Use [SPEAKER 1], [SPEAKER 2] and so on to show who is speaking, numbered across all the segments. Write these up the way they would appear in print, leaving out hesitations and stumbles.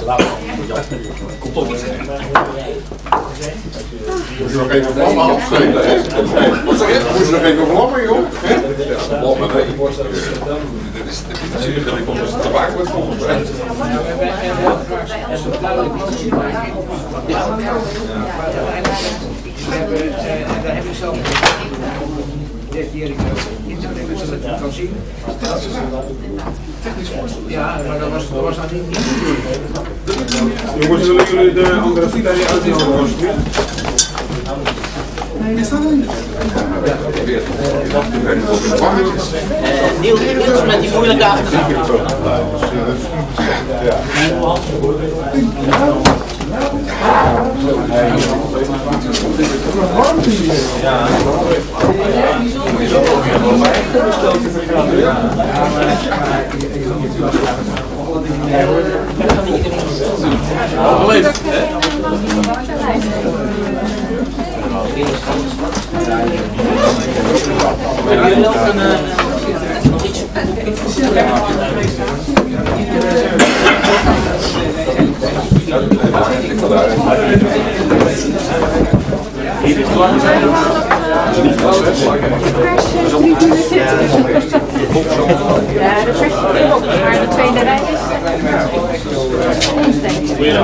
[SPEAKER 1] Moet je nog even vlammen afsteken, hè? Wat zeg je? Moet je nog even vlammen, joh? Vlammen, nee. Dit is de tabak wordt volgens mij.
[SPEAKER 2] Daar hebben we zelf 13-jarige internet, zodat je het kan zien. Ja, maar dat was nou niet
[SPEAKER 3] Jongens, willen jullie de andere fila die uitnodigen?
[SPEAKER 4] Niels met die moeilijke achternaam.
[SPEAKER 3] Hier is het lang zijn.
[SPEAKER 5] Ja, de pers is ook, maar de tweede rij is ons, denk ik.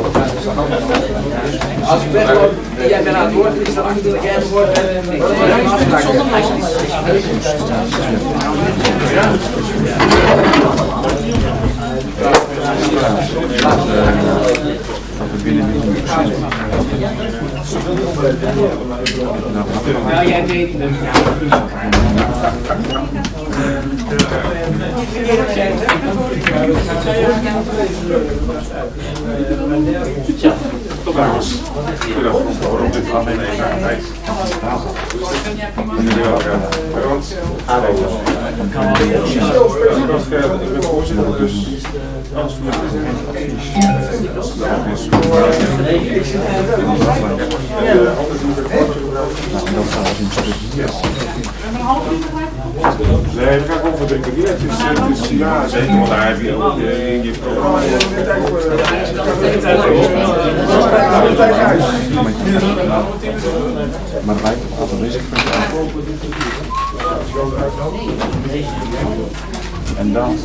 [SPEAKER 2] Als ik ben gewoon, jij bent aan het woord, is dan achter dat jij het woord bent.
[SPEAKER 5] Zonder mij.
[SPEAKER 2] Nou, jij weet het.
[SPEAKER 3] Tot dames. Waarom dit aan mijn tijd? Ik ben voorzitter, dus als we nee, dat ga ik over drinken. Het is ja, zeker, want daar heb je ook in je programma.
[SPEAKER 6] Maar wij altijd bezig en dan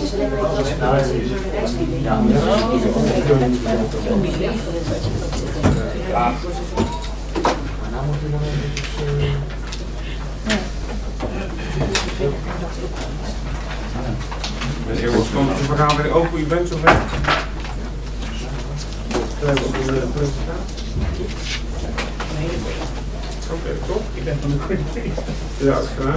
[SPEAKER 3] we gaan weer open, u bent zover. Oké, top. Ik ben van de goede. Ja, graag.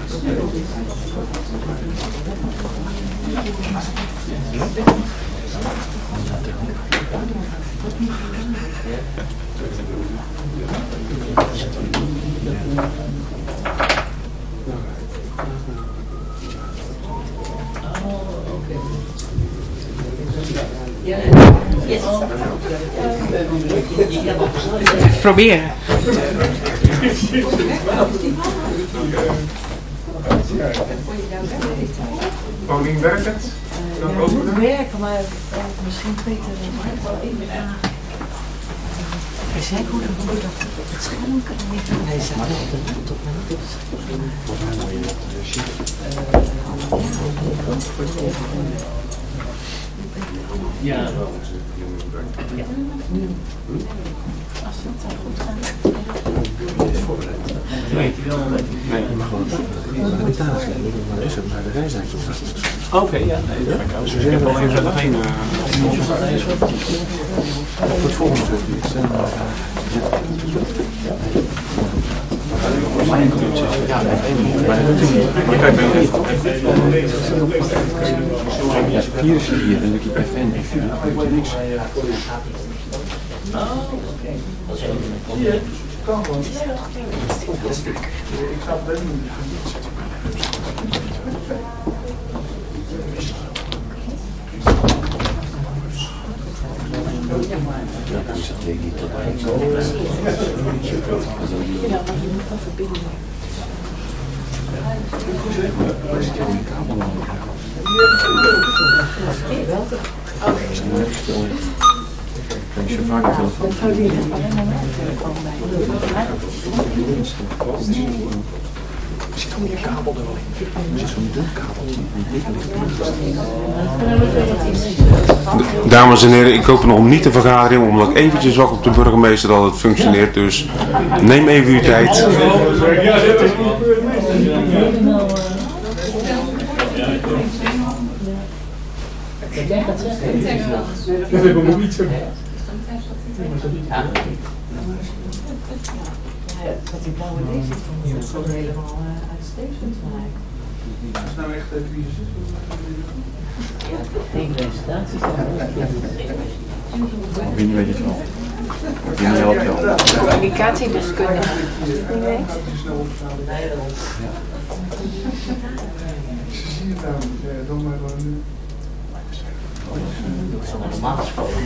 [SPEAKER 5] Proberen.
[SPEAKER 3] Paulien, werkt het?
[SPEAKER 7] Ik moet werken, maar misschien Peter wel even vragen. Hij zei hoe dat het scherm kan niet doen. Hij zei op de laptop, maar niet op het scherm.
[SPEAKER 2] Ja.
[SPEAKER 7] Als het dan goed gaat.
[SPEAKER 2] Weet je wel.
[SPEAKER 6] nee, je mag wel de betalen schrijven, maar is het naar de reis eigenlijk.
[SPEAKER 2] Oké, ja.
[SPEAKER 3] Dus we zeggen wel even geen...
[SPEAKER 6] Op het volgende stuk. Ja, maar dat doet hij niet. Hier is hier en dan kijk ik FN. Ik weet niks.
[SPEAKER 1] Kan gewoon. Ik snap het niet.
[SPEAKER 6] Dat is het niet tot eind.
[SPEAKER 7] Ja, maar je moet wel verbinden.
[SPEAKER 6] Welke? Als je vaak een telefoon
[SPEAKER 7] Oh, die heeft alleen maar mijn telefoon bij.
[SPEAKER 6] er zit gewoon een kabel er wel in. Er zit zo'n dun kabeltje.
[SPEAKER 3] Dames en heren, ik open nog niet de vergadering, omdat ik eventjes wacht op de burgemeester dat het functioneert. Dus neem even uw tijd.
[SPEAKER 7] Dat hebben we moeite. Dat die blauwe deze is gewoon helemaal uitstekend gemaakt.
[SPEAKER 2] Dat is nou echt crisis.
[SPEAKER 7] Geen presentaties.
[SPEAKER 6] Wie weet het wel. Wie helpt wel.
[SPEAKER 5] Communicatiedeskundige. Wie weet.
[SPEAKER 2] Ze zien het aan, dan maar gewoon.
[SPEAKER 4] Normaal gesproken.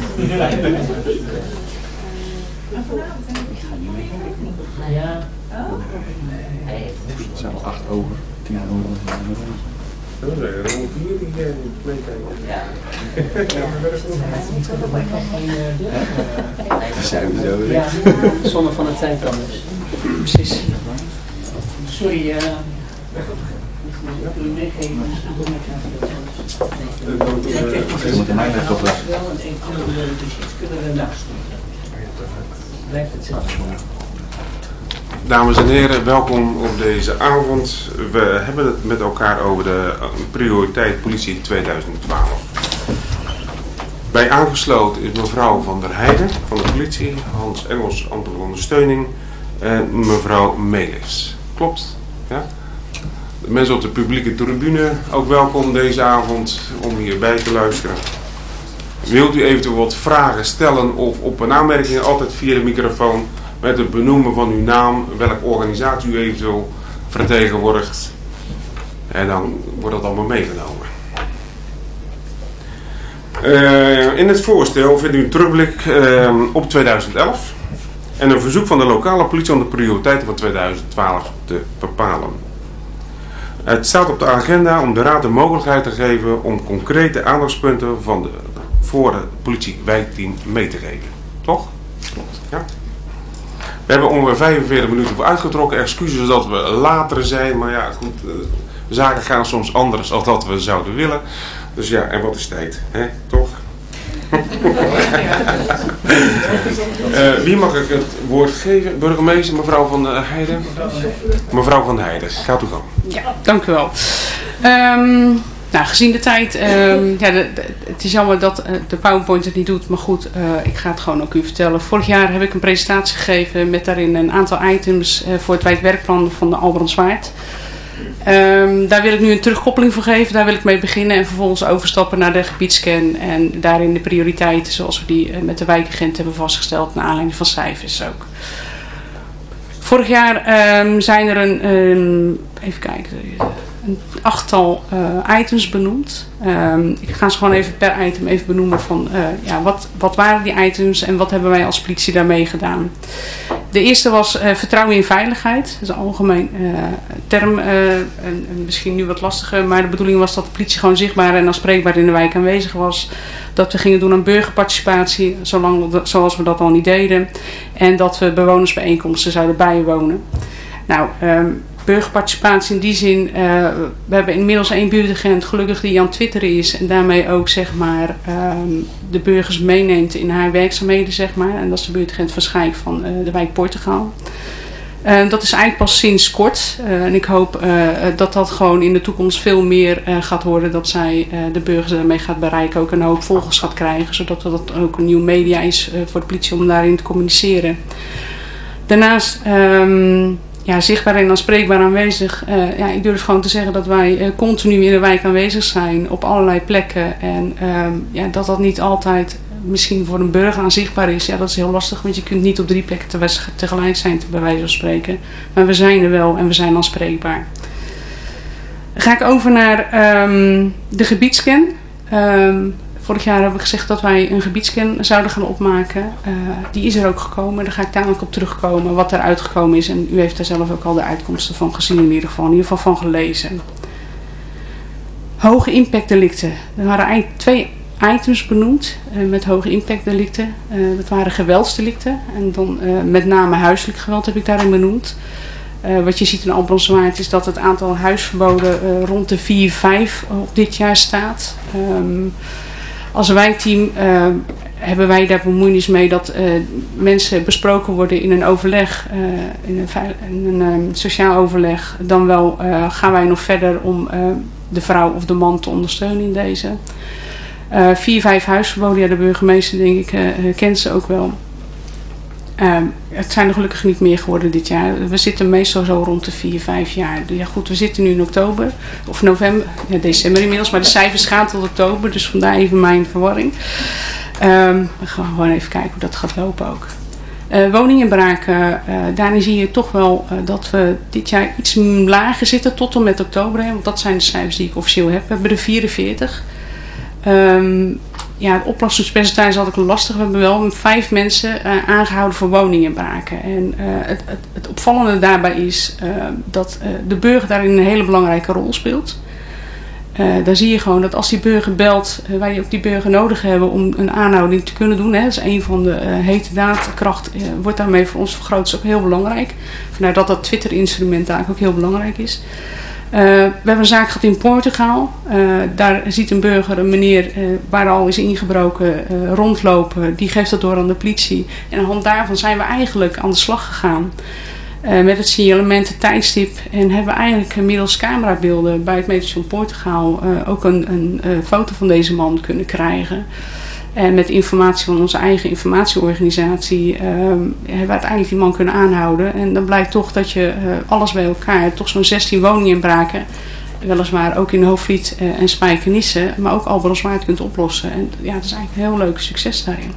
[SPEAKER 4] Nou ja.
[SPEAKER 6] Het zijn wel 8 over, 10 over.
[SPEAKER 3] Dat is er 4 die meekijken.
[SPEAKER 4] Ja.
[SPEAKER 6] Dat zijn we zo.
[SPEAKER 4] Ja, zonne van het tijd anders. Precies. Sorry, ik wil u meegeven.
[SPEAKER 6] Je moet in mijn net toch wel.
[SPEAKER 4] Wel een enkele, dus iets kunnen we naast doen. Blijft het zelfs.
[SPEAKER 3] Dames en heren, welkom op deze avond. We hebben het met elkaar over de prioriteit politie 2012. Bij aangesloten is mevrouw Van der Heijden van de politie, Hans Engels ambtelijke ondersteuning en mevrouw Melis. Klopt? Ja? De mensen op de publieke tribune, ook welkom deze avond om hierbij te luisteren. Wilt u eventueel wat vragen stellen of op een aanmerking, altijd via de microfoon met het benoemen van uw naam, welke organisatie u eventueel vertegenwoordigt. En dan wordt dat allemaal meegenomen. In het voorstel vindt u een terugblik op 2011 en een verzoek van de lokale politie om de prioriteiten van 2012 te bepalen. Het staat op de agenda om de raad de mogelijkheid te geven om concrete aandachtspunten voor het politiewijkteam mee te geven. Toch? Klopt. Ja? We hebben ongeveer 45 minuten voor uitgetrokken. Excuses dat we later zijn, maar ja, goed, zaken gaan soms anders dan dat we zouden willen. Dus ja, en wat is tijd, hè? Toch? Wie mag ik het woord geven? Burgemeester, mevrouw Van der Heijden? Mevrouw Van der Heijden, gaat u gang.
[SPEAKER 8] Ja, dank u wel. Nou, gezien de tijd, het is jammer dat de PowerPoint het niet doet, maar goed, ik ga het gewoon ook u vertellen. Vorig jaar heb ik een presentatie gegeven met daarin een aantal items voor het wijkwerkplan van de Albrandswaard. Daar wil ik nu een terugkoppeling voor geven, daar wil ik mee beginnen en vervolgens overstappen naar de gebiedscan en daarin de prioriteiten zoals we die met de wijkagent hebben vastgesteld naar aanleiding van cijfers ook. Vorig jaar zijn er een achttal items benoemd. Ik ga ze gewoon even per item even benoemen van wat waren die items en wat hebben wij als politie daarmee gedaan. De eerste was vertrouwen in veiligheid. Dat is een algemeen term en misschien nu wat lastiger, maar de bedoeling was dat de politie gewoon zichtbaar en aanspreekbaar in de wijk aanwezig was. Dat we gingen doen aan burgerparticipatie, zoals we dat al niet deden. En dat we bewonersbijeenkomsten zouden bijwonen. Nou, burgerparticipatie in die zin, we hebben inmiddels 1 buurtagent gelukkig die aan het twitteren is en daarmee ook zeg maar de burgers meeneemt in haar werkzaamheden zeg maar. En dat is de buurtagent van Schijk van de wijk Portugal. Dat is eigenlijk pas sinds kort en ik hoop dat dat gewoon in de toekomst veel meer gaat worden, dat zij de burgers daarmee gaat bereiken, ook een hoop volgers gaat krijgen, zodat dat ook een nieuw media is voor de politie om daarin te communiceren. Daarnaast zichtbaar en aanspreekbaar aanwezig. Ik durf gewoon te zeggen dat wij continu in de wijk aanwezig zijn op allerlei plekken en dat niet altijd misschien voor een burger aanzichtbaar is. Ja, dat is heel lastig, want je kunt niet op 3 plekken tegelijk zijn, bij wijze van spreken. Maar we zijn er wel en we zijn aanspreekbaar. Dan ga ik over naar de gebiedscan. Vorig jaar heb ik gezegd dat wij een gebiedscan zouden gaan opmaken. Die is er ook gekomen. Daar ga ik dadelijk op terugkomen wat er uitgekomen is. En u heeft daar zelf ook al de uitkomsten van gezien in ieder geval van gelezen. Hoge impactdelicten. Er waren eigenlijk 2 items benoemd met hoge impactdelicten. Dat waren geweldsdelicten en dan met name huiselijk geweld heb ik daarin benoemd. Wat je ziet in Albrandswaard is dat het aantal huisverboden rond de 4-5 op dit jaar staat. Als wijkteam hebben wij daar bemoeienis mee dat mensen besproken worden in een overleg, in een sociaal overleg. Dan wel gaan wij nog verder om de vrouw of de man te ondersteunen in deze. 4-5 huisverboden, ja, de burgemeester denk ik kent ze ook wel. Het zijn er gelukkig niet meer geworden dit jaar. We zitten meestal zo rond de 4-5 jaar. Ja goed, we zitten nu in oktober, of november, ja, december inmiddels, maar de cijfers gaan tot oktober, dus vandaar even mijn verwarring. We gaan gewoon even kijken hoe dat gaat lopen ook. Woninginbraken, daarin zie je toch wel dat we dit jaar iets lager zitten tot en met oktober. Want dat zijn de cijfers die ik officieel heb. We hebben er 44. Ja, het oplossingspercentage is altijd lastig. We hebben wel 5 mensen aangehouden voor woninginbraken. En het opvallende daarbij is dat de burger daarin een hele belangrijke rol speelt. Daar zie je gewoon dat als die burger belt, wij ook die burger nodig hebben om een aanhouding te kunnen doen. Hè, dat is een van de hete daadkracht, wordt daarmee voor ons vergroot, is ook heel belangrijk. Vandaar dat dat Twitter-instrument eigenlijk ook heel belangrijk is. We hebben een zaak gehad in Portugal. Daar ziet een burger een meneer waar al is ingebroken rondlopen. Die geeft dat door aan de politie. En aan de hand daarvan zijn we eigenlijk aan de slag gegaan. Met het signalement, het tijdstip. En hebben we eigenlijk middels camerabeelden bij het metrostation Portugal ook een foto van deze man kunnen krijgen. En met informatie van onze eigen informatieorganisatie hebben we uiteindelijk die man kunnen aanhouden. En dan blijkt toch dat je alles bij elkaar, toch zo'n 16 woninginbraken, weliswaar ook in Hoofdvliet en Spijkenisse, maar ook Albrandswaard kunt oplossen. En ja, dat is eigenlijk een heel leuk succes daarin.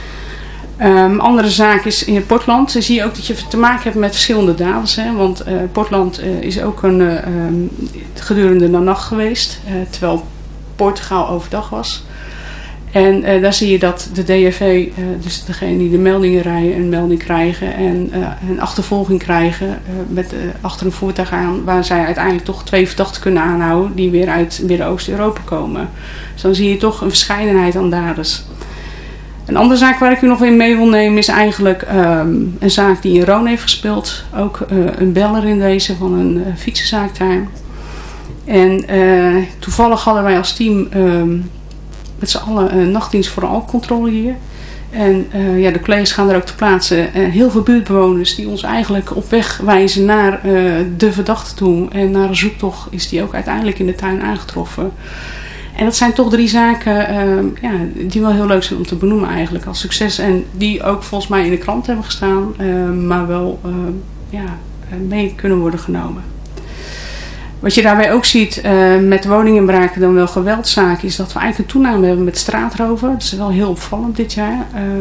[SPEAKER 8] Andere zaak is in Portland. Dan zie je ook dat je te maken hebt met verschillende daders. Hè? Want Portland is ook gedurende de nacht geweest, terwijl Portugal overdag was. En daar zie je dat de DFV, dus degene die de meldingen rijden, een melding krijgen en een achtervolging krijgen met achter een voertuig aan, waar zij uiteindelijk toch 2 verdachten kunnen aanhouden die weer uit Midden-Oost-Europa komen. Dus dan zie je toch een verscheidenheid aan daders. Een andere zaak waar ik u nog in mee wil nemen is eigenlijk een zaak die in Roon heeft gespeeld. Ook een beller in deze van een fietsenzaak daar. En toevallig hadden wij als team met z'n allen een nachtdienst voor de alcoholcontrole hier. En ja, de collega's gaan er ook ter plaatse. Heel veel buurtbewoners die ons eigenlijk op weg wijzen naar de verdachte toe. En naar een zoektocht is die ook uiteindelijk in de tuin aangetroffen. En dat zijn toch 3 zaken ja, die wel heel leuk zijn om te benoemen eigenlijk als succes. En die ook volgens mij in de krant hebben gestaan, maar wel ja, mee kunnen worden genomen. Wat je daarbij ook ziet met woninginbraken, dan wel geweldszaken, is dat we eigenlijk een toename hebben met straatroven. Dat is wel heel opvallend dit jaar.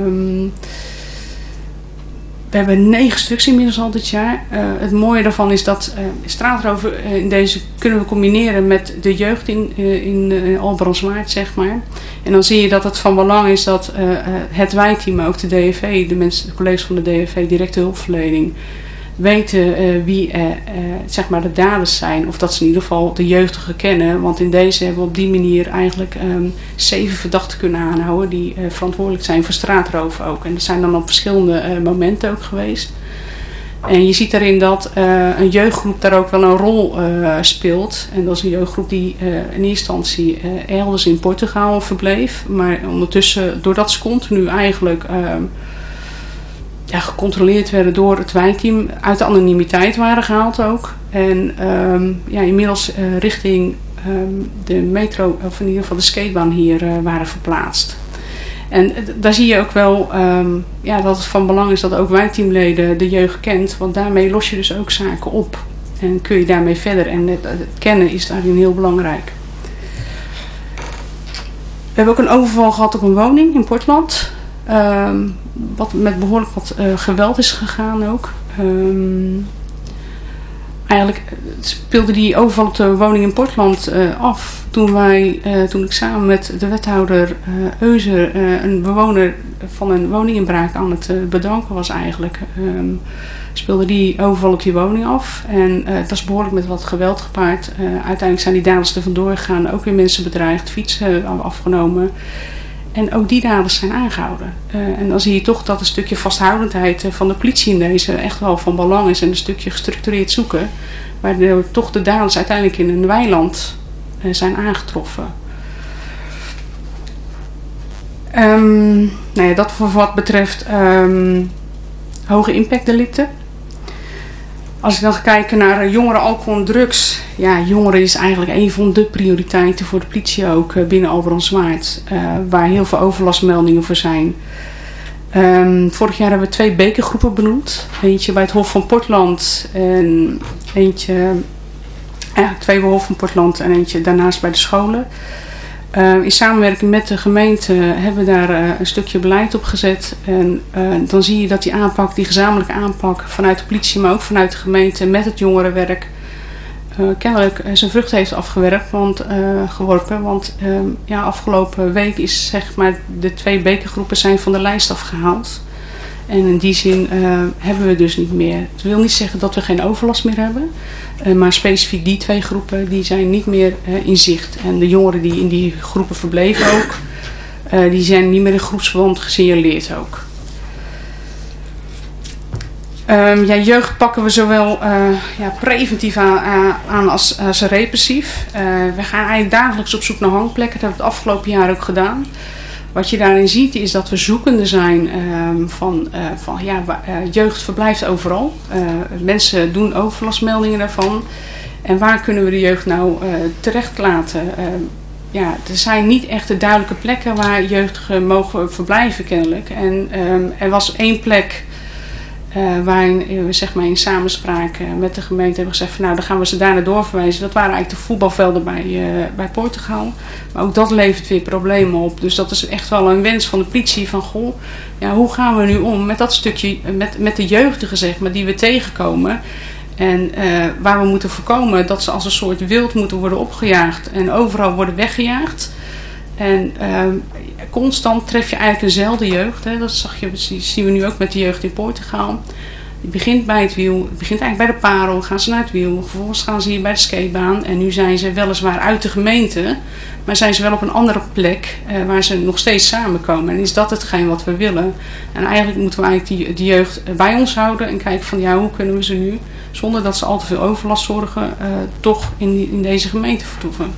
[SPEAKER 8] We hebben 9 stuks inmiddels al dit jaar. Het mooie daarvan is dat straatroven in deze kunnen we combineren met de jeugd in Albrandswaard, zeg maar. En dan zie je dat het van belang is dat het wijkteam, maar ook de DFV, de collega's van de DFV, directe hulpverlening, weten wie zeg maar de daders zijn. Of dat ze in ieder geval de jeugdigen kennen. Want in deze hebben we op die manier eigenlijk 7 verdachten kunnen aanhouden die verantwoordelijk zijn voor straatroof ook. En dat zijn dan op verschillende momenten ook geweest. En je ziet daarin dat een jeugdgroep daar ook wel een rol speelt. En dat is een jeugdgroep die in eerste instantie elders in Portugal verbleef. Maar ondertussen, doordat ze continu eigenlijk ja, gecontroleerd werden door het wijkteam, uit de anonimiteit waren gehaald ook. En ja, inmiddels richting de metro, of in ieder geval de skatebaan hier waren verplaatst. En daar zie je ook wel ja, dat het van belang is dat ook wijkteamleden de jeugd kent, want daarmee los je dus ook zaken op. En kun je daarmee verder. En het kennen is daarin heel belangrijk. We hebben ook een overval gehad op een woning in Portland. Wat met behoorlijk wat geweld is gegaan ook. eigenlijk speelde die overval op de woning in Portland af toen ik samen met de wethouder Euser, een bewoner van een woninginbraak aan het bedanken was eigenlijk. Speelde die overval op die woning af en het was behoorlijk met wat geweld gepaard. Uiteindelijk zijn die daders er vandoor gegaan, ook weer mensen bedreigd, fietsen afgenomen. En ook die daders zijn aangehouden. En dan zie je toch dat een stukje vasthoudendheid van de politie in deze echt wel van belang is. En een stukje gestructureerd zoeken. Waardoor toch de daders uiteindelijk in een weiland zijn aangetroffen. Nou ja, dat voor wat betreft hoge impactdelicten. Als ik dan ga kijken naar jongeren, alcohol en drugs. Ja, jongeren is eigenlijk een van de prioriteiten voor de politie ook binnen Albrandswaard. Waar heel veel overlastmeldingen voor zijn. Vorig jaar hebben we 2 bekergroepen benoemd. Eentje bij het Hof van Portland en eentje, eigenlijk 2 bij het Hof van Portland en eentje daarnaast bij de scholen. In samenwerking met de gemeente hebben we daar een stukje beleid op gezet. En dan zie je dat die aanpak, die gezamenlijke aanpak vanuit de politie, maar ook vanuit de gemeente met het jongerenwerk, kennelijk zijn vrucht heeft geworpen. Want afgelopen week is zeg maar de 2 bekergroepen zijn van de lijst afgehaald. En in die zin hebben we dus niet meer. Het wil niet zeggen dat we geen overlast meer hebben. Maar specifiek die 2 groepen die zijn niet meer in zicht. En de jongeren die in die groepen verbleven ook, die zijn niet meer in groepsverband gesignaleerd ook. Jeugd pakken we zowel preventief aan als repressief. We gaan eigenlijk dagelijks op zoek naar hangplekken. Dat hebben we het afgelopen jaar ook gedaan. Wat je daarin ziet is dat we zoekende zijn jeugd verblijft overal. Mensen doen overlastmeldingen daarvan. En waar kunnen we de jeugd nou terecht laten? Er zijn niet echt de duidelijke plekken waar jeugdigen mogen verblijven kennelijk. En er was 1 plek waarin we zeg maar in samenspraak met de gemeente hebben gezegd van nou dan gaan we ze daarna doorverwijzen. Dat waren eigenlijk de voetbalvelden bij Portugal. Maar ook dat levert weer problemen op. Dus dat is echt wel een wens van de politie van hoe gaan we nu om met dat stukje, met de jeugdigen zeg maar die we tegenkomen. En waar we moeten voorkomen dat ze als een soort wild moeten worden opgejaagd en overal worden weggejaagd. En constant tref je eigenlijk eenzelfde jeugd. Hè. Dat zien we nu ook met de jeugd in Portugal. Die begint bij het wiel, het begint eigenlijk bij de parel, gaan ze naar het wiel. Vervolgens gaan ze hier bij de skatebaan. En nu zijn ze weliswaar uit de gemeente, maar zijn ze wel op een andere plek waar ze nog steeds samenkomen. En is dat hetgeen wat we willen. En eigenlijk moeten we eigenlijk die jeugd bij ons houden en kijken van hoe kunnen we ze nu, zonder dat ze al te veel overlast zorgen, toch in deze gemeente vertoeven.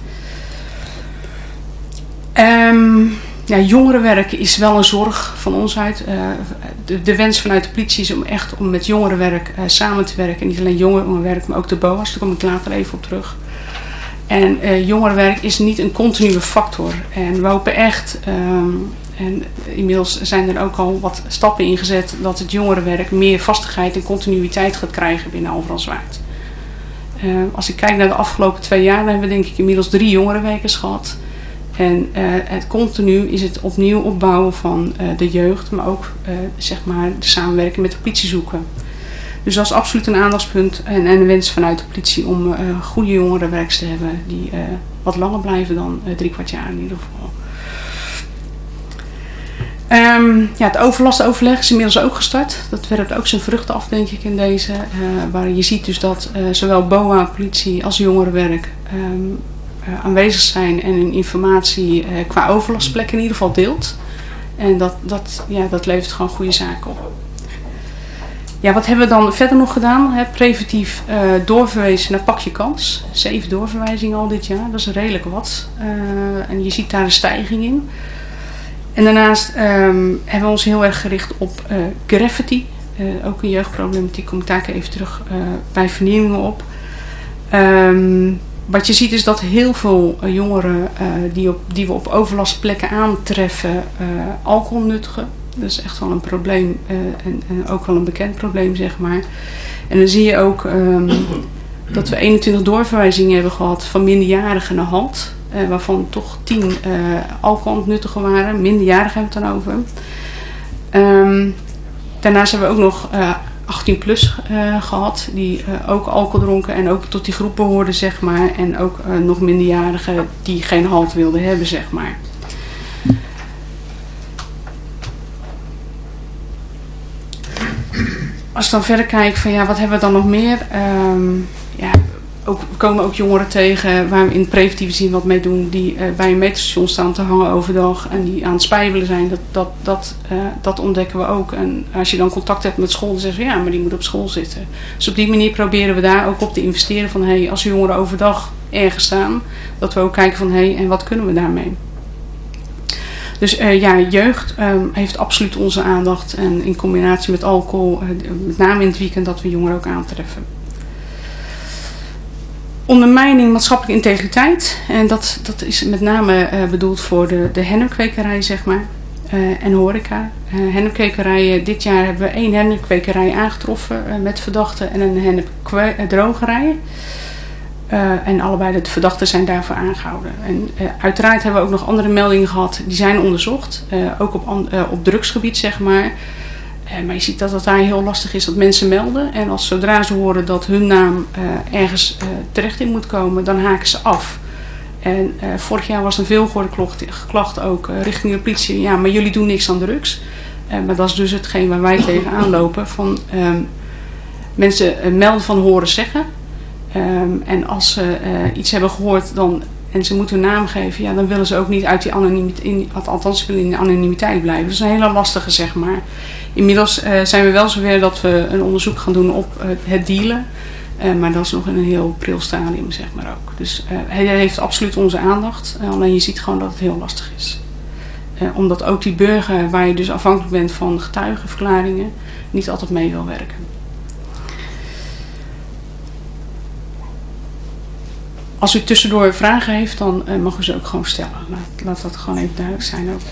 [SPEAKER 8] Jongerenwerk is wel een zorg van ons uit. De wens vanuit de politie is om met jongerenwerk samen te werken. En niet alleen jongerenwerk, maar ook de BOA's. Daar kom ik later even op terug. En jongerenwerk is niet een continue factor. En we hopen echt, en inmiddels zijn er ook al wat stappen ingezet, dat het jongerenwerk meer vastigheid en continuïteit gaat krijgen binnen Albrandswaard. Als ik kijk naar de afgelopen 2 jaar, dan hebben we denk ik inmiddels 3 jongerenwerkers gehad. En het continu is het opnieuw opbouwen van de jeugd, maar ook de samenwerking met de politie zoeken. Dus dat is absoluut een aandachtspunt en een wens vanuit de politie om goede jongerenwerkers te hebben die wat langer blijven dan 3/4 jaar in ieder geval. Het overlastoverleg is inmiddels ook gestart. Dat werpt ook zijn vruchten af denk ik in deze. Waar je ziet dus dat zowel BOA, politie als jongerenwerk aanwezig zijn en hun informatie qua overlastplekken in ieder geval deelt. En dat levert gewoon goede zaken op. Ja, wat hebben we dan verder nog gedaan? Preventief doorverwezen naar Pak je Kans. 7 doorverwijzingen al dit jaar, dat is redelijk wat. En je ziet daar een stijging in. En daarnaast hebben we ons heel erg gericht op graffiti. Ook een jeugdproblematiek, kom ik daar even terug bij vernieuwingen op. Wat je ziet is dat heel veel jongeren die we op overlastplekken aantreffen alcohol nuttigen. Dat is echt wel een probleem en ook wel een bekend probleem zeg maar. En dan zie je ook dat we 21 doorverwijzingen hebben gehad van minderjarigen naar HALT. Waarvan toch 10 alcohol nuttigen waren. Minderjarigen hebben we het dan over. Daarnaast hebben we ook nog 18 plus gehad, die ook alcohol dronken en ook tot die groep behoorden, zeg maar. En ook nog minderjarigen die geen halt wilden hebben, zeg maar. Als ik dan verder kijk van ja, wat hebben we dan nog meer? We komen ook jongeren tegen waar we in het preventieve zin wat mee doen, die bij een metrostation staan te hangen overdag en die aan het spijbelen zijn. Dat ontdekken we ook. En als je dan contact hebt met school, dan zeggen ze ja, maar die moet op school zitten. Dus op die manier proberen we daar ook op te investeren van hey, als jongeren overdag ergens staan, dat we ook kijken van hey, en wat kunnen we daarmee? Dus jeugd heeft absoluut onze aandacht en in combinatie met alcohol, met name in het weekend, dat we jongeren ook aantreffen. Ondermijning maatschappelijke integriteit. En dat is met name bedoeld voor de hennepkwekerij, zeg maar. En horeca. Hennepkwekerijen, dit jaar hebben we 1 hennepkwekerij aangetroffen met verdachten en een hennepdrogerij. En allebei de verdachten zijn daarvoor aangehouden. En uiteraard hebben we ook nog andere meldingen gehad, die zijn onderzocht. Ook op drugsgebied, zeg maar. Maar je ziet dat het daar heel lastig is dat mensen melden. En zodra ze horen dat hun naam ergens terecht in moet komen, dan haken ze af. En vorig jaar was een veelgehoorde klacht ook richting de politie. Ja, maar jullie doen niks aan drugs. Maar dat is dus hetgeen waar wij tegenaan lopen. Van mensen melden van horen zeggen. En als ze iets hebben gehoord en ze moeten hun naam geven, ja, dan willen ze ook niet uit die anonimiteit, althans willen in de anonimiteit blijven. Dat is een hele lastige, zeg maar. Inmiddels zijn we wel zover dat we een onderzoek gaan doen op het dealen. Maar dat is nog in een heel pril stadium, zeg maar ook. Dus hij heeft absoluut onze aandacht. Alleen je ziet gewoon dat het heel lastig is. Omdat ook die burger, waar je dus afhankelijk bent van getuigenverklaringen, niet altijd mee wil werken. Als u tussendoor vragen heeft, dan mag u ze ook gewoon stellen. Laat dat gewoon even duidelijk zijn ook.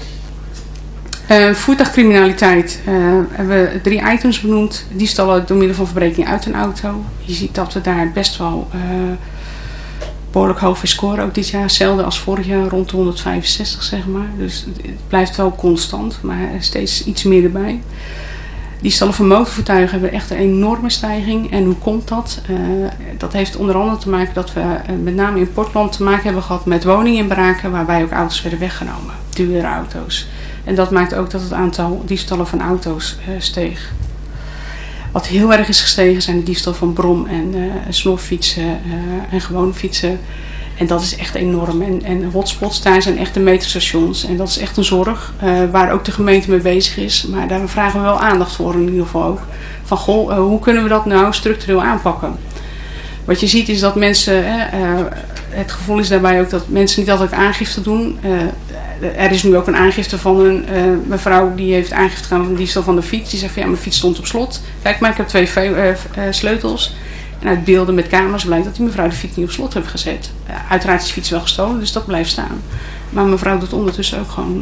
[SPEAKER 8] Voertuigcriminaliteit hebben we 3 items benoemd. Diefstallen door middel van verbreking uit een auto. Je ziet dat we daar best wel behoorlijk hoog in scoren ook dit jaar. Hetzelfde als vorig jaar, rond de 165, zeg maar. Dus het blijft wel constant, maar er is steeds iets meer erbij. Diefstallen van motorvoertuigen hebben echt een enorme stijging. En hoe komt dat? Dat heeft onder andere te maken dat we met name in Portland te maken hebben gehad met woninginbraken, waarbij ook auto's werden weggenomen. Dure auto's. En dat maakt ook dat het aantal diefstallen van auto's steeg. Wat heel erg is gestegen zijn de diefstallen van brom- en snorfietsen en gewone fietsen. En dat is echt enorm. En hotspots, daar zijn echt de metrostations. En dat is echt een zorg waar ook de gemeente mee bezig is. Maar daar vragen we wel aandacht voor in ieder geval ook. Van goh, hoe kunnen we dat nou structureel aanpakken? Wat je ziet is dat mensen, het gevoel is daarbij ook dat mensen niet altijd aangifte doen. Er is nu ook een aangifte van een mevrouw die heeft aangifte gedaan van diefstal van de fiets. Die zegt van ja, mijn fiets stond op slot. Kijk maar, ik heb 2 sleutels. En uit beelden met camera's blijkt dat die mevrouw de fiets niet op slot heeft gezet. Uiteraard is de fiets wel gestolen, dus dat blijft staan. Maar mevrouw doet ondertussen ook gewoon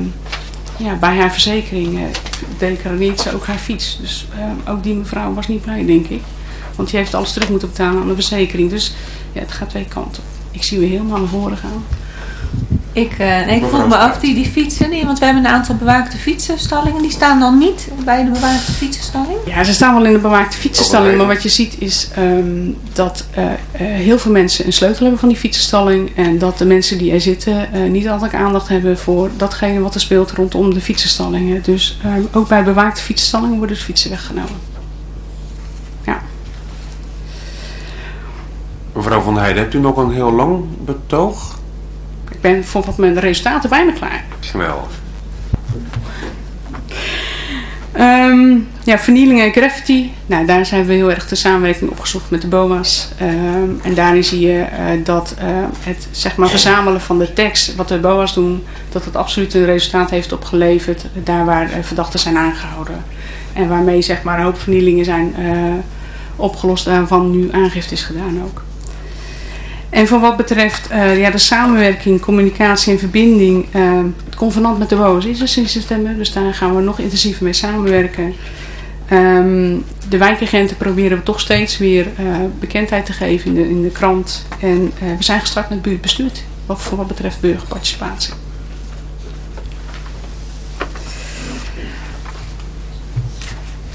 [SPEAKER 8] bij haar verzekering declareert ze ook haar fiets. Dus ook die mevrouw was niet blij, denk ik. Want die heeft alles terug moeten betalen aan de verzekering. Dus ja, het gaat 2 kanten op. Ik zie u helemaal naar voren gaan.
[SPEAKER 7] Ik vroeg me af, die fietsen, want we hebben een aantal bewaakte fietsenstallingen. Die staan dan niet bij de bewaakte fietsenstalling?
[SPEAKER 8] Ja, ze staan wel in de bewaakte fietsenstalling. Maar wat je ziet is dat heel veel mensen een sleutel hebben van die fietsenstalling. En dat de mensen die er zitten niet altijd aandacht hebben voor datgene wat er speelt rondom de fietsenstallingen. Dus ook bij bewaakte fietsenstallingen worden de fietsen weggenomen. Ja.
[SPEAKER 3] Mevrouw Van Heijden, hebt u nog een heel lang betoog?
[SPEAKER 8] Ik ben voor wat mijn resultaten bijna klaar.
[SPEAKER 3] Geweldig.
[SPEAKER 8] Vernielingen en graffiti. Nou, daar zijn we heel erg de samenwerking opgezocht met de BOA's. En daarin zie je dat het zeg maar, verzamelen van de tekst, wat de BOA's doen, dat het absoluut een resultaat heeft opgeleverd. Daar waar verdachten zijn aangehouden. En waarmee zeg maar, een hoop vernielingen zijn opgelost en waarvan nu aangifte is gedaan ook. En voor wat betreft de samenwerking, communicatie en verbinding, het convenant met de BOA's is er sinds september, dus daar gaan we nog intensiever mee samenwerken. De wijkagenten proberen we toch steeds weer bekendheid te geven in de krant. En we zijn gestart met buurtbestuur, voor wat betreft burgerparticipatie.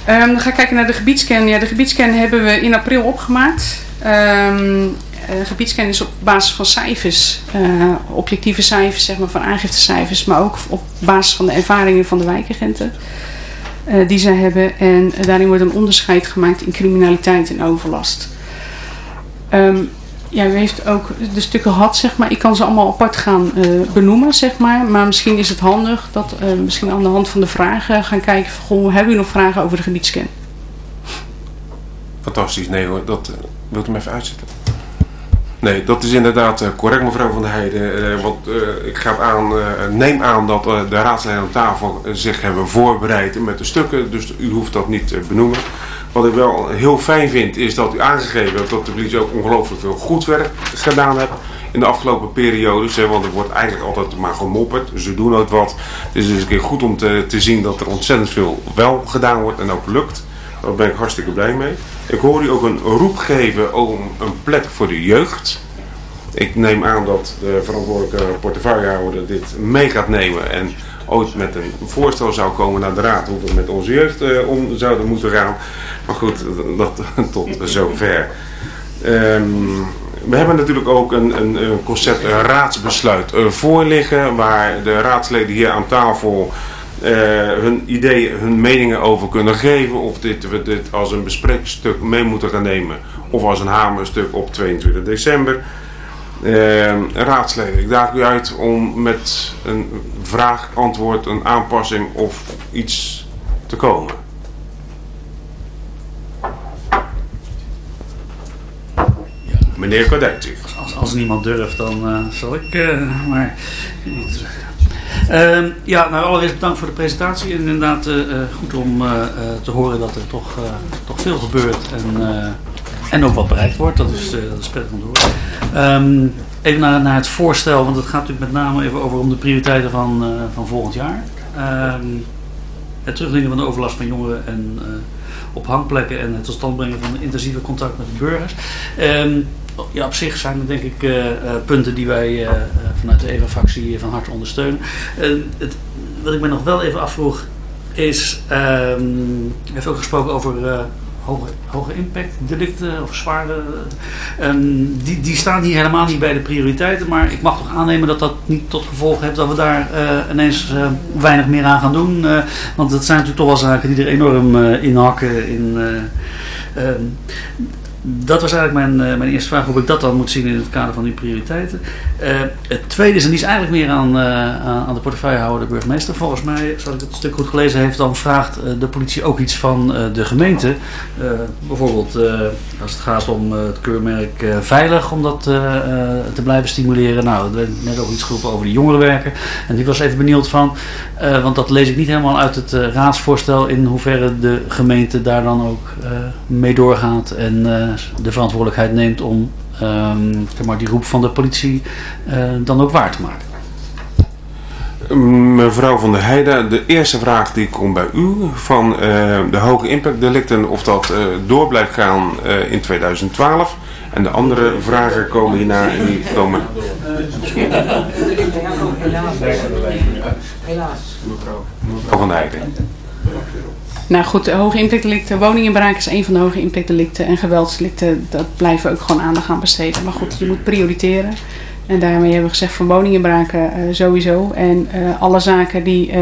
[SPEAKER 8] Dan ga ik kijken naar de gebiedscan. Ja, de gebiedscan hebben we in april opgemaakt. De gebiedscan is op basis van cijfers, objectieve cijfers, zeg maar, van aangiftecijfers, maar ook op basis van de ervaringen van de wijkagenten die zij hebben. En daarin wordt een onderscheid gemaakt in criminaliteit en overlast. Ja, u heeft ook de stukken gehad, zeg maar. Ik kan ze allemaal apart gaan benoemen, zeg maar. Maar misschien is het handig dat misschien aan de hand van de vragen gaan kijken van, goh, hebben u nog vragen over de gebiedscan?
[SPEAKER 3] Fantastisch, nee hoor, dat wilt u hem even uitzetten? Nee, dat is inderdaad correct, mevrouw Van der Heijden. Want ik neem aan dat de raadsleden aan tafel zich hebben voorbereid met de stukken. Dus u hoeft dat niet te benoemen. Wat ik wel heel fijn vind is dat u aangegeven hebt dat de politie ook ongelooflijk veel goed werk gedaan heeft in de afgelopen periodes. Want er wordt eigenlijk altijd maar gemopperd. Ze doen ook wat. Het is dus een keer goed om te zien dat er ontzettend veel wel gedaan wordt en ook lukt. Daar ben ik hartstikke blij mee. Ik hoor u ook een roep geven om een plek voor de jeugd. Ik neem aan dat de verantwoordelijke portefeuillehouder dit mee gaat nemen en ooit met een voorstel zou komen naar de raad hoe we met onze jeugd om zouden moeten gaan. Maar goed, dat tot zover. We hebben natuurlijk ook een concept raadsbesluit voor liggen waar de raadsleden hier aan tafel hun ideeën, hun meningen over kunnen geven. Of we dit als een bespreekstuk mee moeten gaan nemen. Of als een hamerstuk op 22 december. Raadsleden, ik daag u uit om met een vraag, antwoord, een aanpassing of iets te komen. Meneer Kadijtje.
[SPEAKER 9] Als niemand durft, dan zal ik maar... Ja, nou allereerst bedankt voor de presentatie. En inderdaad goed om te horen dat er toch veel gebeurt en ook wat bereikt wordt. Dat is prettig om te horen. Even naar het voorstel, want het gaat natuurlijk met name even over om de prioriteiten van volgend jaar. Het terugdringen van de overlast van jongeren en op hangplekken en het tot stand brengen van intensieve contact met de burgers. Ja, op zich zijn er denk ik punten die wij vanuit de EVA-fractie van harte ondersteunen. Wat ik me nog wel even afvroeg is, u heeft ook gesproken over hoge impact delicten of zware. Die staan hier helemaal niet bij de prioriteiten, maar ik mag toch aannemen dat dat niet tot gevolg heeft dat we daar ineens weinig meer aan gaan doen. Want het zijn natuurlijk toch wel zaken die er enorm inhakken in... Dat was eigenlijk mijn eerste vraag, hoe ik dat dan moet zien in het kader van die prioriteiten. Het tweede is, en die is eigenlijk meer aan de portefeuillehouder, de burgemeester. Volgens mij, zoals ik het stuk goed gelezen heb, dan vraagt de politie ook iets van de gemeente. Bijvoorbeeld als het gaat om het keurmerk veilig, om dat te blijven stimuleren. Nou, er werd net ook iets geroepen over de jongerenwerken. En die was even benieuwd van, want dat lees ik niet helemaal uit het raadsvoorstel, in hoeverre de gemeente daar dan ook mee doorgaat en de verantwoordelijkheid neemt om die roep van de politie dan ook waar te maken.
[SPEAKER 3] Mevrouw Van der Heijden, de eerste vraag die komt bij u van de hoge impactdelicten, of dat door blijft gaan in 2012. En de andere vragen komen hierna en die komen...
[SPEAKER 2] Helaas.
[SPEAKER 3] Mevrouw Van der Heijden.
[SPEAKER 8] Nou goed, hoge impactdelicten, woninginbraak is een van de hoge impactdelicten en geweldsdelicten, dat blijven we ook gewoon aandacht aan besteden. Maar goed, je moet prioriteren. En daarmee hebben we gezegd van woninginbraken sowieso. En alle zaken die,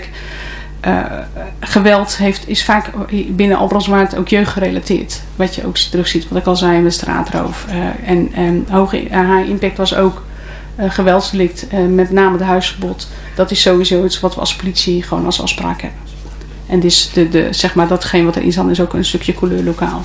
[SPEAKER 8] geweld is vaak binnen Albrandswaard ook jeugdgerelateerd. Wat je ook terug ziet, wat ik al zei, met straatroof. Hoge high impact was ook geweldsdelict, met name de huisverbod. Dat is sowieso iets wat we als politie gewoon als afspraak hebben. En dus zeg maar datgene wat erin staat is ook een stukje couleur lokaal.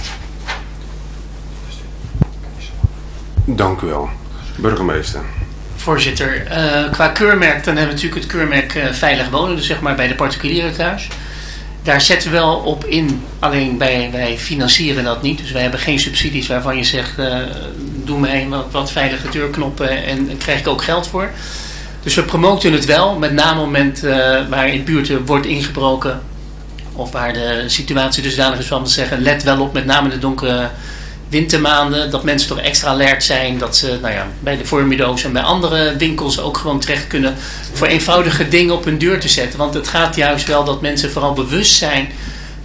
[SPEAKER 3] Dank u wel. Burgemeester.
[SPEAKER 4] Voorzitter, qua keurmerk, dan hebben we natuurlijk het keurmerk veilig wonen, dus zeg maar bij de particulieren thuis. Daar zetten we wel op in, alleen wij financieren dat niet. Dus wij hebben geen subsidies waarvan je zegt, doe mij wat veilige deurknoppen en daar krijg ik ook geld voor. Dus we promoten het wel, met name op het moment waar in buurten wordt ingebroken. Of waar de situatie dusdanig is van te zeggen, let wel op, met name in de donkere wintermaanden, dat mensen toch extra alert zijn. Dat ze bij de Formido's en bij andere winkels ook gewoon terecht kunnen voor eenvoudige dingen op hun deur te zetten. Want het gaat juist wel dat mensen vooral bewust zijn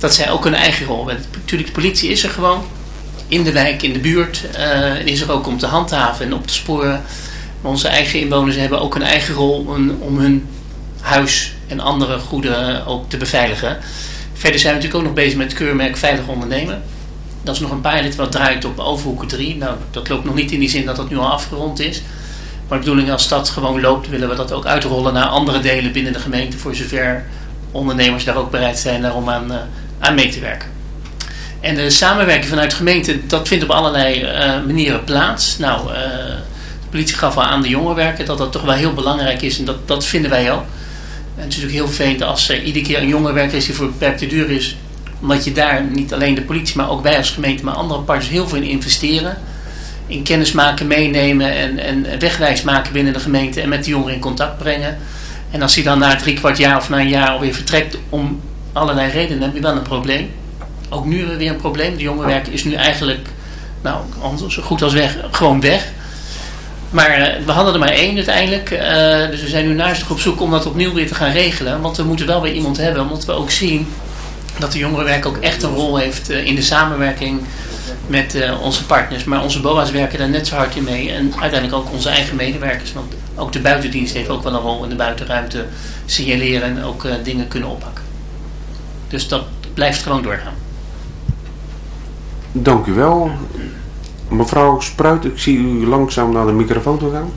[SPEAKER 4] dat zij ook een eigen rol hebben. Natuurlijk, de politie is er gewoon in de wijk, in de buurt. Is er ook om te handhaven en op te sporen. Maar onze eigen inwoners hebben ook een eigen rol om hun huis en andere goederen ook te beveiligen. Verder zijn we natuurlijk ook nog bezig met het keurmerk Veilig Ondernemen. Dat is nog een pilot wat draait op Overhoeken 3. Nou, dat loopt nog niet in die zin dat dat nu al afgerond is. Maar de bedoeling als dat gewoon loopt, willen we dat ook uitrollen naar andere delen binnen de gemeente. Voor zover ondernemers daar ook bereid zijn daarom aan mee te werken. En de samenwerking vanuit de gemeente, dat vindt op allerlei manieren plaats. Nou, de politie gaf al aan de jongerenwerker dat dat toch wel heel belangrijk is. En dat vinden wij ook. En het is natuurlijk heel vervelend als er iedere keer een jongerenwerker is die voor beperkte duur is. Omdat je daar niet alleen de politie, maar ook wij als gemeente, maar andere partners heel veel in investeren. In kennis maken, meenemen en wegwijs maken binnen de gemeente en met de jongeren in contact brengen. En als hij dan na 3/4 jaar of na een jaar alweer vertrekt om allerlei redenen, heb je wel een probleem. Ook nu hebben we weer een probleem. De jongerenwerker is nu eigenlijk, nou, zo goed als gewoon weg. Maar we hadden er maar 1 uiteindelijk. Dus we zijn nu naast op zoek om dat opnieuw weer te gaan regelen. Want we moeten wel weer iemand hebben, omdat we ook zien dat de jongerenwerker ook echt een rol heeft in de samenwerking met onze partners. Maar onze BOA's werken daar net zo hard in mee. En uiteindelijk ook onze eigen medewerkers. Want ook de buitendienst heeft ook wel een rol in de buitenruimte signaleren en ook dingen kunnen oppakken. Dus dat blijft gewoon doorgaan. Dank u wel.
[SPEAKER 3] Mevrouw Spruit, ik zie u langzaam naar de microfoon toe gaan.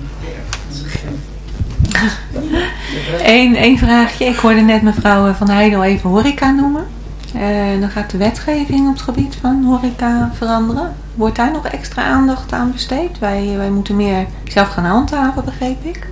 [SPEAKER 7] Eén vraagje. Ik hoorde net mevrouw Van Heijden al even horeca noemen. Dan gaat de wetgeving op het gebied van horeca veranderen. Wordt daar nog extra aandacht aan besteed? Wij moeten meer zelf gaan handhaven, begreep ik.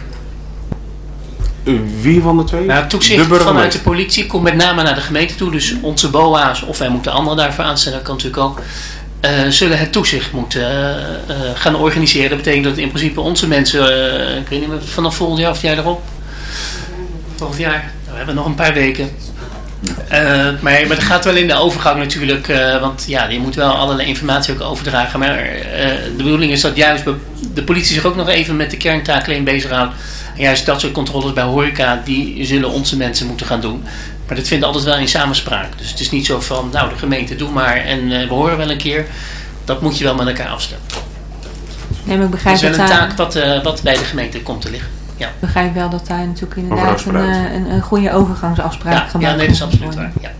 [SPEAKER 3] Wie van de twee?
[SPEAKER 4] Nou, het toezicht vanuit de politie komt met name naar de gemeente toe. Dus onze BOA's, of wij moeten anderen daarvoor aanstellen, dat kan natuurlijk ook. Zullen het toezicht moeten gaan organiseren. Dat betekent dat in principe onze mensen, ik weet niet meer, vanaf volgend jaar of het jaar erop. Volgend jaar, nou, we hebben nog een paar weken. Maar dat gaat wel in de overgang natuurlijk, want ja, je moet wel allerlei informatie ook overdragen. Maar de bedoeling is dat juist de politie zich ook nog even met de kerntaak alleen bezighoudt. En juist dat soort controles bij horeca, die zullen onze mensen moeten gaan doen. Maar dat vindt altijd wel in samenspraak. Dus het is niet zo van, nou de gemeente doe maar en we horen wel een keer. Dat moet je wel met elkaar afstemmen.
[SPEAKER 7] Nee, maar ik begrijp
[SPEAKER 4] dat is wel een taak wat bij de gemeente komt te liggen. Ja.
[SPEAKER 7] Ik begrijp wel dat daar natuurlijk inderdaad een goede overgangsafspraak gemaakt wordt.
[SPEAKER 4] Ja, nee, dat is absoluut waar. Ja.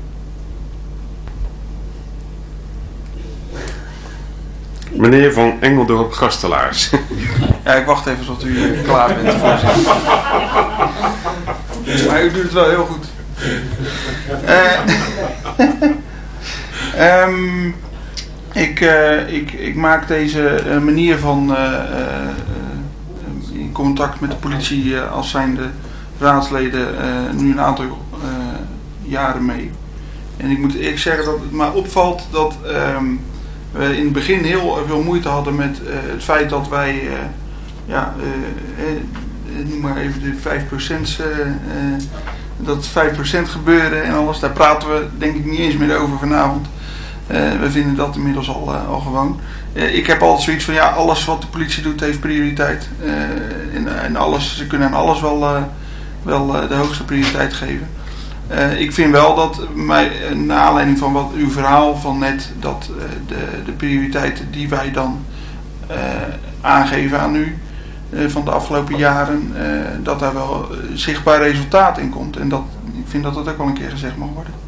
[SPEAKER 3] Meneer Van Engeldorp Gastelaars.
[SPEAKER 10] Ja, ik wacht even tot u klaar bent. Maar u doet het wel heel goed. Ik maak deze manier van in contact met de politie als zijnde raadsleden nu een aantal jaren mee. En ik moet eerlijk zeggen dat het mij opvalt dat we in het begin heel veel moeite hadden met het feit dat wij, noem maar even de 5%, dat 5% gebeuren en alles. Daar praten we denk ik niet eens meer over vanavond. We vinden dat inmiddels al gewoon. Ik heb altijd zoiets van, ja, alles wat de politie doet heeft prioriteit. En alles, ze kunnen aan alles wel de hoogste prioriteit geven. Ik vind wel dat, naar aanleiding van wat uw verhaal van net, dat de prioriteiten die wij dan aangeven aan u van de afgelopen jaren, dat daar wel zichtbaar resultaat in komt. En ik vind dat dat ook wel een keer gezegd mag worden.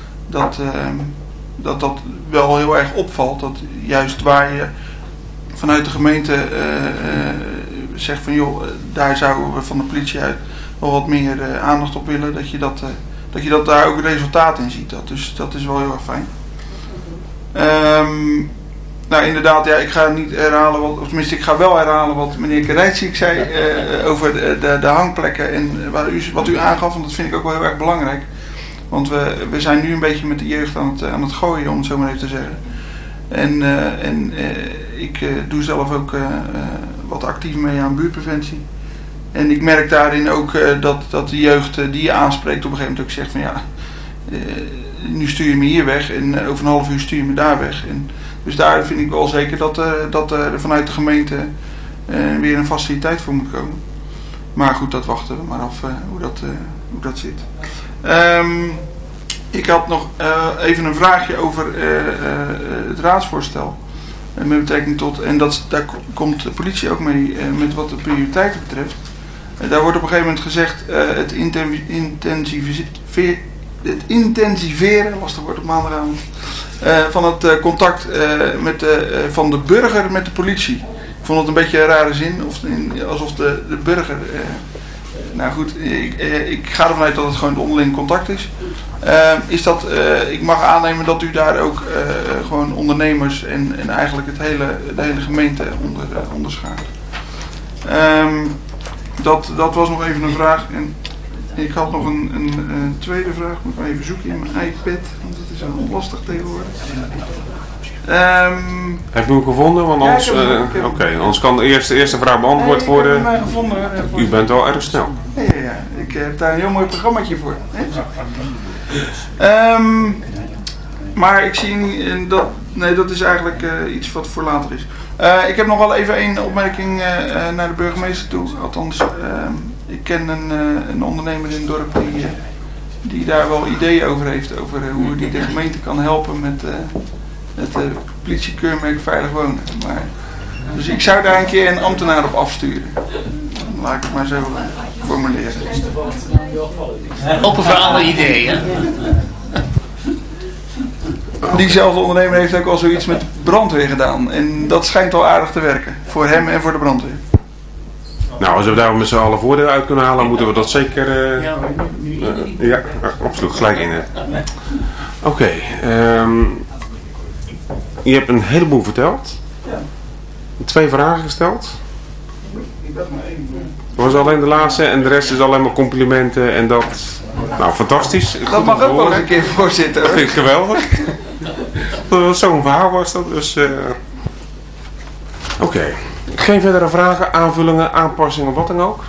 [SPEAKER 10] Dat wel heel erg opvalt, dat juist waar je vanuit de gemeente zegt van joh, daar zouden we van de politie uit wel wat meer aandacht op willen, dat je dat daar ook resultaat in ziet. Dus dat is wel heel erg fijn. Nou inderdaad, ja, ik ga niet herhalen, of tenminste ik ga wel herhalen wat meneer Kerijtsik zei over de hangplekken en wat u aangaf, want dat vind ik ook wel heel erg belangrijk. Want we zijn nu een beetje met de jeugd aan het gooien, om het zo maar even te zeggen. En ik doe zelf ook wat actief mee aan buurtpreventie. En ik merk daarin ook dat de jeugd die je aanspreekt op een gegeven moment ook zegt van ja, nu stuur je me hier weg en over een half uur stuur je me daar weg. En dus daar vind ik wel zeker dat er vanuit de gemeente weer een faciliteit voor moet komen. Maar goed, dat wachten we maar af hoe dat zit. Ik had nog even een vraagje over het raadsvoorstel. Met betrekking tot, en daar komt de politie ook mee met wat de prioriteiten betreft. Daar wordt op een gegeven moment gezegd het intensiveren, lastig woord op maandagavond, van het contact van de burger met de politie. Ik vond het een beetje een rare zin, alsof de burger... nou goed, ik ga ervan uit dat het gewoon het onderling contact is. Ik mag aannemen dat u daar ook gewoon ondernemers en eigenlijk de hele gemeente onderschaart. Dat was nog even een vraag. En ik had nog een tweede vraag. Moet ik maar even zoeken in mijn iPad, want het is wel lastig tegenwoordig.
[SPEAKER 3] Heb je hem gevonden? Want anders, anders kan de eerste vraag beantwoord worden.
[SPEAKER 10] Ik heb hem gevonden.
[SPEAKER 3] U bent wel erg snel.
[SPEAKER 10] Ja. Ik heb daar een heel mooi programmaatje voor. Maar ik zie niet dat... Nee, dat is eigenlijk iets wat voor later is. Ik heb nog wel even één opmerking naar de burgemeester toe. Althans, ik ken een ondernemer in het dorp die daar wel ideeën over heeft. Over hoe die de gemeente kan helpen met het politiekeurmerk Veilig Wonen. Dus ik zou daar een keer een ambtenaar op afsturen. Laat ik het maar zo formuleren.
[SPEAKER 4] Open voor alle ideeën.
[SPEAKER 10] Diezelfde ondernemer heeft ook al zoiets met brandweer gedaan. En dat schijnt wel aardig te werken. Voor hem en voor de brandweer.
[SPEAKER 3] Nou, als we daar met z'n allen voordeel uit kunnen halen, moeten we dat zeker... ja, absoluut. Gelijk in. Oké. Je hebt een heleboel verteld. 2 vragen gesteld. Dat was alleen de laatste en de rest is alleen maar complimenten en dat... Nou, fantastisch.
[SPEAKER 10] Dat mag ook wel eens een keer, voorzitter.
[SPEAKER 3] Dat vind ik geweldig. Zo'n verhaal was dat, dus... Oké. Geen verdere vragen, aanvullingen, aanpassingen, wat dan ook?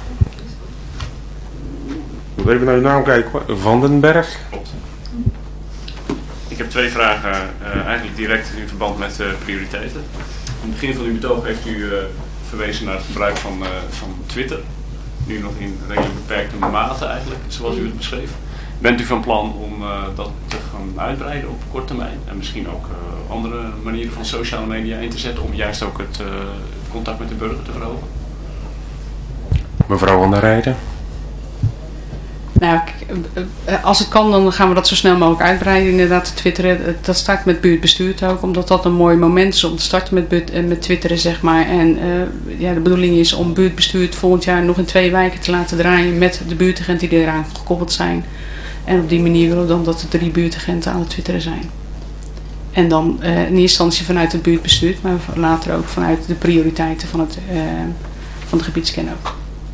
[SPEAKER 3] Ik moet even naar uw naam kijken hoor. Van den Berg.
[SPEAKER 11] Ik heb 2 vragen, eigenlijk direct in verband met prioriteiten. In het begin van uw betoog heeft u verwezen naar het gebruik van Twitter. Nu nog in redelijk beperkte mate eigenlijk, zoals u het beschreef. Bent u van plan om dat te gaan uitbreiden op korte termijn? En misschien ook andere manieren van sociale media in te zetten om juist ook het contact met de burger te verhogen?
[SPEAKER 3] Mevrouw Van der Rijden.
[SPEAKER 8] Nou, als het kan, dan gaan we dat zo snel mogelijk uitbreiden. Inderdaad, twitteren, dat start met buurtbestuur ook, omdat dat een mooi moment is om te starten met twitteren, zeg maar. En de bedoeling is om buurtbestuur het volgend jaar nog in 2 wijken te laten draaien met de buurtagenten die eraan gekoppeld zijn. En op die manier willen we dan dat er 3 buurtagenten aan het twitteren zijn. En dan in eerste instantie vanuit het buurtbestuur, maar later ook vanuit de prioriteiten van de gebiedskenner ook.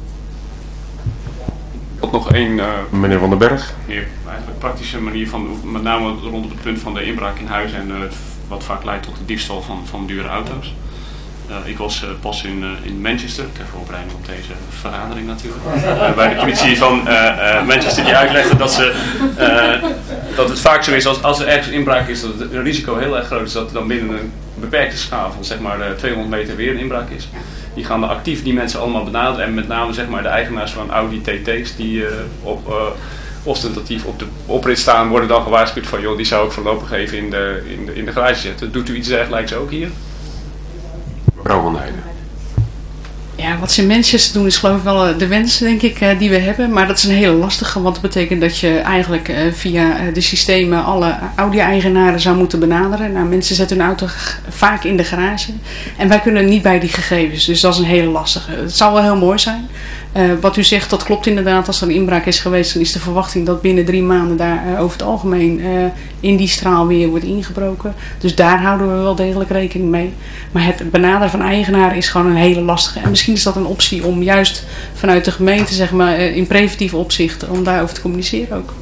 [SPEAKER 11] Nog één
[SPEAKER 3] meneer Van den Berg.
[SPEAKER 11] Eigenlijk praktische manier van, met name rond het punt van de inbraak in huis en wat vaak leidt tot de diefstal van dure auto's. Ik was pas in Manchester, ter voorbereiding op deze vergadering natuurlijk, bij de politie van Manchester die uitlegde dat het vaak zo is als er ergens inbraak is, dat het risico heel erg groot is dat er dan binnen een beperkte schaal van zeg maar 200 meter weer een inbraak is. Die gaan dan actief die mensen allemaal benaderen en met name zeg maar de eigenaars van Audi TT's die ostentatief op de oprit staan worden dan gewaarschuwd van joh die zou ik voorlopig even in de garage zetten. Doet u iets dergelijks ook hier?
[SPEAKER 3] Mevrouw Van Heijden.
[SPEAKER 8] Ja, wat ze in Manchester doen is geloof ik wel de wens denk ik die we hebben. Maar dat is een hele lastige, want dat betekent dat je eigenlijk via de systemen alle Audi-eigenaren zou moeten benaderen. Nou, mensen zetten hun auto vaak in de garage en wij kunnen niet bij die gegevens. Dus dat is een hele lastige. Het zou wel heel mooi zijn. Wat u zegt, dat klopt inderdaad. Als er een inbraak is geweest, dan is de verwachting dat binnen 3 maanden daar over het algemeen in die straal weer wordt ingebroken. Dus daar houden we wel degelijk rekening mee. Maar het benaderen van eigenaren is gewoon een hele lastige. En misschien is dat een optie om juist vanuit de gemeente, zeg maar, in preventief opzicht, om daarover te communiceren ook.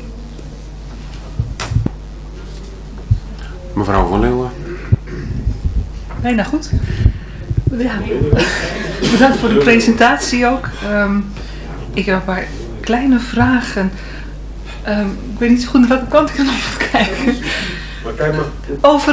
[SPEAKER 3] Mevrouw Van Leeuwen.
[SPEAKER 12] Bijna goed. Ja. Bedankt voor de presentatie ook. Ik heb een paar kleine vragen. Ik weet niet zo goed naar welke kant ik er nog moet kijken.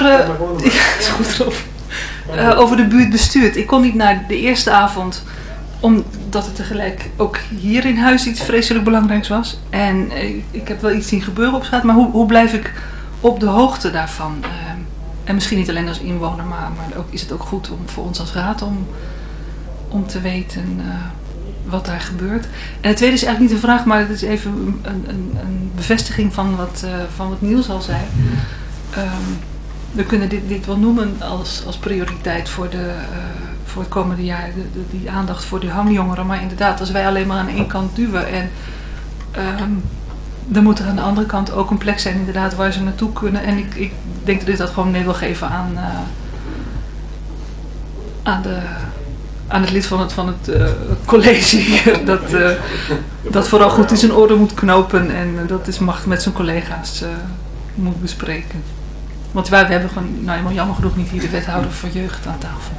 [SPEAKER 12] Over de buurtbestuur. Ik kon niet naar de eerste avond omdat het tegelijk ook hier in huis iets vreselijk belangrijks was. En ik heb wel iets zien gebeuren op straat, maar hoe blijf ik op de hoogte daarvan? En misschien niet alleen als inwoner, maar is het ook goed voor ons als raad om te weten wat daar gebeurt. En het tweede is eigenlijk niet een vraag, maar het is even een bevestiging van wat Niels al zei. We kunnen dit wel noemen als prioriteit voor het komende jaar, die aandacht voor de hangjongeren. Maar inderdaad, als wij alleen maar aan één kant duwen en dan moet er aan de andere kant ook een plek zijn inderdaad waar ze naartoe kunnen. En ik denk dat ik dat gewoon mee wil geven aan het lid van het college hier, dat vooral goed in zijn orde moet knopen en dat mag met zijn collega's moet bespreken. Want wij hebben gewoon, nou helemaal jammer genoeg niet hier de wethouder voor jeugd aan tafel.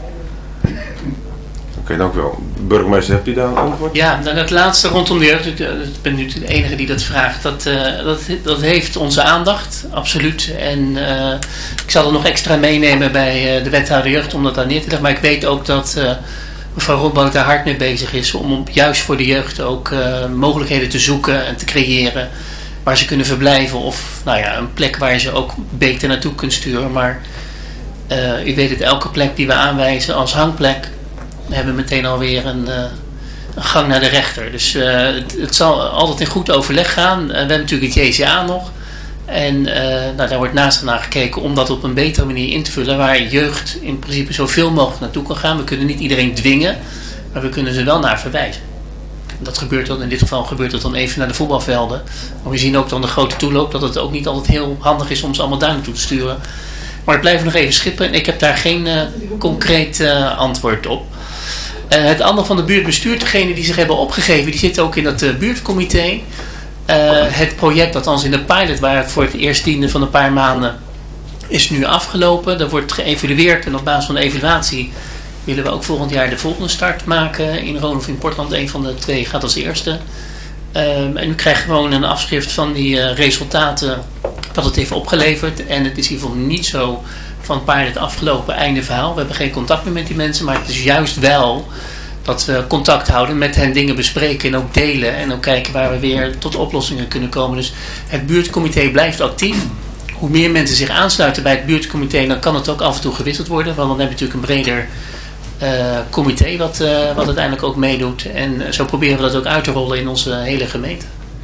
[SPEAKER 3] Oké, dank u wel. Burgemeester, hebt u daar een antwoord?
[SPEAKER 4] Ja, dan het laatste rondom de jeugd. Ik ben nu de enige die dat vraagt. Dat heeft onze aandacht, absoluut. En ik zal er nog extra meenemen bij de wethouder jeugd om dat daar neer te leggen. Maar ik weet ook dat mevrouw Rotboot daar hard mee bezig is om juist voor de jeugd ook mogelijkheden te zoeken en te creëren waar ze kunnen verblijven of een plek waar je ze ook beter naartoe kunt sturen. Maar u weet het, elke plek die we aanwijzen als hangplek, we hebben meteen alweer een gang naar de rechter. Dus het zal altijd in goed overleg gaan. We hebben natuurlijk het JCA nog. En daar wordt naast naar gekeken om dat op een betere manier in te vullen. Waar jeugd in principe zoveel mogelijk naartoe kan gaan. We kunnen niet iedereen dwingen. Maar we kunnen ze wel naar verwijzen. Dat gebeurt dan, in dit geval gebeurt het dan even naar de voetbalvelden. Maar we zien ook dan de grote toeloop dat het ook niet altijd heel handig is om ze allemaal daar naartoe te sturen. Maar het blijven nog even schippen. En ik heb daar geen concreet antwoord op. Het andere van de buurtbestuur, degene die zich hebben opgegeven, die zitten ook in dat buurtcomité. Het project, althans in de pilot, waar het voor het eerst diende van een paar maanden, is nu afgelopen. Er wordt geëvalueerd en op basis van de evaluatie willen we ook volgend jaar de volgende start maken. In Roon of in Portland, een van de twee gaat als eerste. En u krijgt gewoon een afschrift van die resultaten, wat het heeft opgeleverd. En het is in ieder geval niet zo van pilot afgelopen, einde verhaal. We hebben geen contact meer met die mensen, maar het is juist wel dat we contact houden, met hen dingen bespreken en ook delen. En ook kijken waar we weer tot oplossingen kunnen komen. Dus het buurtcomité blijft actief. Hoe meer mensen zich aansluiten bij het buurtcomité, dan kan het ook af en toe gewisseld worden. Want dan heb je natuurlijk een breder comité wat uiteindelijk ook meedoet. En zo proberen we dat ook uit te rollen in onze hele gemeente.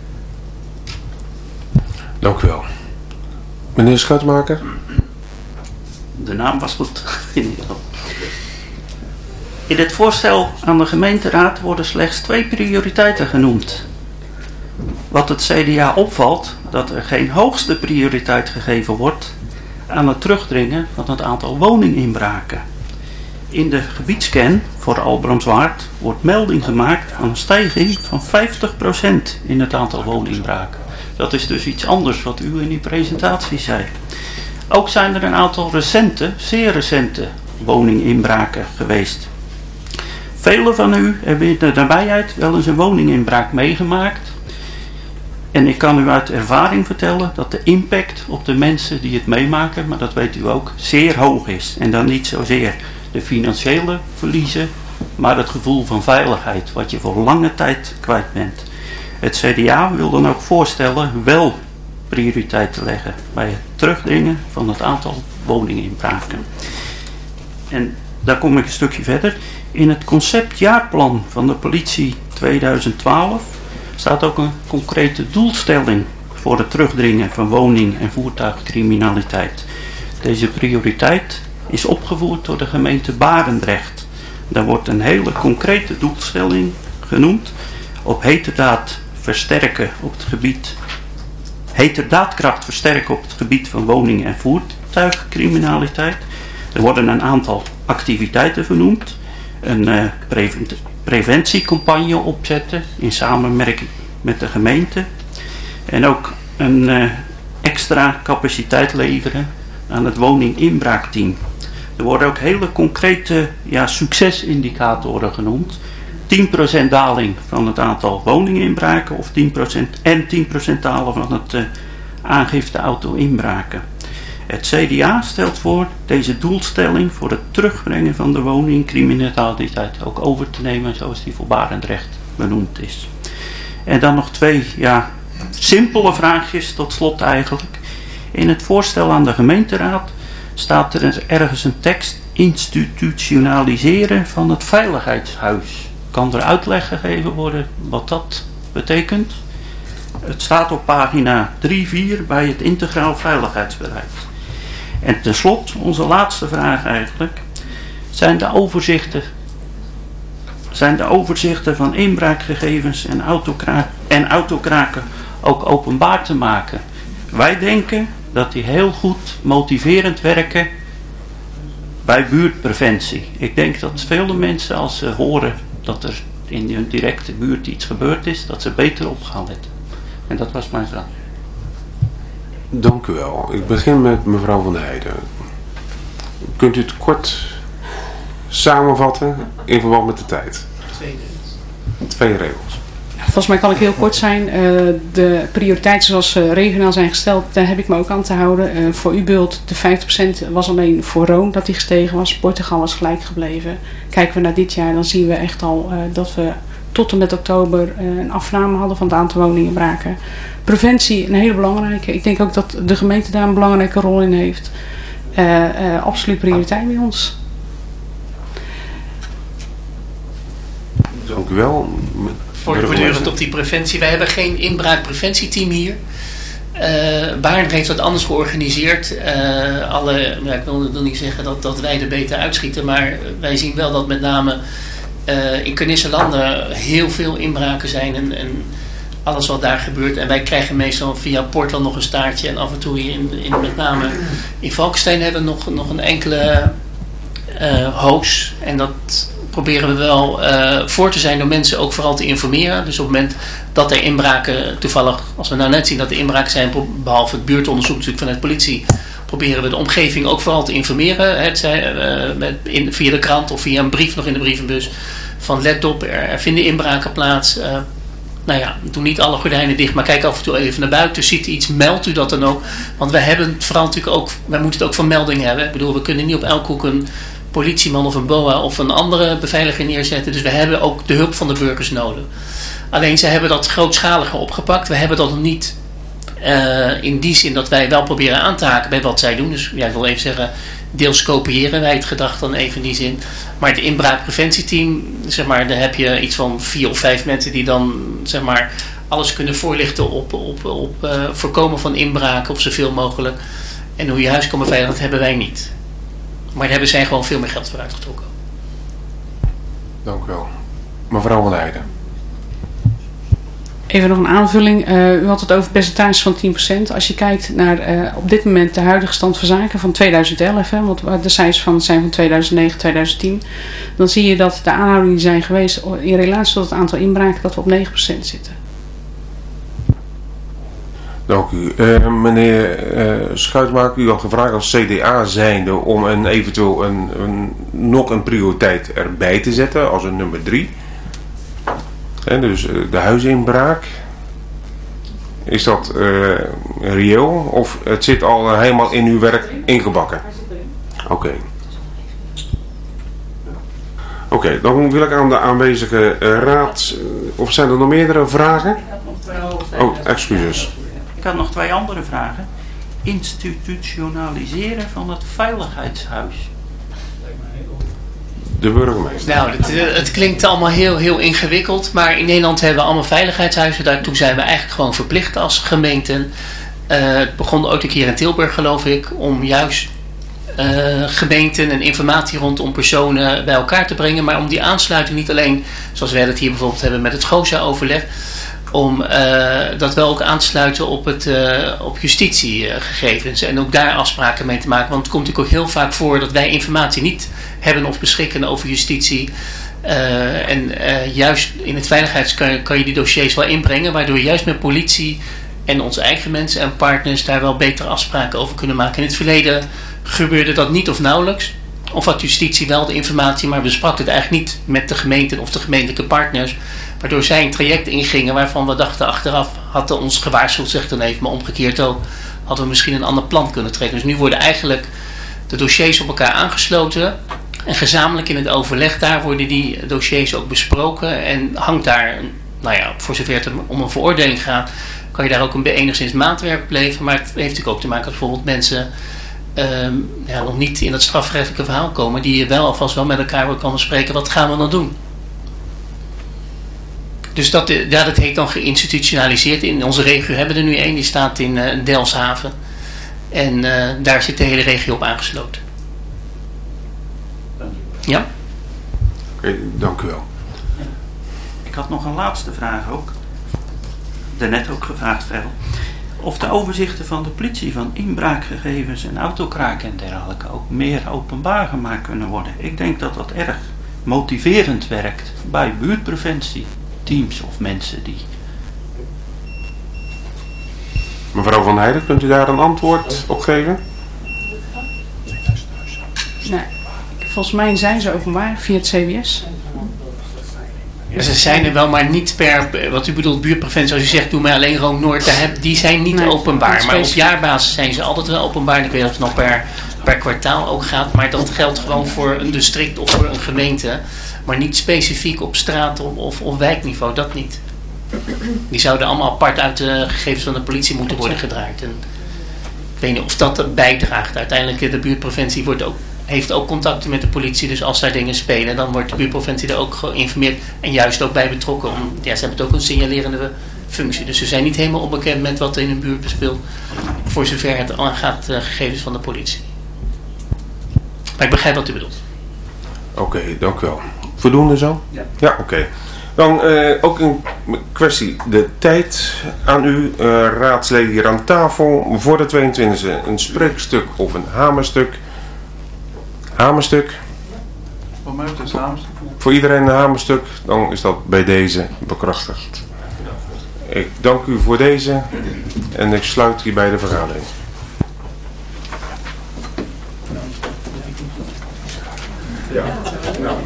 [SPEAKER 3] Dank u wel. Meneer Schuitmaker.
[SPEAKER 13] De naam was goed. In het voorstel aan de gemeenteraad worden slechts 2 prioriteiten genoemd. Wat het CDA opvalt, dat er geen hoogste prioriteit gegeven wordt aan het terugdringen van het aantal woninginbraken. In de gebiedscan voor Albramswaard wordt melding gemaakt van een stijging van 50% in het aantal woninginbraken. Dat is dus iets anders wat u in uw presentatie zei. Ook zijn er een aantal zeer recente woninginbraken geweest. Velen van u hebben in de nabijheid wel eens een woninginbraak meegemaakt. En ik kan u uit ervaring vertellen dat de impact op de mensen die het meemaken, maar dat weet u ook, zeer hoog is. En dan niet zozeer de financiële verliezen, maar het gevoel van veiligheid, wat je voor lange tijd kwijt bent. Het CDA wil dan ook voorstellen wel prioriteit te leggen bij het terugdringen van het aantal woninginbraken. En daar kom ik een stukje verder. In het conceptjaarplan van de politie 2012 staat ook een concrete doelstelling voor het terugdringen van woning- en voertuigcriminaliteit. Deze prioriteit is opgevoerd door de gemeente Barendrecht. Daar wordt een hele concrete doelstelling genoemd op heterdaadkracht versterken op het gebied van woning- en voertuigcriminaliteit. Er worden een aantal activiteiten vernoemd. Een preventiecampagne opzetten in samenwerking met de gemeente. En ook een extra capaciteit leveren aan het woninginbraakteam. Er worden ook hele concrete succesindicatoren genoemd. 10% daling van het aantal woninginbraken of 10% en 10% dalen van het aangifte auto-inbraken. Het CDA stelt voor deze doelstelling voor het terugbrengen van de woningcriminaliteit ook over te nemen zoals die voor Barendrecht benoemd is. En dan nog 2 simpele vraagjes tot slot eigenlijk. In het voorstel aan de gemeenteraad staat er ergens een tekst: institutionaliseren van het veiligheidshuis. Kan er uitleg gegeven worden wat dat betekent? Het staat op pagina 3-4 bij het integraal veiligheidsbeleid. En tenslotte, onze laatste vraag eigenlijk. Zijn de overzichten van inbraakgegevens en autokraken ook openbaar te maken? Wij denken dat die heel goed motiverend werken bij buurtpreventie. Ik denk dat vele mensen, als ze horen dat er in hun directe buurt iets gebeurd is, dat ze beter op gaan letten. En dat was mijn vraag.
[SPEAKER 3] Dank u wel. Ik begin met mevrouw Van der Heijden. Kunt u het kort samenvatten in verband met de tijd? 2 regels.
[SPEAKER 8] Volgens mij kan ik heel kort zijn. De prioriteiten zoals regionaal zijn gesteld, daar heb ik me ook aan te houden. Voor U-Bult, de 50% was alleen voor Roon dat die gestegen was. Portugal was gelijk gebleven. Kijken we naar dit jaar, dan zien we echt al dat we tot en met oktober een afname hadden van het aantal woninginbraken. Preventie, een hele belangrijke. Ik denk ook dat de gemeente daar een belangrijke rol in heeft. Absoluut prioriteit bij ons.
[SPEAKER 3] Dank u wel.
[SPEAKER 4] Voortdurend op die preventie. Wij hebben geen inbraakpreventieteam hier. Barendrecht heeft dat anders georganiseerd. Ik wil niet zeggen dat wij er beter uitschieten, maar wij zien wel dat met name in Kennemerlanden heel veel inbraken zijn en alles wat daar gebeurt. En wij krijgen meestal via Portal nog een staartje en af en toe hier met name in Valkenstein hebben we nog een enkele hoos. En dat proberen we wel voor te zijn door mensen ook vooral te informeren. Dus op het moment dat er inbraken, toevallig als we nou net zien dat er inbraken zijn, behalve het buurtonderzoek natuurlijk vanuit politie, proberen we de omgeving ook vooral te informeren. Via de krant of via een brief nog in de brievenbus. Van let op, er vinden inbraken plaats. Doe niet alle gordijnen dicht, maar kijk af en toe even naar buiten. Ziet u iets, meldt u dat dan ook. Want wij hebben het vooral natuurlijk ook, wij moeten het ook van melding hebben. Ik bedoel, we kunnen niet op elke hoek een politieman of een BOA of een andere beveiliger neerzetten. Dus we hebben ook de hulp van de burgers nodig. Alleen zij hebben dat grootschaliger opgepakt. We hebben dat nog niet in die zin dat wij wel proberen aan te haken bij wat zij doen. Dus ik wil even zeggen, deels kopiëren wij het gedrag dan even in die zin. Maar het inbraakpreventieteam, daar heb je iets van 4 of 5 mensen die dan alles kunnen voorlichten op voorkomen van inbraken of zoveel mogelijk. En hoe je huis kan beveiligen, dat hebben wij niet. Maar daar hebben zij gewoon veel meer geld voor uitgetrokken.
[SPEAKER 3] Dank u wel. Mevrouw Van der Heijden.
[SPEAKER 8] Even nog een aanvulling. U had het over percentage van 10%. Als je kijkt naar op dit moment de huidige stand van zaken van 2011, want de cijfers zijn van 2009, 2010, dan zie je dat de aanhoudingen die zijn geweest in relatie tot het aantal inbraken dat we op 9% zitten.
[SPEAKER 3] Dank u. Meneer Schuitmaker, u had gevraagd als CDA zijnde om eventueel nog een prioriteit erbij te zetten als een nummer 3. Dus de huisinbraak. Is dat reëel of het zit al helemaal in uw werk ingebakken? Oké, dan wil ik aan de aanwezige raad, of zijn er nog meerdere vragen? Oh, excuses.
[SPEAKER 13] Ik had nog 2 andere vragen. Institutionaliseren van het veiligheidshuis.
[SPEAKER 3] De burgemeester.
[SPEAKER 4] Nou, het klinkt allemaal heel, heel ingewikkeld, maar in Nederland hebben we allemaal veiligheidshuizen. Daartoe zijn we eigenlijk gewoon verplicht als gemeenten. Het begon ooit een keer in Tilburg, geloof ik, om juist gemeenten en informatie rondom personen bij elkaar te brengen, maar om die aansluiting niet alleen, zoals wij dat hier bijvoorbeeld hebben met het GOSA-overleg, om dat wel ook aan te sluiten op justitiegegevens en ook daar afspraken mee te maken. Want het komt natuurlijk ook heel vaak voor dat wij informatie niet hebben of beschikken over justitie. Juist in het veiligheids kan je die dossiers wel inbrengen, waardoor je juist met politie en onze eigen mensen en partners daar wel betere afspraken over kunnen maken. In het verleden gebeurde dat niet of nauwelijks. Of had justitie wel de informatie, maar besprak het eigenlijk niet met de gemeenten of de gemeentelijke partners. Waardoor zij een traject ingingen waarvan we dachten achteraf, hadden ons gewaarschuwd, zeg dan even, maar omgekeerd ook, hadden we misschien een ander plan kunnen trekken. Dus nu worden eigenlijk de dossiers op elkaar aangesloten. En gezamenlijk in het overleg daar worden die dossiers ook besproken. En hangt daar, nou ja, voor zover het om een veroordeling gaat, kan je daar ook enigszins maatwerk op leveren. Maar het heeft natuurlijk ook te maken dat bijvoorbeeld mensen nog niet in het strafrechtelijke verhaal komen. Die wel alvast wel met elkaar kan bespreken, wat gaan we dan doen? Dus dat heet dan geïnstitutionaliseerd. In onze regio hebben we er nu één, die staat in Delfshaven. En daar zit de hele regio op aangesloten. Ja?
[SPEAKER 3] Oké, dank u wel.
[SPEAKER 13] Ik had nog een laatste vraag ook. Daarnet ook gevraagd, Ferel. Of de overzichten van de politie van inbraakgegevens en autokraken en dergelijke ook meer openbaar gemaakt kunnen worden. Ik denk dat dat erg motiverend werkt bij buurtpreventieteams of mensen die...
[SPEAKER 3] Mevrouw Van Heijden, kunt u daar een antwoord op geven?
[SPEAKER 8] Nee, volgens mij zijn ze openbaar via het CBS.
[SPEAKER 4] Ze zijn er wel, maar niet per, wat u bedoelt, buurtpreventie, als u zegt, doe mij alleen Rome-Noord, die zijn niet openbaar. Maar op jaarbasis zijn ze altijd wel openbaar. Ik weet niet of het nog per kwartaal ook gaat, maar dat geldt gewoon voor een district of voor een gemeente. Maar niet specifiek op straat of wijkniveau, dat niet. Die zouden allemaal apart uit de gegevens van de politie moeten worden gedraaid. En ik weet niet of dat bijdraagt. Uiteindelijk, de buurtpreventie heeft ook contacten met de politie. Dus als daar dingen spelen, dan wordt de buurtpreventie er ook geïnformeerd. En juist ook bij betrokken. Ze hebben het ook een signalerende functie. Dus ze zijn niet helemaal onbekend met wat er in hun buurt speelt. Voor zover het aangaat gegevens van de politie. Maar ik begrijp wat u bedoelt.
[SPEAKER 3] Oké, dank u wel. Voldoende zo? Ja, oké. Dan ook een kwestie. De tijd aan u, raadsleden hier aan tafel. Voor de 22e een spreekstuk of een hamerstuk. Hamerstuk.
[SPEAKER 10] Voor mij is het hamerstuk.
[SPEAKER 3] Voor iedereen een hamerstuk. Dan is dat bij deze bekrachtigd. Ik dank u voor deze. En ik sluit hierbij de vergadering. Ja. Nou.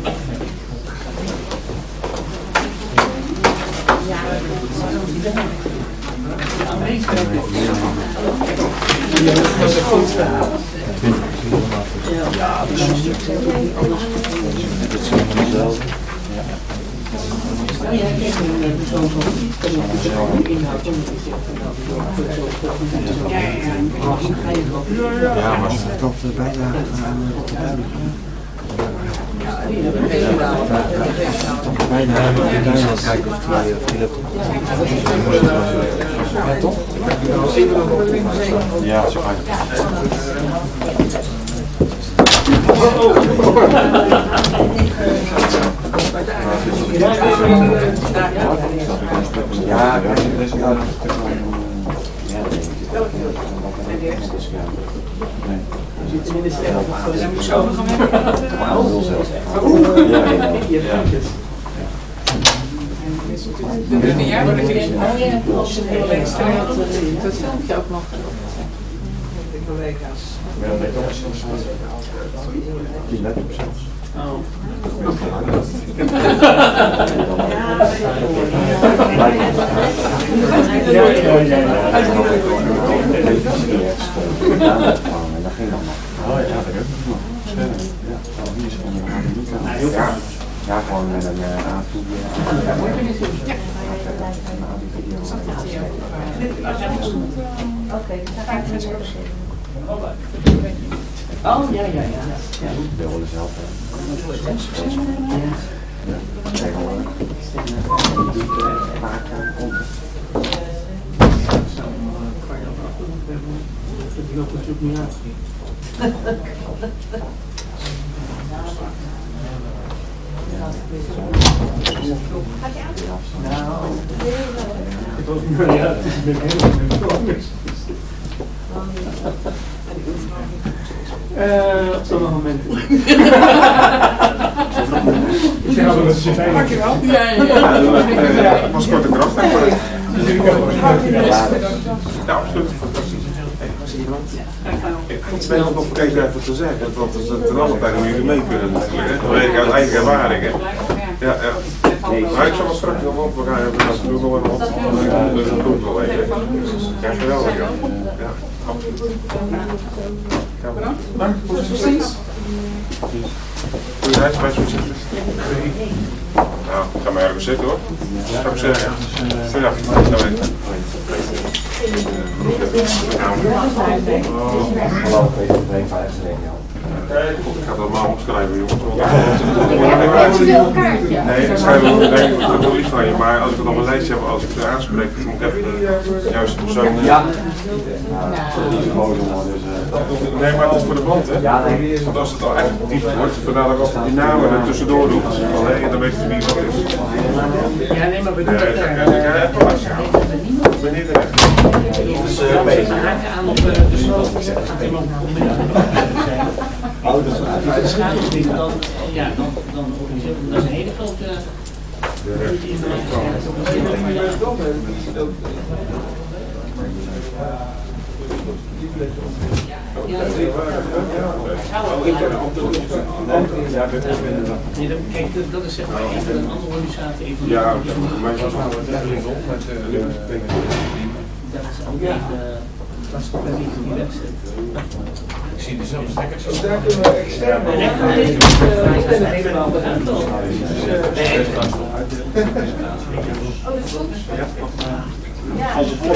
[SPEAKER 6] Ja, maar dat bijdrage aan kijken of die toch? Ja, zo ja, dat is
[SPEAKER 2] zitten in de stijl van de persoon gaan hebben.
[SPEAKER 7] Dat filmpje ook nog.
[SPEAKER 2] De collega's.
[SPEAKER 6] Die let op zelfs. Ja, gewoon met een aanvoerder.
[SPEAKER 2] Oh, ja.
[SPEAKER 6] De rollen zelf.
[SPEAKER 2] Die loopt natuurlijk niet uit.
[SPEAKER 6] Ja, het is een beetje
[SPEAKER 2] op sommige momenten.
[SPEAKER 3] Dankjewel. Ja. Was korte kracht. Ja, absoluut. Fantastisch. Ik wil nog even te zeggen, want het is een andere tijd om jullie mee kunnen natuurlijk. Dat weet ik uit eigen ervaring. Ja. Maar ik zal wel straks nog op, we gaan even dat doen nog wat. Dat doen we wel even. Ja, geweldig. Ja.
[SPEAKER 10] Dank voor de assistent.
[SPEAKER 3] Goeie reis, bij zo'n zitten. Nou, ga maar ergens zitten hoor. Zou ik zeggen. Ja, dat weet ik. Ik ga het allemaal opschrijven, jongens. Nee, dat schrijven we dat lief van je. Maar als ik het op een lijstje heb, als ik het aanspreek, dan moet ik even de juiste persoon. Ja. Nee, maar dat is voor de band, hè? Want als het al echt diep wordt, vandaar dat ik altijd die namen er tussendoor doe. Alleen, dan weet je wie wat is.
[SPEAKER 2] Ja, nee, maar we doen dat daar.
[SPEAKER 3] Ik ben niet er echt.
[SPEAKER 2] Dus we haken aan op de sloot. De schaduwding, dan organiseren we. Dat is een hele grote. Kijk, dat is zeg maar een van de andere organisaties.
[SPEAKER 3] Ja, maar ik was wel wat regeling op met
[SPEAKER 2] dat is ook even. Dat is toch wel niet die wedstrijd. Ik zie dezelfde stekkers. Dus daar kunnen we extern wel. Ik ben er helemaal bedankt. Oh, dat is goed. Ja. Als het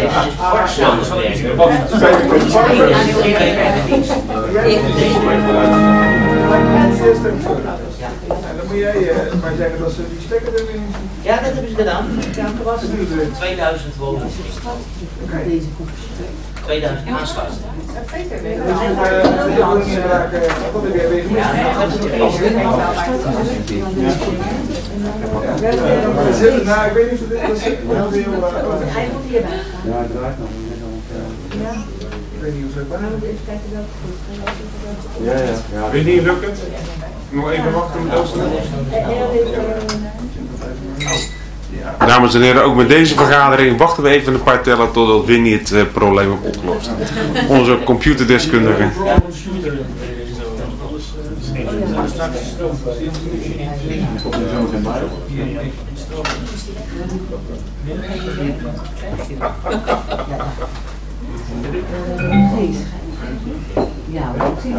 [SPEAKER 10] dan moet jij maar zeggen dat ze die stekker erin.
[SPEAKER 2] Ja, dat hebben ze gedaan. 2000 woningen. 2000 aansluiten.
[SPEAKER 10] Peter, weet ik weet niet of dit was.
[SPEAKER 5] Hij moet hierbij.
[SPEAKER 10] Ja, het draait nog. Ik weet niet hoe ze het waren.
[SPEAKER 5] Even kijken welke goed.
[SPEAKER 3] Ja. Weet je niet, lukt het? Nog even wachten met dat. Dames en heren, ook met deze vergadering wachten we even een paar tellen totdat Winnie het probleem heeft opgelost. Onze computerdeskundige.
[SPEAKER 5] Ja, wat zie je?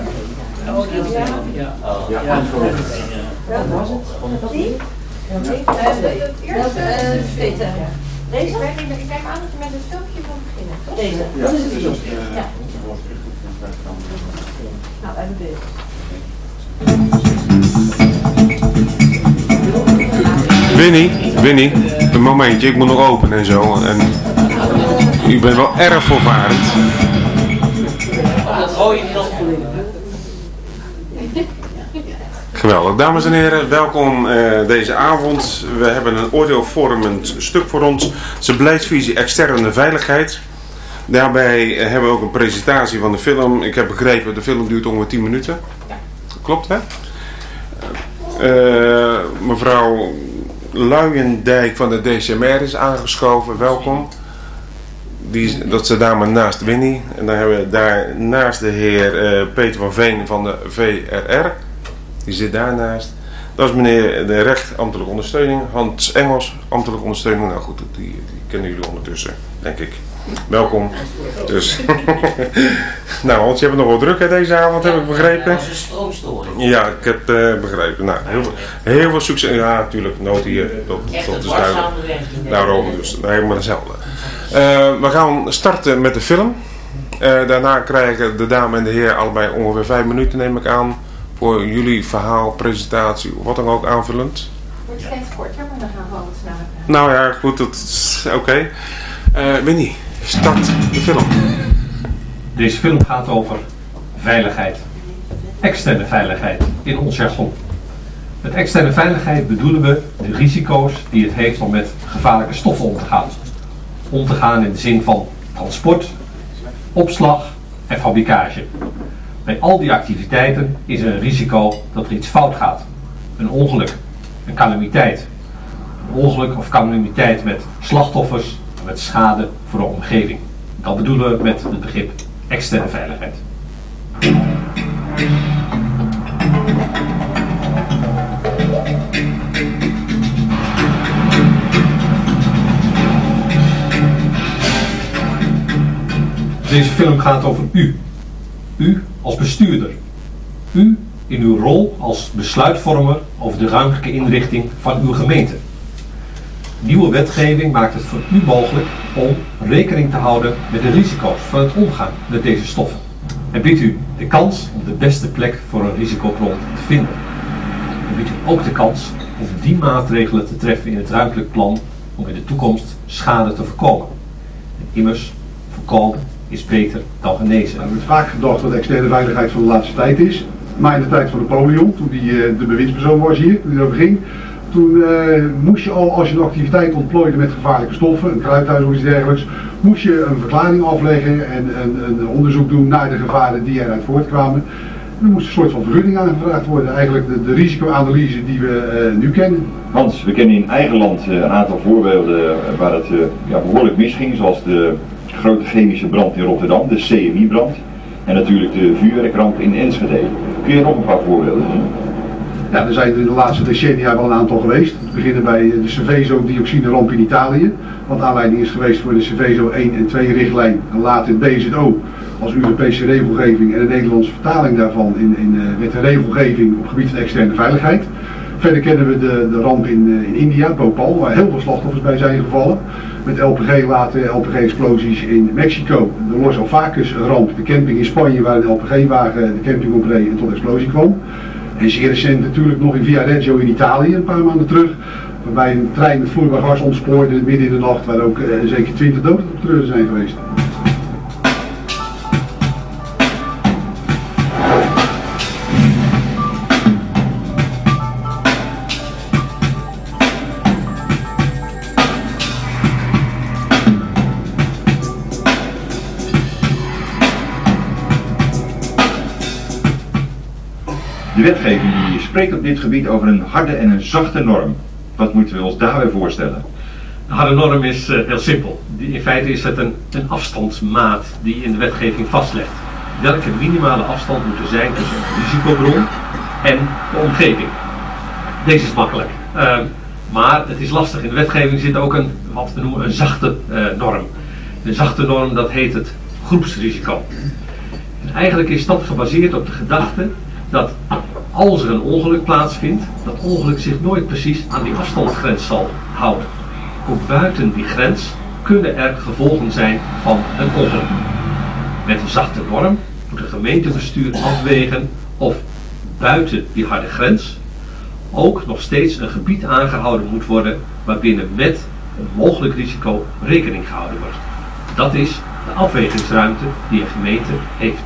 [SPEAKER 5] Ja, dat was het. Die? Het eerste, Peter. Deze? Ik kijk aan dat je met het filmpje van beginnen, toch? Deze, dat is het filmpje. Ja. Nou, even beeld.
[SPEAKER 3] Winnie, een momentje, ik moet nog openen en zo. En u bent wel erg voorvarend.
[SPEAKER 2] Dat gooi je niet op.
[SPEAKER 3] Geweldig. Dames en heren, welkom deze avond. We hebben een oordeelvormend stuk voor ons. Zijn beleidsvisie externe veiligheid. Daarbij hebben we ook een presentatie van de film. Ik heb begrepen, de film duurt ongeveer 10 minuten. Klopt, hè? Mevrouw Luijendijk van de DCMR is aangeschoven. Welkom. Dat is de dame naast Winnie. En dan hebben we daar naast de heer Peter van Veen van de VRR. Die zit daarnaast. Dat is meneer de recht ambtelijke ondersteuning. Hans Engels, ambtelijke ondersteuning. Nou goed, die kennen jullie ondertussen, denk ik. Welkom. Dus. Nou, Hans, je hebt het nog wel druk hè, deze avond, heb ik begrepen.
[SPEAKER 2] Dat was een stroomstoring.
[SPEAKER 3] Ja, ik heb begrepen. Nou, heel veel succes. Ja, natuurlijk, nood hier. Dat is duidelijk. Daarom dus, helemaal hetzelfde. We gaan starten met de film. Daarna krijgen de dame en de heer allebei ongeveer 5 minuten, neem ik aan. Voor jullie verhaal, presentatie, of wat dan ook aanvullend.
[SPEAKER 5] Wordt steeds korter, maar dan gaan we alles sneller.
[SPEAKER 3] Nou ja, goed, dat is oké. Winnie, start de film.
[SPEAKER 14] Deze film gaat over veiligheid. Externe veiligheid in ons jargon. Met externe veiligheid bedoelen we de risico's die het heeft om met gevaarlijke stoffen om te gaan. Om te gaan in de zin van transport, opslag en fabrikage. Bij al die activiteiten is er een risico dat er iets fout gaat. Een ongeluk, een calamiteit. Een ongeluk of calamiteit met slachtoffers, met schade voor de omgeving. Dat bedoelen we met het begrip externe veiligheid. Deze film gaat over u. U als bestuurder. U in uw rol als besluitvormer over de ruimtelijke inrichting van uw gemeente. Nieuwe wetgeving maakt het voor u mogelijk om rekening te houden met de risico's van het omgaan met deze stoffen. En biedt u de kans om de beste plek voor een risicobron te vinden. En biedt u ook de kans om die maatregelen te treffen in het ruimtelijk plan om in de toekomst schade te voorkomen. En immers, voorkomen is beter dan genezen.
[SPEAKER 15] Er wordt vaak gedacht wat de externe veiligheid van de laatste tijd is. Maar in de tijd van Napoleon, toen hij de bewindspersoon was hier, toen hij erover ging, toen moest je al, als je een activiteit ontplooide met gevaarlijke stoffen, een kruidhuis of iets dergelijks, moest je een verklaring afleggen en een onderzoek doen naar de gevaren die eruit voortkwamen. En er moest een soort van vergunning aangevraagd worden, eigenlijk de risicoanalyse die we nu kennen.
[SPEAKER 16] Hans, we kennen in eigen land een aantal voorbeelden waar het behoorlijk misging, zoals de grote chemische brand in Rotterdam, de CMI-brand. En natuurlijk de vuurwerkramp in Enschede. Kun je nog een paar voorbeelden zien?
[SPEAKER 15] Ja, er zijn er in de laatste decennia wel een aantal geweest. We beginnen bij de Seveso-dioxineramp in Italië. Wat aanleiding is geweest voor de Seveso 1 en 2 richtlijn. En later het BZO als Europese regelgeving en de Nederlandse vertaling daarvan in wet en regelgeving op het gebied van externe veiligheid. Verder kennen we de ramp in India, Bhopal, waar heel veel slachtoffers bij zijn gevallen. Met LPG later, LPG-explosies in Mexico. De Los Alfaques ramp, de camping in Spanje waar een LPG-wagen de camping opreed en tot explosie kwam. En zeer recent natuurlijk nog in Viareggio in Italië, een paar maanden terug. Waarbij een trein met vloeibaar gas ontspoorde midden in de nacht, waar ook zeker 20 doden op treuren zijn geweest.
[SPEAKER 16] De wetgeving die spreekt op dit gebied over een harde en een zachte norm. Wat moeten we ons daarbij voorstellen?
[SPEAKER 14] De harde norm is heel simpel. In feite is het een afstandsmaat die in de wetgeving vastlegt. Welke minimale afstand moet er zijn tussen een risicobron en de omgeving? Deze is makkelijk. Maar het is lastig. In de wetgeving zit ook wat we noemen een zachte norm. Een zachte norm, dat heet het groepsrisico. En eigenlijk is dat gebaseerd op de gedachte dat als er een ongeluk plaatsvindt, dat ongeluk zich nooit precies aan die afstandsgrens zal houden. Ook buiten die grens kunnen er gevolgen zijn van een ongeluk. Met een zachte norm moet een gemeentebestuur afwegen of buiten die harde grens ook nog steeds een gebied aangehouden moet worden waarbinnen met een mogelijk risico rekening gehouden wordt. Dat is de afwegingsruimte die een gemeente heeft.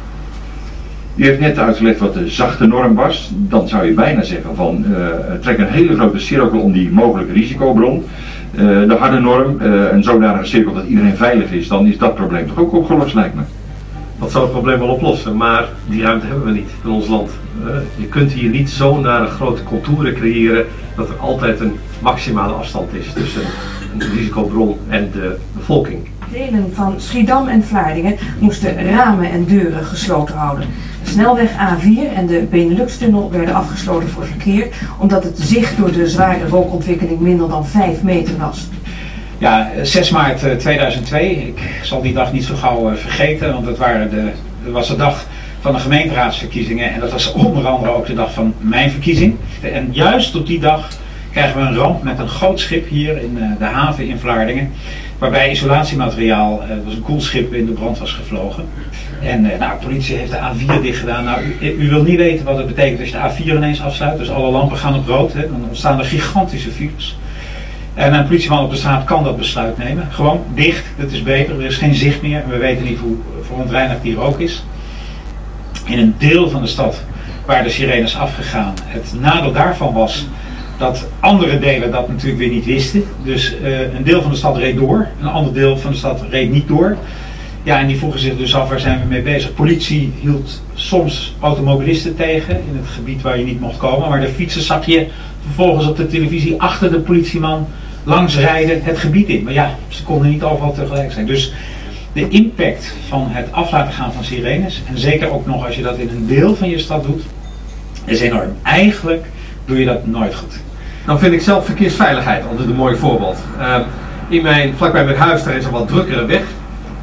[SPEAKER 16] U heeft net uitgelegd wat de zachte norm was. Dan zou je bijna zeggen van trek een hele grote cirkel om die mogelijke risicobron. De harde norm, een zodanige cirkel dat iedereen veilig is, dan is dat probleem toch ook opgelost, lijkt me.
[SPEAKER 14] Dat zou het probleem wel oplossen, maar die ruimte hebben we niet in ons land. Je kunt hier niet zo naar een grote contouren creëren dat er altijd een maximale afstand is tussen een risicobron en de bevolking.
[SPEAKER 17] Delen van Schiedam en Vlaardingen moesten ramen en deuren gesloten houden. De snelweg A4 en de Benelux-tunnel werden afgesloten voor verkeer, omdat het zicht door de zware rookontwikkeling minder dan 5 meter was.
[SPEAKER 2] Ja, 6 maart 2002, ik zal die dag niet zo gauw vergeten, want dat was de dag van de gemeenteraadsverkiezingen en dat was onder andere ook de dag van mijn verkiezing. En juist op die dag krijgen we een ramp met een groot schip hier in de haven in Vlaardingen, waarbij isolatiemateriaal, was een koelschip, in de brand was gevlogen. En de politie heeft de A4 dicht gedaan. Nou, u wil niet weten wat het betekent als je de A4 ineens afsluit, dus alle lampen gaan op rood, dan ontstaan er gigantische files. En een politieman op de straat kan dat besluit nemen. Gewoon dicht, dat is beter, er is geen zicht meer en we weten niet hoe verontreinigd die rook is. In een deel van de stad waar de sirenes afgegaan. Het nadeel daarvan was dat andere delen dat natuurlijk weer niet wisten. Dus een deel van de stad reed door, een ander deel van de stad reed niet door. Ja, en die vroegen zich dus af, waar zijn we mee bezig? Politie hield soms automobilisten tegen in het gebied waar je niet mocht komen. Maar de fietsers zag je vervolgens op de televisie achter de politieman langs rijden het gebied in. Maar ja, ze konden niet overal tegelijk zijn. Dus de impact van het af laten gaan van sirenes, en zeker ook nog als je dat in een deel van je stad doet, is enorm. Eigenlijk doe je dat nooit goed.
[SPEAKER 14] Dan vind ik zelf verkeersveiligheid altijd een mooi voorbeeld. Vlakbij mijn huis, daar is een wat drukkere weg.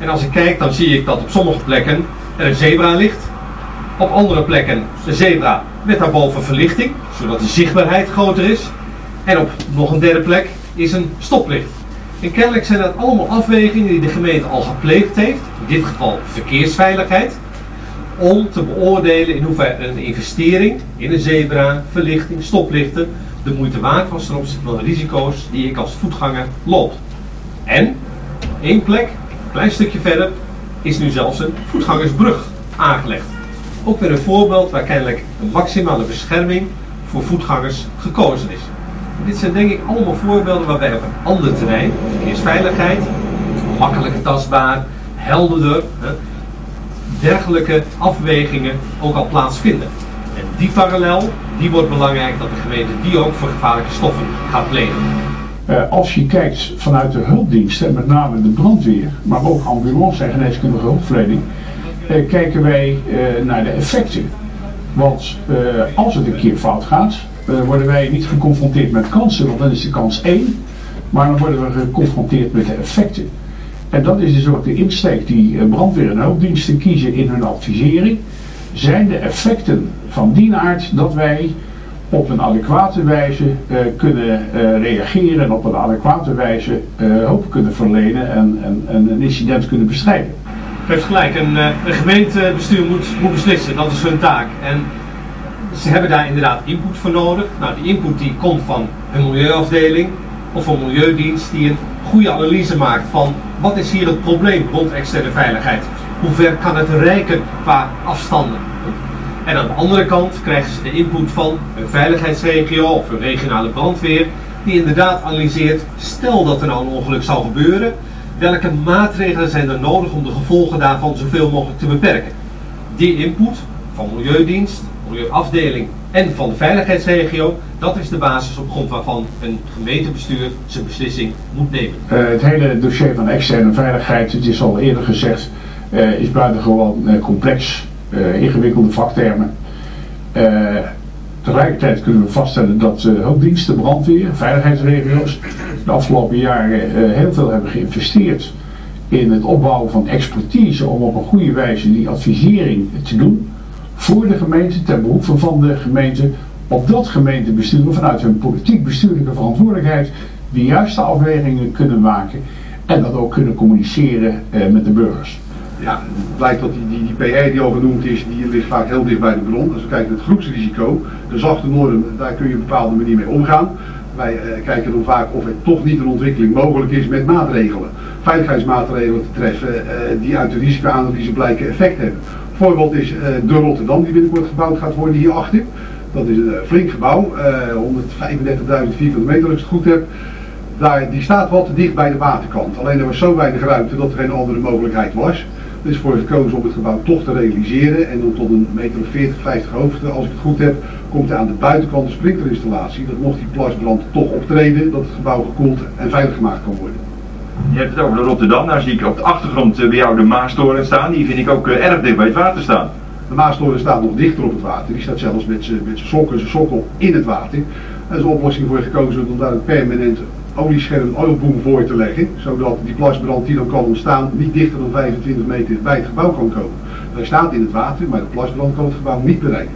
[SPEAKER 14] En als ik kijk, dan zie ik dat op sommige plekken er een zebra ligt. Op andere plekken een zebra met daarboven verlichting, zodat de zichtbaarheid groter is. En op nog een derde plek is een stoplicht. En kennelijk zijn dat allemaal afwegingen die de gemeente al gepleegd heeft, in dit geval verkeersveiligheid, om te beoordelen in hoeverre een investering in een zebra, verlichting, stoplichten de moeite waard was ten opzichte van de risico's die ik als voetganger loop. En één plek, een klein stukje verder, is nu zelfs een voetgangersbrug aangelegd. Ook weer een voorbeeld waar kennelijk een maximale bescherming voor voetgangers gekozen is. En dit zijn denk ik allemaal voorbeelden waarbij op een ander terrein, verkeersveiligheid, makkelijker tastbaar, helderder, dergelijke afwegingen ook al plaatsvinden. En die parallel, die wordt belangrijk dat de gemeente die ook voor gevaarlijke stoffen gaat plegen.
[SPEAKER 18] Als je kijkt vanuit de hulpdiensten, met name de brandweer, maar ook ambulance en geneeskundige hulpverlening, kijken wij naar de effecten. Want als het een keer fout gaat, worden wij niet geconfronteerd met kansen, want dan is de kans 1, maar dan worden we geconfronteerd met de effecten. En dat is dus ook de insteek die brandweer en hulpdiensten kiezen in hun advisering. Zijn de effecten van die aard dat wij op een adequate wijze kunnen reageren en op een adequate wijze hulp kunnen verlenen en een incident kunnen bestrijden.
[SPEAKER 14] U heeft gelijk, een gemeentebestuur moet beslissen, dat is hun taak. En ze hebben daar inderdaad input voor nodig. Nou, die input die komt van een milieuafdeling of een milieudienst die een goede analyse maakt van wat is hier het probleem rond externe veiligheid. Hoe ver kan het reiken qua afstanden? En aan de andere kant krijgen ze de input van een veiligheidsregio of een regionale brandweer die inderdaad analyseert, stel dat er nou een ongeluk zou gebeuren, welke maatregelen zijn er nodig om de gevolgen daarvan zoveel mogelijk te beperken. Die input van milieudienst, milieuafdeling en van de veiligheidsregio, dat is de basis op grond waarvan een gemeentebestuur zijn beslissing moet nemen.
[SPEAKER 18] Het hele dossier van externe veiligheid, het is al eerder gezegd, is buitengewoon complex, ingewikkelde vaktermen. Tegelijkertijd kunnen we vaststellen dat hulpdiensten, brandweer, veiligheidsregio's de afgelopen jaren heel veel hebben geïnvesteerd in het opbouwen van expertise om op een goede wijze die advisering te doen voor de gemeente, ten behoeve van de gemeente, op dat gemeentebestuur vanuit hun politiek-bestuurlijke verantwoordelijkheid de juiste afwegingen kunnen maken en dat ook kunnen communiceren met de burgers.
[SPEAKER 15] Ja, het blijkt dat die PR die al genoemd is, die ligt vaak heel dicht bij de bron. Als we kijken naar het groepsrisico, de zachte norm, daar kun je op een bepaalde manier mee omgaan. Wij kijken dan vaak of er toch niet een ontwikkeling mogelijk is met maatregelen. Veiligheidsmaatregelen te treffen die uit de risicoanalyse blijken effect hebben. Voorbeeld is de Rotterdam die binnenkort gebouwd gaat worden hierachter. Dat is een flink gebouw, 135.000 vierkante meter als ik het goed heb. Die staat wat te dicht bij de waterkant. Alleen er was zo weinig ruimte dat er geen andere mogelijkheid was. Er is voor gekozen om het gebouw toch te realiseren. En dan tot een meter of 40, 50 hoogte, als ik het goed heb, komt er aan de buitenkant een sprinklerinstallatie. Dat mocht die plasbrand toch optreden, dat het gebouw gekoeld en veilig gemaakt kan worden.
[SPEAKER 16] Je hebt het over de Rotterdam, daar zie ik op de achtergrond bij jou de Maastoren staan. Die vind ik ook erg dicht bij het water staan.
[SPEAKER 15] De Maastoren staat nog dichter op het water. Die staat zelfs met zijn sokkel in het water. Er is een oplossing voor gekozen om daar een permanent oliescherm, oilboom voor te leggen. Zodat die plasbrand die dan kan ontstaan niet dichter dan 25 meter bij het gebouw kan komen. Hij staat in het water, maar de plasbrand kan het gebouw niet bereiken.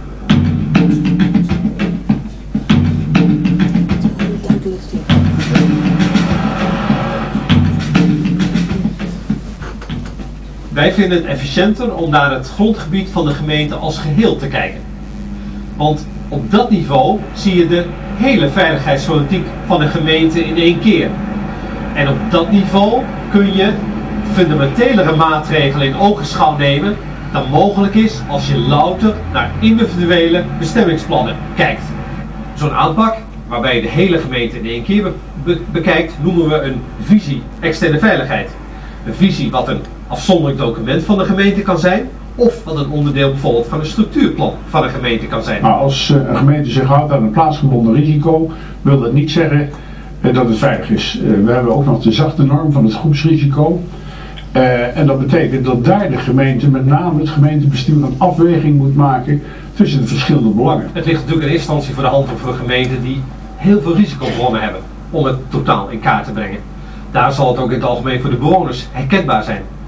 [SPEAKER 14] Wij vinden het efficiënter om naar het grondgebied van de gemeente als geheel te kijken. Want op dat niveau zie je de hele veiligheidspolitiek van een gemeente in één keer. En op dat niveau kun je fundamentelere maatregelen in ogenschouw nemen dan mogelijk is als je louter naar individuele bestemmingsplannen kijkt. Zo'n aanpak, waarbij je de hele gemeente in één keer bekijkt, noemen we een visie externe veiligheid. Een visie wat een afzonderlijk document van de gemeente kan zijn, of wat een onderdeel bijvoorbeeld van een structuurplan van een gemeente kan zijn.
[SPEAKER 18] Maar als een gemeente zich houdt aan een plaatsgebonden risico, wil dat niet zeggen dat het veilig is. We hebben ook nog de zachte norm van het groepsrisico. En dat betekent dat daar de gemeente, met name het gemeentebestuur, een afweging moet maken tussen de verschillende belangen.
[SPEAKER 14] Het ligt natuurlijk in eerste instantie voor de hand voor gemeenten die heel veel risicobronnen hebben om het totaal in kaart te brengen. Daar zal het ook in het algemeen voor de bewoners herkenbaar zijn.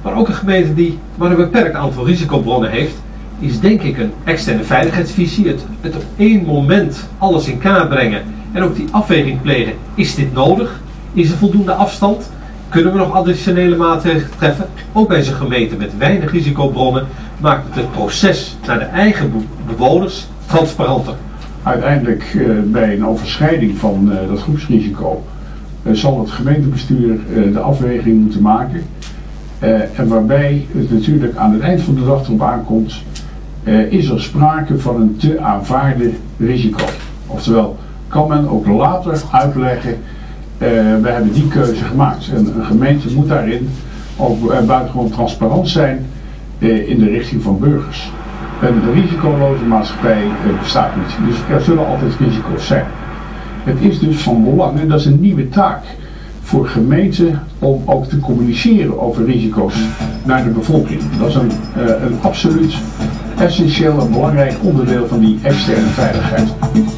[SPEAKER 14] Maar ook een gemeente die maar een beperkt aantal risicobronnen heeft, is denk ik een externe veiligheidsvisie. Het op één moment alles in kaart brengen en ook die afweging plegen. Is dit nodig? Is er voldoende afstand? Kunnen we nog additionele maatregelen treffen? Ook bij zo'n gemeente met weinig risicobronnen maakt het proces naar de eigen bewoners transparanter.
[SPEAKER 18] Uiteindelijk bij een overschrijding van dat groepsrisico zal het gemeentebestuur de afweging moeten maken. En waarbij het natuurlijk aan het eind van de dag erop aankomt, is er sprake van een te aanvaarde risico. Oftewel, kan men ook later uitleggen, we hebben die keuze gemaakt. En een gemeente moet daarin ook buitengewoon transparant zijn in de richting van burgers. Een risicoloze maatschappij bestaat niet. Dus er zullen altijd risico's zijn. Het is dus van belang, en dat is een nieuwe taak voor gemeenten, om ook te communiceren over risico's naar de bevolking. Dat is een absoluut essentieel en belangrijk onderdeel van die externe veiligheid.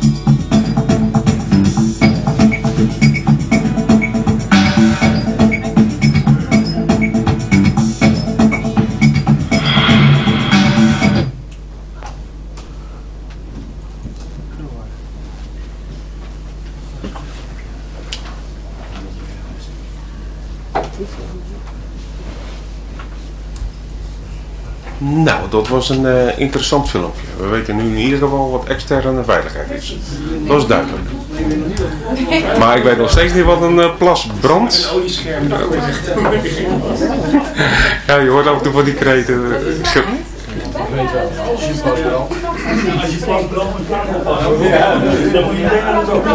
[SPEAKER 3] Nou, dat was een interessant filmpje. We weten nu in ieder geval wat externe veiligheid is. Dat is duidelijk. Maar ik weet nog steeds niet wat een plas brandt. Ja, je hoort af en toe van die kreten.
[SPEAKER 1] Als je plas brandt, dan moet je denken aan het ook.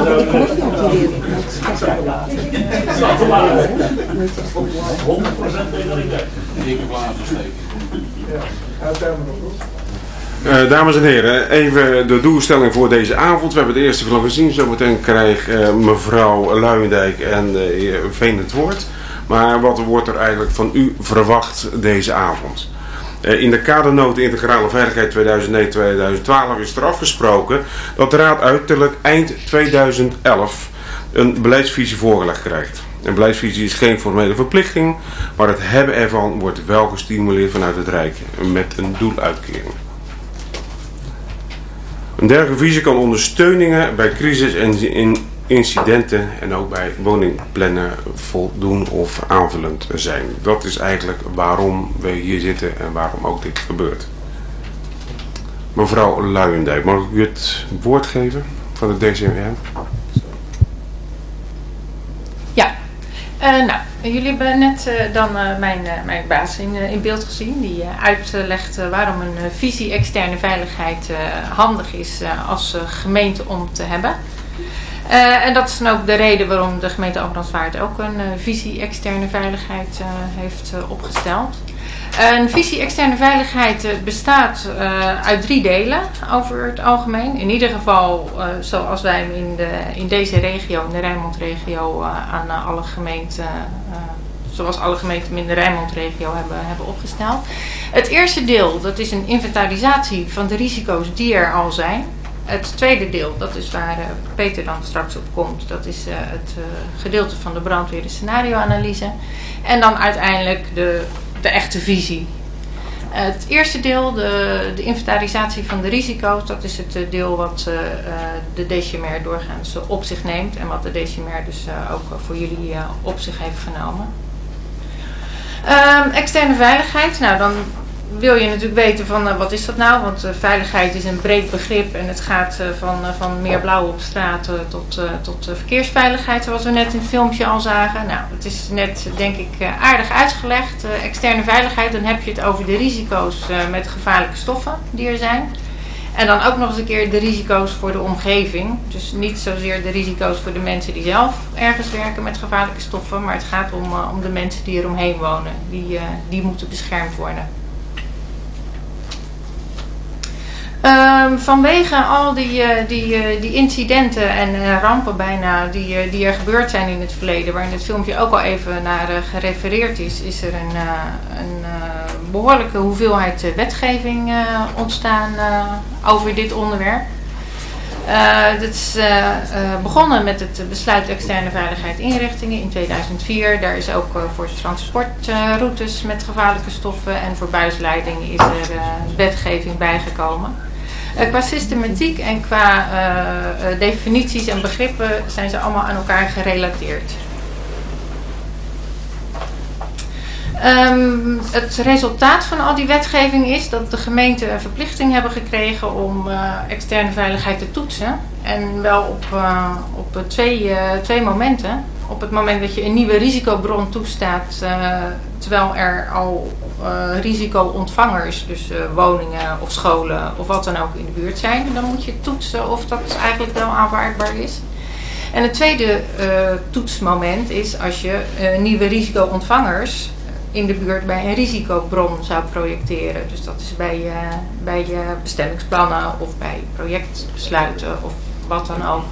[SPEAKER 3] Dames en heren, even de doelstelling voor deze avond. We hebben de eerste film gezien. Zometeen krijgt mevrouw Luijendijk en de heer Veen het woord. Maar wat wordt er eigenlijk van u verwacht deze avond? In de kadernota Integrale Veiligheid 2009-2012 is er afgesproken dat de Raad uiterlijk eind 2011 een beleidsvisie voorgelegd krijgt. Een beleidsvisie is geen formele verplichting, maar het hebben ervan wordt wel gestimuleerd vanuit het Rijk met een doeluitkering. Een dergelijke visie kan ondersteuningen bij crisis en incidenten en ook bij woningplannen voldoen of aanvullend zijn. Dat is eigenlijk waarom we hier zitten en waarom ook dit gebeurt. Mevrouw Luijendijk, mag ik u het woord geven van de DCMR?
[SPEAKER 5] Ja, nou, jullie hebben net mijn baas in beeld gezien die uitlegt waarom een visie externe veiligheid handig is als gemeente om te hebben. En dat is dan ook de reden waarom de gemeente Albrandswaard ook een visie externe veiligheid heeft opgesteld. Een visie externe veiligheid bestaat uit 3 delen over het algemeen. In ieder geval zoals wij hem in deze regio, in de Rijnmondregio, aan alle gemeenten, zoals alle gemeenten in de Rijnmondregio hebben opgesteld. Het eerste deel, dat is een inventarisatie van de risico's die er al zijn. Het tweede deel, dat is waar Peter dan straks op komt, dat is het gedeelte van de brandweer, de scenarioanalyse. En dan uiteindelijk de echte visie. Het eerste deel, de inventarisatie van de risico's, dat is het deel wat de DCMR doorgaans op zich neemt. En wat de DCMR dus ook voor jullie op zich heeft genomen. Externe veiligheid, nou dan wil je natuurlijk weten van wat is dat nou, want veiligheid is een breed begrip en het gaat van meer blauw op straat tot verkeersveiligheid, zoals we net in het filmpje al zagen. Nou, het is net denk ik aardig uitgelegd. Externe veiligheid, dan heb je het over de risico's met gevaarlijke stoffen die er zijn. En dan ook nog eens een keer de risico's voor de omgeving. Dus niet zozeer de risico's voor de mensen die zelf ergens werken met gevaarlijke stoffen, maar het gaat om de mensen die eromheen wonen. Die moeten beschermd worden. Vanwege al die incidenten en rampen bijna die er gebeurd zijn in het verleden, waar in het filmpje ook al even naar gerefereerd is er een behoorlijke hoeveelheid wetgeving ontstaan over dit onderwerp. Dit is begonnen met het besluit externe veiligheid inrichtingen in 2004. Daar is ook voor transportroutes met gevaarlijke stoffen en voor buisleiding is er wetgeving bijgekomen. Qua systematiek en qua definities en begrippen zijn ze allemaal aan elkaar gerelateerd. Het resultaat van al die wetgeving is dat de gemeenten een verplichting hebben gekregen om externe veiligheid te toetsen. En wel op twee momenten. Op het moment dat je een nieuwe risicobron toestaat, terwijl er al risico-ontvangers, dus woningen of scholen of wat dan ook in de buurt zijn, dan moet je toetsen of dat eigenlijk wel aanvaardbaar is. En het tweede toetsmoment is als je nieuwe risico-ontvangers in de buurt bij een risicobron zou projecteren. Dus dat is bij je bestemmingsplannen of bij projectbesluiten of wat dan ook.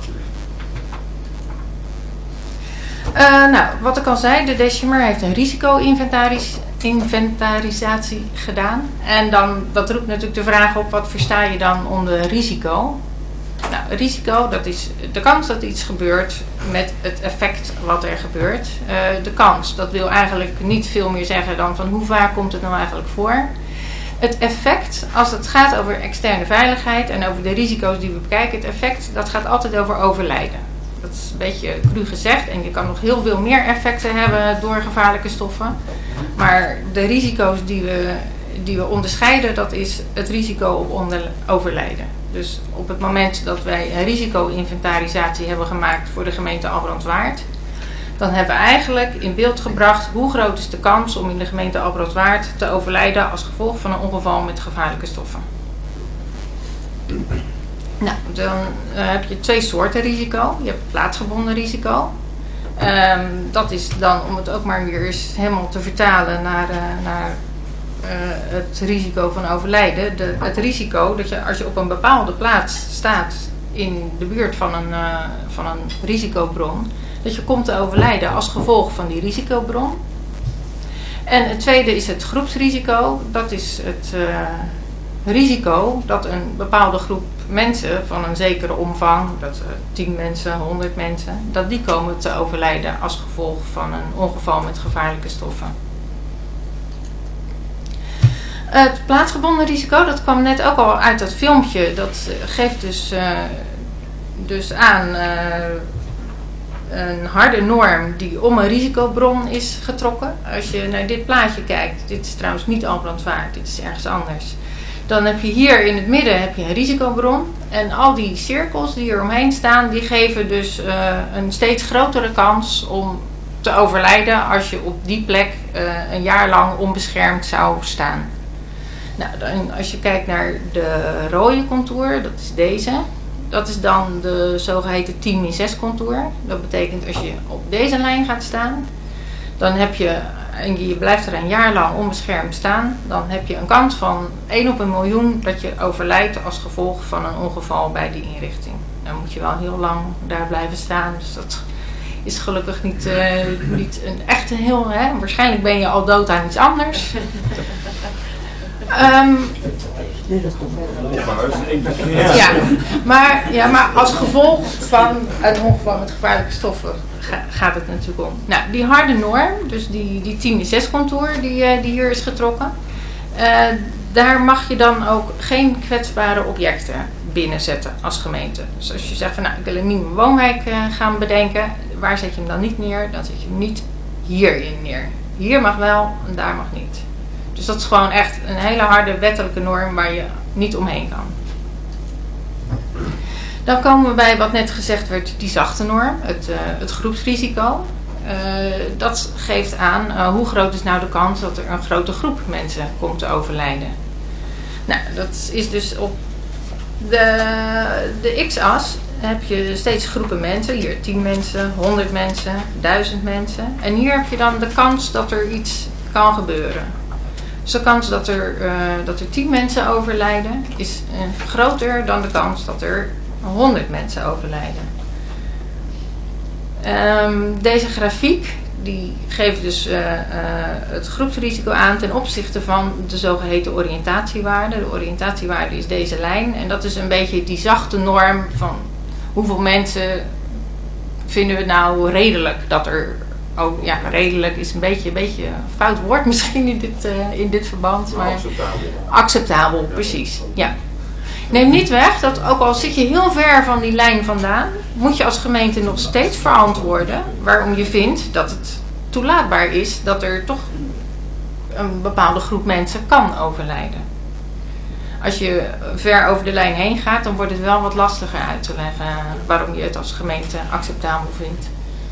[SPEAKER 5] Nou, wat ik al zei, de DECIMER heeft een risico-inventarisatie gedaan. En dan, dat roept natuurlijk de vraag op, wat versta je dan onder risico? Nou, risico, dat is de kans dat iets gebeurt met het effect wat er gebeurt. De kans, dat wil eigenlijk niet veel meer zeggen dan van hoe vaak komt het nou eigenlijk voor. Het effect, als het gaat over externe veiligheid en over de risico's die we bekijken, het effect, dat gaat altijd over overlijden. Dat is een beetje cru gezegd en je kan nog heel veel meer effecten hebben door gevaarlijke stoffen. Maar de risico's die we onderscheiden, dat is het risico op overlijden. Dus op het moment dat wij een risico-inventarisatie hebben gemaakt voor de gemeente Albrandswaard, dan hebben we eigenlijk in beeld gebracht hoe groot is de kans om in de gemeente Albrandswaard te overlijden als gevolg van een ongeval met gevaarlijke stoffen. Nou, dan heb je twee soorten risico. Je hebt plaatsgebonden risico. Dat is dan, om het ook maar weer eens helemaal te vertalen naar het risico van overlijden. Het risico dat je als je op een bepaalde plaats staat in de buurt van een risicobron, dat je komt te overlijden als gevolg van die risicobron. En het tweede is het groepsrisico. Dat is het risico dat een bepaalde groep mensen van een zekere omvang, dat 10 mensen, 100 mensen, dat die komen te overlijden als gevolg van een ongeval met gevaarlijke stoffen. Het plaatsgebonden risico, dat kwam net ook al uit dat filmpje. Dat geeft dus aan een harde norm die om een risicobron is getrokken. Als je naar dit plaatje kijkt, dit is trouwens niet Albrandswaard, dit is ergens anders. Dan heb je hier in het midden heb je een risicobron. En al die cirkels die er omheen staan, die geven dus een steeds grotere kans om te overlijden als je op die plek een jaar lang onbeschermd zou staan. Nou, dan, als je kijkt naar de rode contour, dat is deze. Dat is dan de zogeheten 10-6 contour. Dat betekent als je op deze lijn gaat staan, dan heb je, en je blijft er een jaar lang onbeschermd staan, dan heb je een kans van 1 op 1 miljoen dat je overlijdt als gevolg van een ongeval bij die inrichting. Dan moet je wel heel lang daar blijven staan, dus dat is gelukkig niet een echte heel, hè? Waarschijnlijk ben je al dood aan iets anders. Maar als gevolg van een ongeval met gevaarlijke stoffen gaat het natuurlijk om. Nou, die harde norm, dus die 10-6 contour die hier is getrokken, daar mag je dan ook geen kwetsbare objecten binnenzetten als gemeente. Dus als je zegt van nou, ik wil een nieuwe woonwijk gaan bedenken, waar zet je hem dan niet neer? Dan zet je hem niet hierin neer. Hier mag wel en daar mag niet. Dus dat is gewoon echt een hele harde wettelijke norm waar je niet omheen kan. Dan komen we bij wat net gezegd werd, die zachte norm, het groepsrisico. Dat geeft aan hoe groot is nou de kans dat er een grote groep mensen komt te overlijden. Nou, dat is dus op de x-as heb je steeds groepen mensen. Hier 10 mensen, 100 mensen, 1000 mensen. En hier heb je dan de kans dat er iets kan gebeuren. Dus de kans dat er 10 mensen overlijden is groter dan de kans dat er 100 mensen overlijden. Deze grafiek die geven dus het groepsrisico aan ten opzichte van de zogeheten oriëntatiewaarde. De oriëntatiewaarde is deze lijn en dat is een beetje die zachte norm van hoeveel mensen vinden we nou redelijk dat er... Oh ja, redelijk is een beetje een fout woord misschien in dit verband. Maar acceptabel, precies. Ja. Neem niet weg dat ook al zit je heel ver van die lijn vandaan, moet je als gemeente nog steeds verantwoorden waarom je vindt dat het toelaatbaar is dat er toch een bepaalde groep mensen kan overlijden. Als je ver over de lijn heen gaat, dan wordt het wel wat lastiger uit te leggen waarom je het als gemeente acceptabel vindt.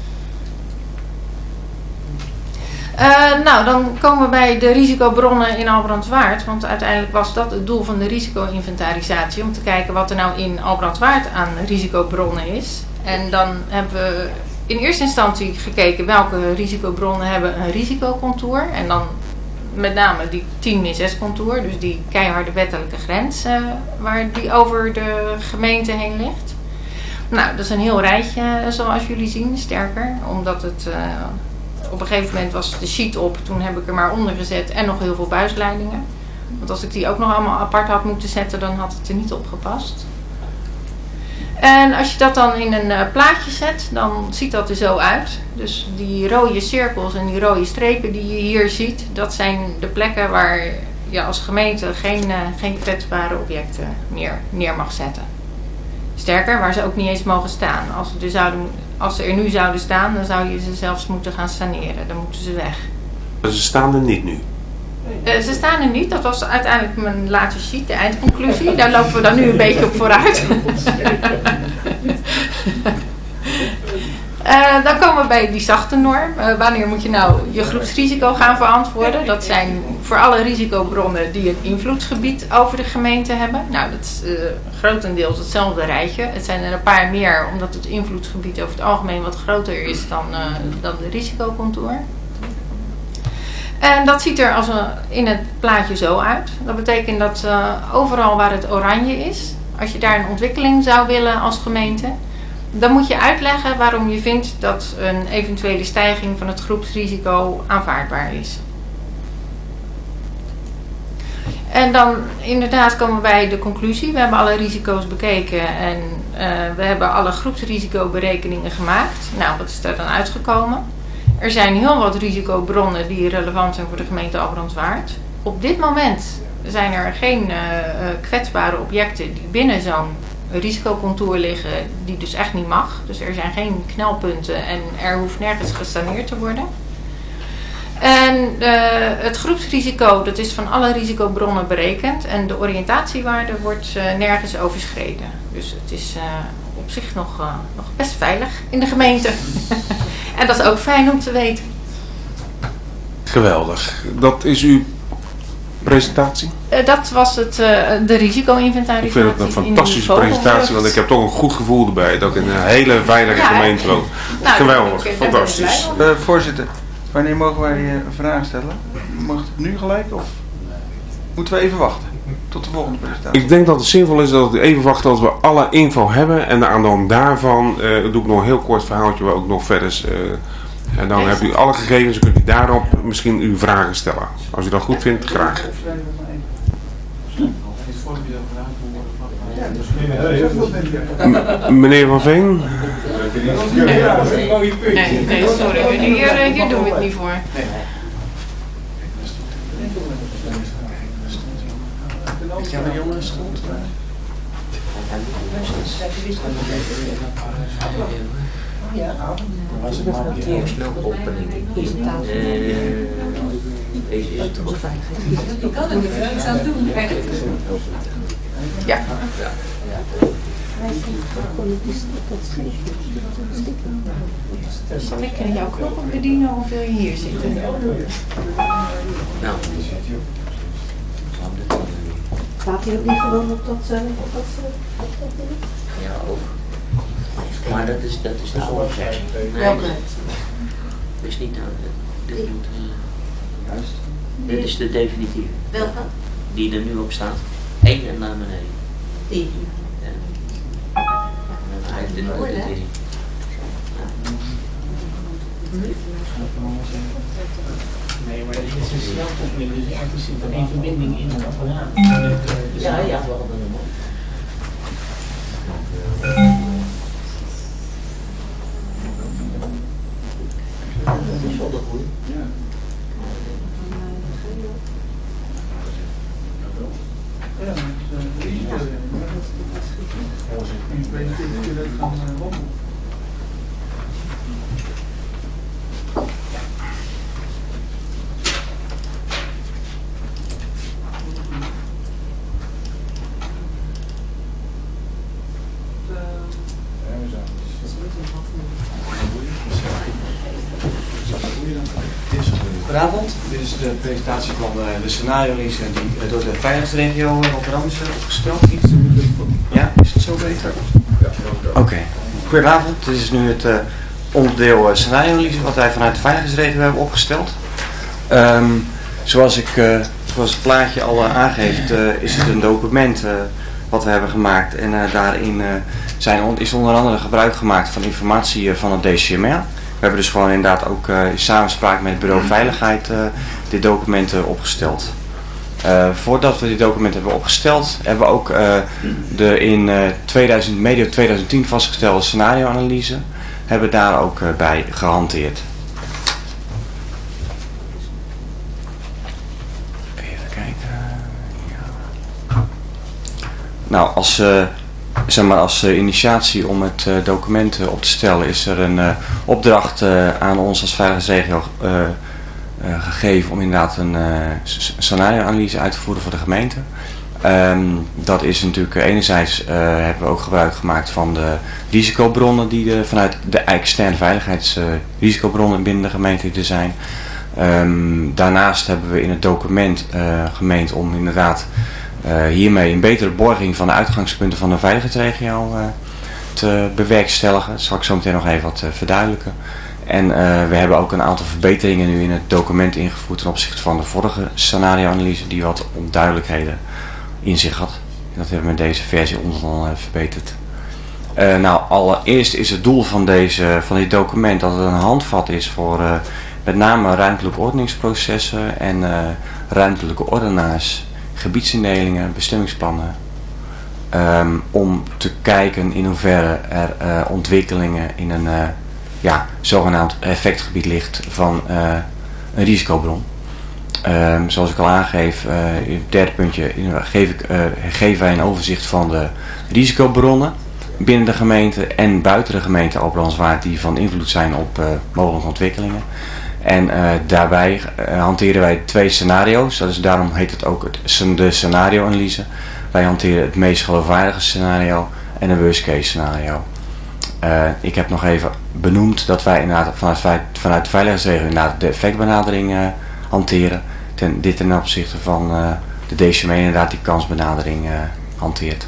[SPEAKER 5] Nou, dan komen we bij de risicobronnen in Albrandswaard. Want uiteindelijk was dat het doel van de risico-inventarisatie. Om te kijken wat er nou in Albrandswaard aan risicobronnen is. En dan hebben we in eerste instantie gekeken welke risicobronnen hebben een risicocontour. En dan met name die 10-6 contour. Dus die keiharde wettelijke grens waar die over de gemeente heen ligt. Nou, dat is een heel rijtje zoals jullie zien. Sterker, omdat het... Op een gegeven moment was de sheet op, toen heb ik er maar onder gezet en nog heel veel buisleidingen. Want als ik die ook nog allemaal apart had moeten zetten, dan had het er niet op gepast. En als je dat dan in een plaatje zet, dan ziet dat er zo uit. Dus die rode cirkels en die rode strepen die je hier ziet, dat zijn de plekken waar je als gemeente geen kwetsbare objecten meer neer mag zetten. Sterker, waar ze ook niet eens mogen staan. Als ze er nu zouden staan, dan zou je ze zelfs moeten gaan saneren. Dan moeten ze weg.
[SPEAKER 3] Ze staan er niet nu?
[SPEAKER 5] Ze staan er niet. Dat was uiteindelijk mijn laatste sheet, de eindconclusie. Daar lopen we dan nu een beetje op vooruit. Dan komen we bij die zachte norm. Wanneer moet je nou je groepsrisico gaan verantwoorden? Dat zijn voor alle risicobronnen die een invloedsgebied over de gemeente hebben. Nou, dat is grotendeels hetzelfde rijtje. Het zijn er een paar meer, omdat het invloedsgebied over het algemeen wat groter is dan de risicocontour. En dat ziet er in het plaatje zo uit. Dat betekent dat overal waar het oranje is, als je daar een ontwikkeling zou willen als gemeente, dan moet je uitleggen waarom je vindt dat een eventuele stijging van het groepsrisico aanvaardbaar is. En dan inderdaad komen we bij de conclusie. We hebben alle risico's bekeken en we hebben alle groepsrisicoberekeningen gemaakt. Nou, wat is daar dan uitgekomen? Er zijn heel wat risicobronnen die relevant zijn voor de gemeente Albrandswaard. Op dit moment zijn er geen kwetsbare objecten die binnen zo'n risicocontour liggen, die dus echt niet mag. Dus er zijn geen knelpunten en er hoeft nergens gesaneerd te worden. En het groepsrisico, dat is van alle risicobronnen berekend en de oriëntatiewaarde wordt nergens overschreden. Dus het is op zich nog best veilig in de gemeente. En dat is ook fijn om te weten.
[SPEAKER 3] Geweldig. Dat is uw presentatie?
[SPEAKER 5] Dat was de risico-inventarisatie.
[SPEAKER 3] Ik vind het een fantastische presentatie, want ik heb toch een goed gevoel erbij dat ik in een hele veilige gemeente woon. Nou, geweldig, fantastisch.
[SPEAKER 10] Voorzitter, wanneer mogen wij een vraag stellen? Mag het nu gelijk of moeten we even wachten tot de volgende presentatie?
[SPEAKER 3] Ik denk dat het zinvol is dat we even wachten tot we alle info hebben en aan de hand daarvan doe ik nog een heel kort verhaaltje waar ook nog verder en dan hebt u alle gegevens en kunt u daarop misschien uw vragen stellen. Als u dat goed vindt, graag. Meneer Van Veen?
[SPEAKER 5] Nee, sorry. Hier doen we het niet voor.
[SPEAKER 6] Ja, maar jongens, stond. Ja, was het maar een opening. Deze is het toch veilig. Ik kan het niet aan doen.
[SPEAKER 5] Ja. Zal ik jouw knoppen bedienen of wil je hier zitten?
[SPEAKER 6] Nou.
[SPEAKER 17] Staat hij ook niet gewoon op dat ding?
[SPEAKER 6] Ja, ook. Maar dat is de oude versie.
[SPEAKER 17] Welke?
[SPEAKER 6] Dit is niet dit is de definitieve.
[SPEAKER 17] Welke?
[SPEAKER 6] Die er nu op staat. 1 en naar beneden.
[SPEAKER 17] Die.
[SPEAKER 6] Hij heeft dit.
[SPEAKER 4] Nee, maar het is een snelkoppeling, dus er zit er één verbinding in het apparaat.
[SPEAKER 6] Ja, ja, we hadden hem ook. Dat is wel de goeie. Ja.
[SPEAKER 19] Goedenavond, dit is de presentatie van de scenario-analyse die door de veiligheidsregio Rotterdam is opgesteld. Ja, is het zo beter? Oké. Goedenavond, dit is nu het onderdeel scenario-analyse wat wij vanuit de veiligheidsregio hebben opgesteld. Zoals het plaatje al aangeeft, is het een document wat we hebben gemaakt en daarin is onder andere gebruik gemaakt van informatie van het DCMR. We hebben dus gewoon inderdaad ook in samenspraak met het Bureau Veiligheid dit document opgesteld. Voordat we dit document hebben opgesteld, hebben we ook de in medio 2010 vastgestelde scenario-analyse hebben daar ook bij gehanteerd. Even kijken. Ja. Nou, als initiatie om het document op te stellen is er een opdracht aan ons als veiligheidsregio gegeven om inderdaad een scenario-analyse uit te voeren voor de gemeente. Dat is natuurlijk enerzijds hebben we ook gebruik gemaakt van de risicobronnen die vanuit de externe veiligheidsrisicobronnen binnen de gemeente er zijn. Daarnaast hebben we in het document gemeend om inderdaad hiermee een betere borging van de uitgangspunten van de veiligheidsregio te bewerkstelligen. Dat zal ik zo meteen nog even wat verduidelijken. En we hebben ook een aantal verbeteringen nu in het document ingevoerd ten opzichte van de vorige scenario-analyse die wat onduidelijkheden in zich had. Dat hebben we met deze versie onderhand verbeterd. Nou, allereerst is het doel van dit document dat het een handvat is voor met name ruimtelijke ordeningsprocessen en ruimtelijke ordenaars, gebiedsindelingen, bestemmingsplannen. Om te kijken in hoeverre er ontwikkelingen in een zogenaamd effectgebied ligt van een risicobron. Zoals ik al aangeef, in het derde puntje geven wij een overzicht van de risicobronnen binnen de gemeente en buiten de gemeente albrandwaard die van invloed zijn op mogelijke ontwikkelingen. En daarbij hanteren wij 2 scenario's, daarom heet het ook de scenario-analyse. Wij hanteren het meest geloofwaardige scenario en een worst case scenario. Ik heb nog even benoemd dat wij inderdaad vanuit de veiligheidsregio inderdaad de effectbenadering hanteren. Dit ten opzichte van de DCME inderdaad die kansbenadering hanteert.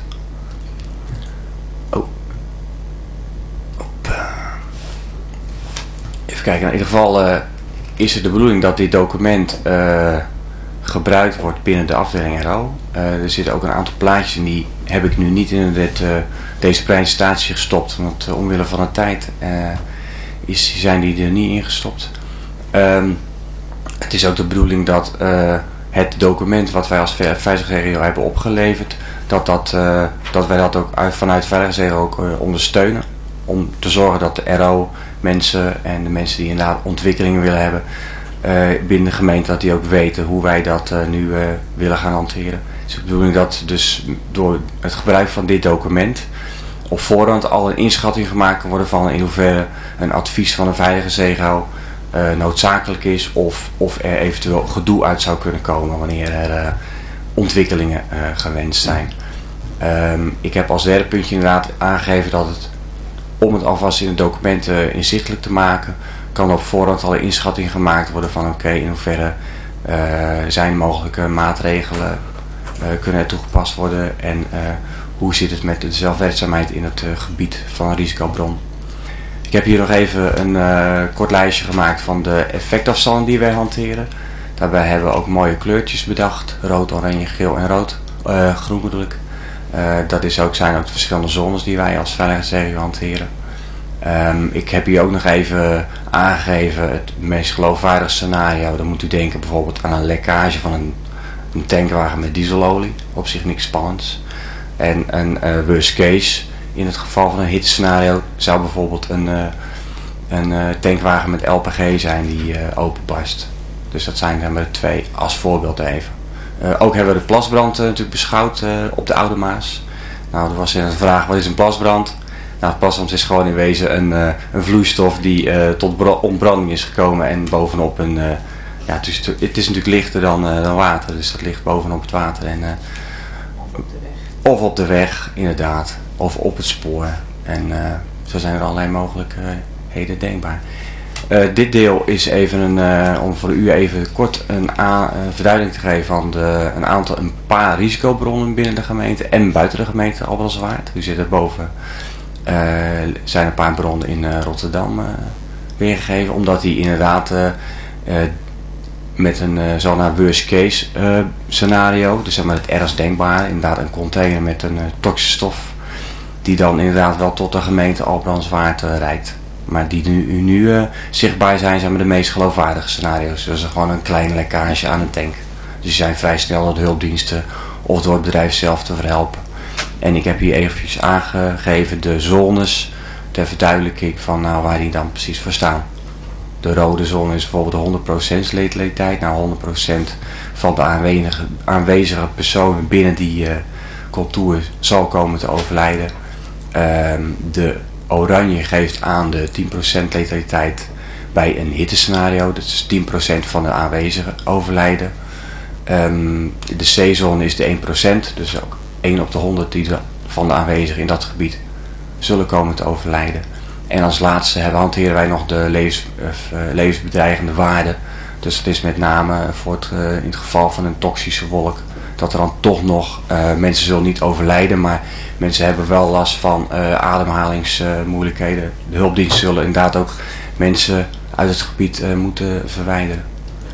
[SPEAKER 19] Even kijken, in ieder geval is het de bedoeling dat dit document gebruikt wordt binnen de afdeling RO. Er zitten ook een aantal plaatjes en die heb ik nu niet in deze presentatie gestopt, want omwille van de tijd zijn die er niet in gestopt. Het is ook de bedoeling dat het document wat wij als veiligheidsregio hebben opgeleverd, dat wij dat ook vanuit de veiligheidsregio ook ondersteunen. Om te zorgen dat de RO mensen en de mensen die inderdaad ontwikkelingen willen hebben binnen de gemeente, dat die ook weten hoe wij dat nu willen gaan hanteren. Het is de bedoeling dat dus door het gebruik van dit document op voorhand al een inschatting gemaakt kan worden van in hoeverre een advies van een veiligheidsregio noodzakelijk is of er eventueel gedoe uit zou kunnen komen wanneer er ontwikkelingen gewenst zijn. Ik heb als derde puntje inderdaad aangegeven dat het, om het alvast in het document inzichtelijk te maken, kan op voorhand al een inschatting gemaakt worden van oké, in hoeverre zijn mogelijke maatregelen kunnen er toegepast worden en hoe zit het met de zelfwerkzaamheid in het gebied van een risicobron. Ik heb hier nog even een kort lijstje gemaakt van de effectafstanden die wij hanteren. Daarbij hebben we ook mooie kleurtjes bedacht, rood, oranje, geel en rood, groen bedoel ik. Dat zijn ook de verschillende zones die wij als veiligheidsregio hanteren. Ik heb hier ook nog even aangegeven het meest geloofwaardige scenario. Dan moet u denken bijvoorbeeld aan een lekkage van een tankwagen met dieselolie. Op zich niks spannends. En een worst case, in het geval van een hittescenario, zou bijvoorbeeld een tankwagen met LPG zijn die openbarst. Dus dat zijn er maar 2 als voorbeeld even. Ook hebben we de plasbrand natuurlijk beschouwd op de Oude Maas. Nou, er was een vraag, wat is een plasbrand? Nou, plasbrand is gewoon in wezen een vloeistof die tot ontbranding is gekomen en bovenop het is natuurlijk lichter dan water, dus dat ligt bovenop het water. Of op de weg, inderdaad, of op het spoor. En zo zijn er allerlei mogelijkheden denkbaar. Dit deel is even om voor u even kort een verduidelijking te geven van een paar risicobronnen binnen de gemeente en buiten de gemeente Albrandswaard. U ziet er boven zijn een paar bronnen in Rotterdam weergegeven, omdat die inderdaad met een zo'n worst case scenario, dus zeg maar het ergst denkbaar, inderdaad een container met een toxische stof, die dan inderdaad wel tot de gemeente Albrandswaard reikt. Maar die nu zichtbaar zijn de meest geloofwaardige scenario's. Dus gewoon een kleine lekkage aan een tank. Dus die zijn vrij snel door de hulpdiensten of door het bedrijf zelf te verhelpen. En ik heb hier eventjes aangegeven de zones ter verduidelijking van waar die dan precies voor staan. De rode zone is bijvoorbeeld de 100% letaliteit. Nou, 100% van de aanwezige personen binnen die contour zal komen te overlijden. De oranje geeft aan de 10% letaliteit bij een hittescenario. Dat is 10% van de aanwezigen overlijden. De C-zone is de 1%. Dus ook 1 op de 100 van de aanwezigen in dat gebied zullen komen te overlijden. En als laatste hanteren wij nog de levensbedreigende waarden. Dus het is met name in het geval van een toxische wolk, dat er dan toch nog, mensen zullen niet overlijden, maar mensen hebben wel last van ademhalingsmoeilijkheden. De hulpdiensten zullen inderdaad ook mensen uit het gebied moeten verwijderen.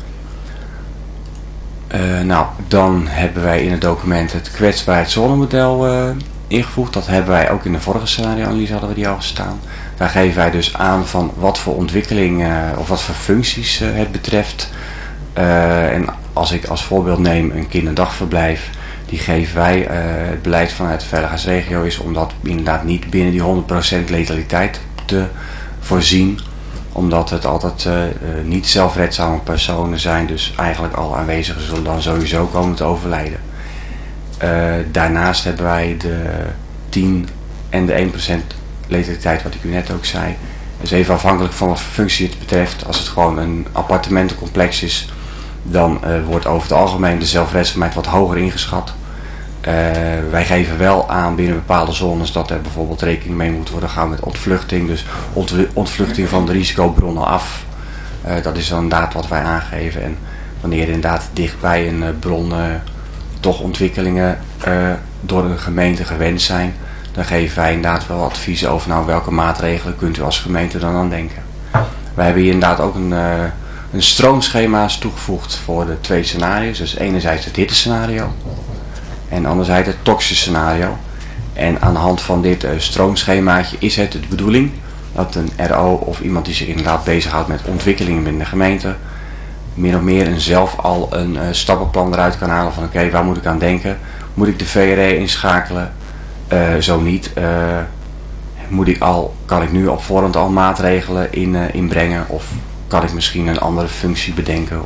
[SPEAKER 19] Dan hebben wij in het document het kwetsbaarheidszonemodel ingevoegd. Dat hebben wij ook in de vorige scenario-analyse hadden we die al gestaan. Daar geven wij dus aan van wat voor ontwikkeling of wat voor functies het betreft. En als ik als voorbeeld neem een kinderdagverblijf, die geven wij, het beleid vanuit de veiligheidsregio is om dat inderdaad niet binnen die 100% letaliteit te voorzien. Omdat het altijd niet zelfredzame personen zijn, dus eigenlijk alle aanwezigen zullen dan sowieso komen te overlijden. Daarnaast hebben wij de 10 en de 1% letaliteit, wat ik u net ook zei. Dus even afhankelijk van wat voor functie het betreft. Als het gewoon een appartementencomplex is, dan wordt over het algemeen de zelfredzaamheid wat hoger ingeschat. Wij geven wel aan binnen bepaalde zones dat er bijvoorbeeld rekening mee moet worden gehouden met ontvluchting. Dus ontvluchting van de risicobronnen af. Dat is dan inderdaad wat wij aangeven. En wanneer inderdaad dichtbij een bron toch ontwikkelingen door de gemeente gewend zijn, dan geven wij inderdaad wel adviezen over welke maatregelen kunt u als gemeente dan aan denken. Wij hebben hier inderdaad ook een stroomschema's toegevoegd voor de 2 scenario's. Dus enerzijds het hittescenario en anderzijds het toxische scenario. En aan de hand van dit stroomschemaatje is het de bedoeling dat een RO of iemand die zich inderdaad bezighoudt met ontwikkelingen binnen de gemeente min of meer zelf al een stappenplan eruit kan halen van oké, waar moet ik aan denken? Moet ik de VRE inschakelen? Zo niet. Kan ik nu op voorhand al maatregelen inbrengen of kan ik misschien een andere functie bedenken?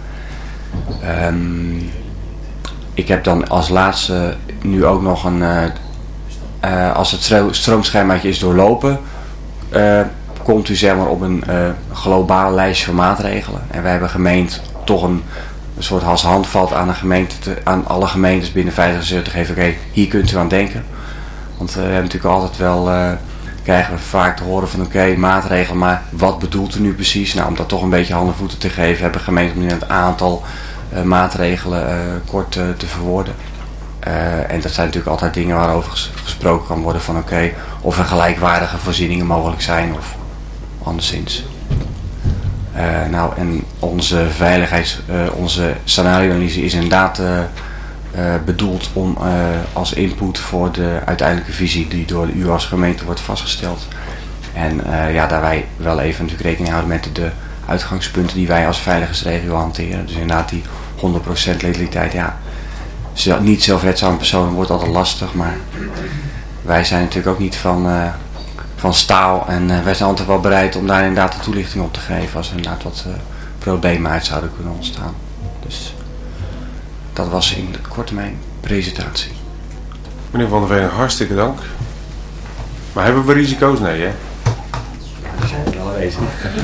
[SPEAKER 19] Ik heb dan als laatste nu ook nog als het stroomschemaatje is doorlopen, komt u zeg maar op een globaal lijstje van maatregelen. En wij hebben gemeend toch een soort als handvat aan, aan alle gemeentes binnen 50 te geven, oké, hier kunt u aan denken. Want we hebben natuurlijk altijd wel, krijgen we vaak te horen van oké, maatregelen, maar wat bedoelt u nu precies? Nou, om dat toch een beetje handen en voeten te geven, hebben gemeenten nu een aantal maatregelen kort te verwoorden. En dat zijn natuurlijk altijd dingen waarover gesproken kan worden van oké, of er gelijkwaardige voorzieningen mogelijk zijn of anderszins. En onze onze scenario-analyse is inderdaad bedoeld om als input voor de uiteindelijke visie die door u als gemeente wordt vastgesteld. En ja, daar wij wel even natuurlijk rekening houden met de uitgangspunten die wij als veiligheidsregio hanteren. Dus inderdaad die 100% letaliteit, ja, niet zelfredzame personen wordt altijd lastig, maar wij zijn natuurlijk ook niet van staal en wij zijn altijd wel bereid om daar inderdaad de toelichting op te geven als er inderdaad wat problemen uit zouden kunnen ontstaan. Dus dat was in het kort mijn presentatie.
[SPEAKER 3] Meneer Van der Veen, hartstikke dank. Maar hebben we risico's? Nee, hè?
[SPEAKER 19] Dat zijn we wel aanwezig.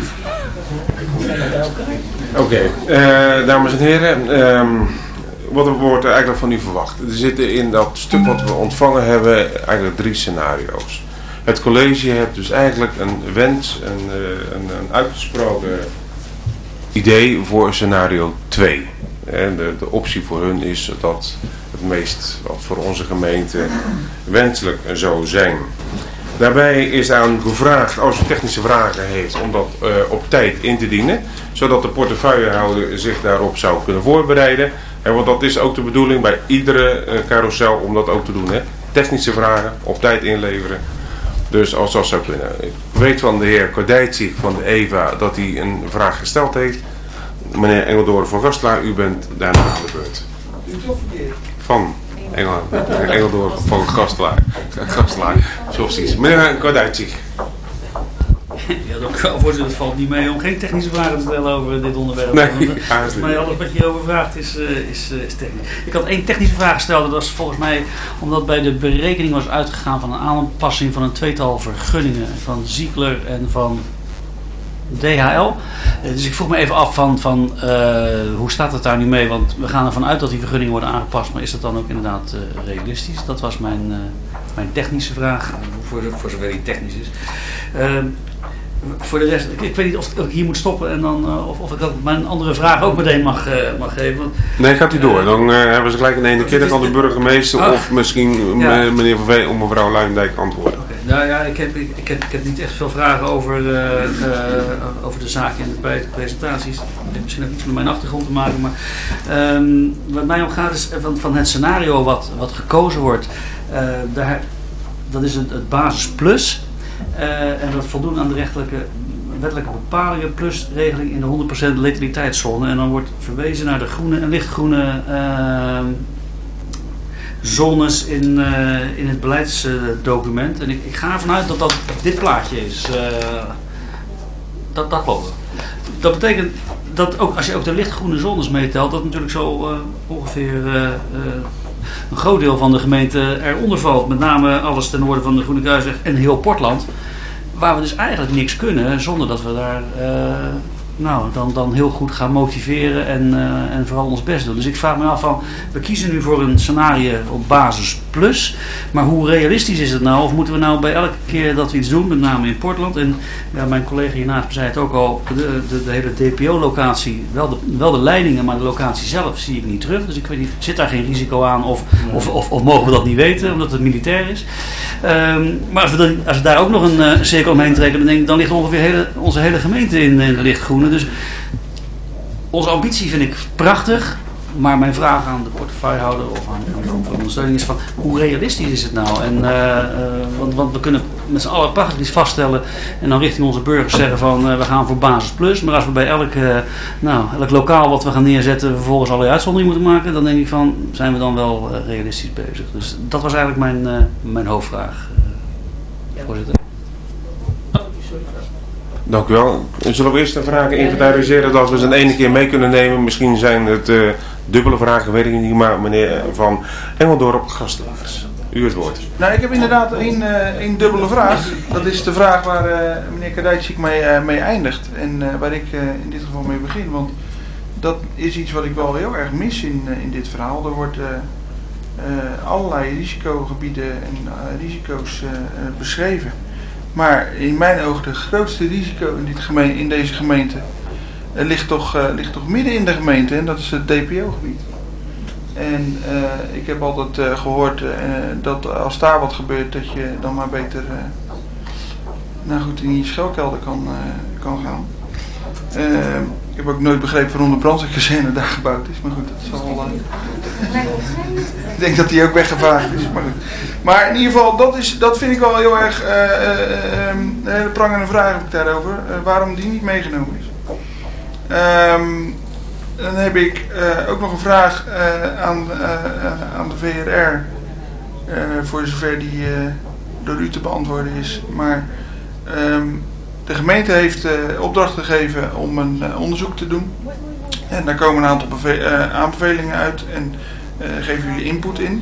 [SPEAKER 3] Oké, dames en heren, wat wordt er eigenlijk van u verwacht? Er zitten in dat stuk wat we ontvangen hebben eigenlijk 3 scenario's. Het college heeft dus eigenlijk een wens, een uitgesproken idee voor scenario 2. En de optie voor hun is dat het meest wat voor onze gemeente wenselijk zou zijn. Daarbij is aan u gevraagd, als u technische vragen heeft, om dat op tijd in te dienen, zodat de portefeuillehouder zich daarop zou kunnen voorbereiden. En want dat is ook de bedoeling bij iedere carousel om dat ook te doen. Hè? Technische vragen op tijd inleveren. Dus als dat zou kunnen. Ik weet van de heer Kordijtje van de EVA dat hij een vraag gesteld heeft. Meneer Engeldoorn van Gastelaar, u bent daarna aan de beurt. Van Engeldoorn van Gastelaar. Zo precies. Meneer Kordijtje.
[SPEAKER 9] Ja, dank u wel, voorzitter. Het valt niet mee om geen technische vragen te stellen over dit onderwerp.
[SPEAKER 3] Nee,
[SPEAKER 9] maar alles wat je hierover vraagt is technisch. Ik had 1 technische vraag gesteld. Dat was volgens mij omdat bij de berekening was uitgegaan van een aanpassing van een 2-tal vergunningen. Van Ziegler en van DHL. Dus ik vroeg me even af van hoe staat het daar nu mee? Want we gaan ervan uit dat die vergunningen worden aangepast. Maar is dat dan ook inderdaad realistisch? Dat was mijn technische vraag. Voor zover die technisch is. Voor de rest, ik weet niet of ik hier moet stoppen en dan, of ik mijn andere vraag ook meteen mag geven. Want,
[SPEAKER 3] nee, gaat u door. Dan hebben ze gelijk in één keer van de burgemeester of misschien meneer Van Veen of mevrouw Luijendijk antwoorden.
[SPEAKER 9] Okay. Nou ja, ik heb niet echt veel vragen over de zaken in de presentaties. Het heeft misschien ook iets met mijn achtergrond te maken, maar wat mij om gaat is van het scenario wat gekozen wordt. Dat is het basis plus. En dat voldoen aan de wettelijke bepalingen plus regeling in de 100% letaliteitszone. En dan wordt verwezen naar de groene en lichtgroene zones in het beleidsdocument. En ik ga ervan uit dat dat dit plaatje is. Dat klopt. Dat betekent dat ook als je ook de lichtgroene zones meetelt, dat natuurlijk zo ongeveer een groot deel van de gemeente eronder valt. Met name alles ten noorden van de Groene Kruisweg en heel Portland. Waar we dus eigenlijk niks kunnen zonder dat we daar dan heel goed gaan motiveren en vooral ons best doen. Dus ik vraag me af van, we kiezen nu voor een scenario op basis plus, maar hoe realistisch is het nou? Of moeten we nou bij elke keer dat we iets doen, met name in Portland, en ja, mijn collega hiernaast zei het ook al, de hele DPO-locatie, wel de leidingen, maar de locatie zelf zie ik niet terug. Dus ik weet niet, zit daar geen risico aan of mogen we dat niet weten, omdat het militair is? Maar als we daar ook nog een cirkel omheen trekken, dan denk ik, dan ligt ongeveer onze hele gemeente in de lichtgroene. Dus onze ambitie vind ik prachtig, maar mijn vraag aan de portefeuillehouder of aan de ondersteuning is van, hoe realistisch is het nou? En, want we kunnen met z'n allen prachtig iets vaststellen en dan richting onze burgers zeggen van we gaan voor basis plus, maar als we bij elk lokaal wat we gaan neerzetten vervolgens allerlei uitzonderingen moeten maken, dan denk ik van, zijn we dan wel realistisch bezig? Dus dat was eigenlijk mijn hoofdvraag, voorzitter.
[SPEAKER 3] Dank u wel. Zullen we eerst de vragen inventariseren dat we ze in één keer mee kunnen nemen? Misschien zijn het dubbele vragen, weet ik niet, maar meneer Van Engeldorp, Gastelaars, u het woord.
[SPEAKER 10] Nou, ik heb inderdaad één dubbele vraag. Dat is de vraag waar meneer Kadijtschik mee eindigt en waar ik in dit geval mee begin. Want dat is iets wat ik wel heel erg mis in dit verhaal. Er wordt allerlei risicogebieden en risico's beschreven. Maar in mijn ogen de grootste risico in deze gemeente ligt toch midden in de gemeente en dat is het DPO-gebied. En ik heb altijd gehoord dat als daar wat gebeurt dat je dan maar beter in je schuilkelder kan gaan. Ik heb ook nooit begrepen waarom de brandweerkazerne daar gebouwd is, maar goed, dat zal wel Ik denk dat die ook weggevaagd is. Maar, goed. Maar in ieder geval, dat vind ik wel heel erg een hele prangende vraag heb ik daarover. Waarom die niet meegenomen is. Dan heb ik ook nog een vraag aan de VRR. Voor zover die door u te beantwoorden is. Maar de gemeente heeft opdracht gegeven om een onderzoek te doen. En daar komen een aantal aanbevelingen uit en geven jullie input in.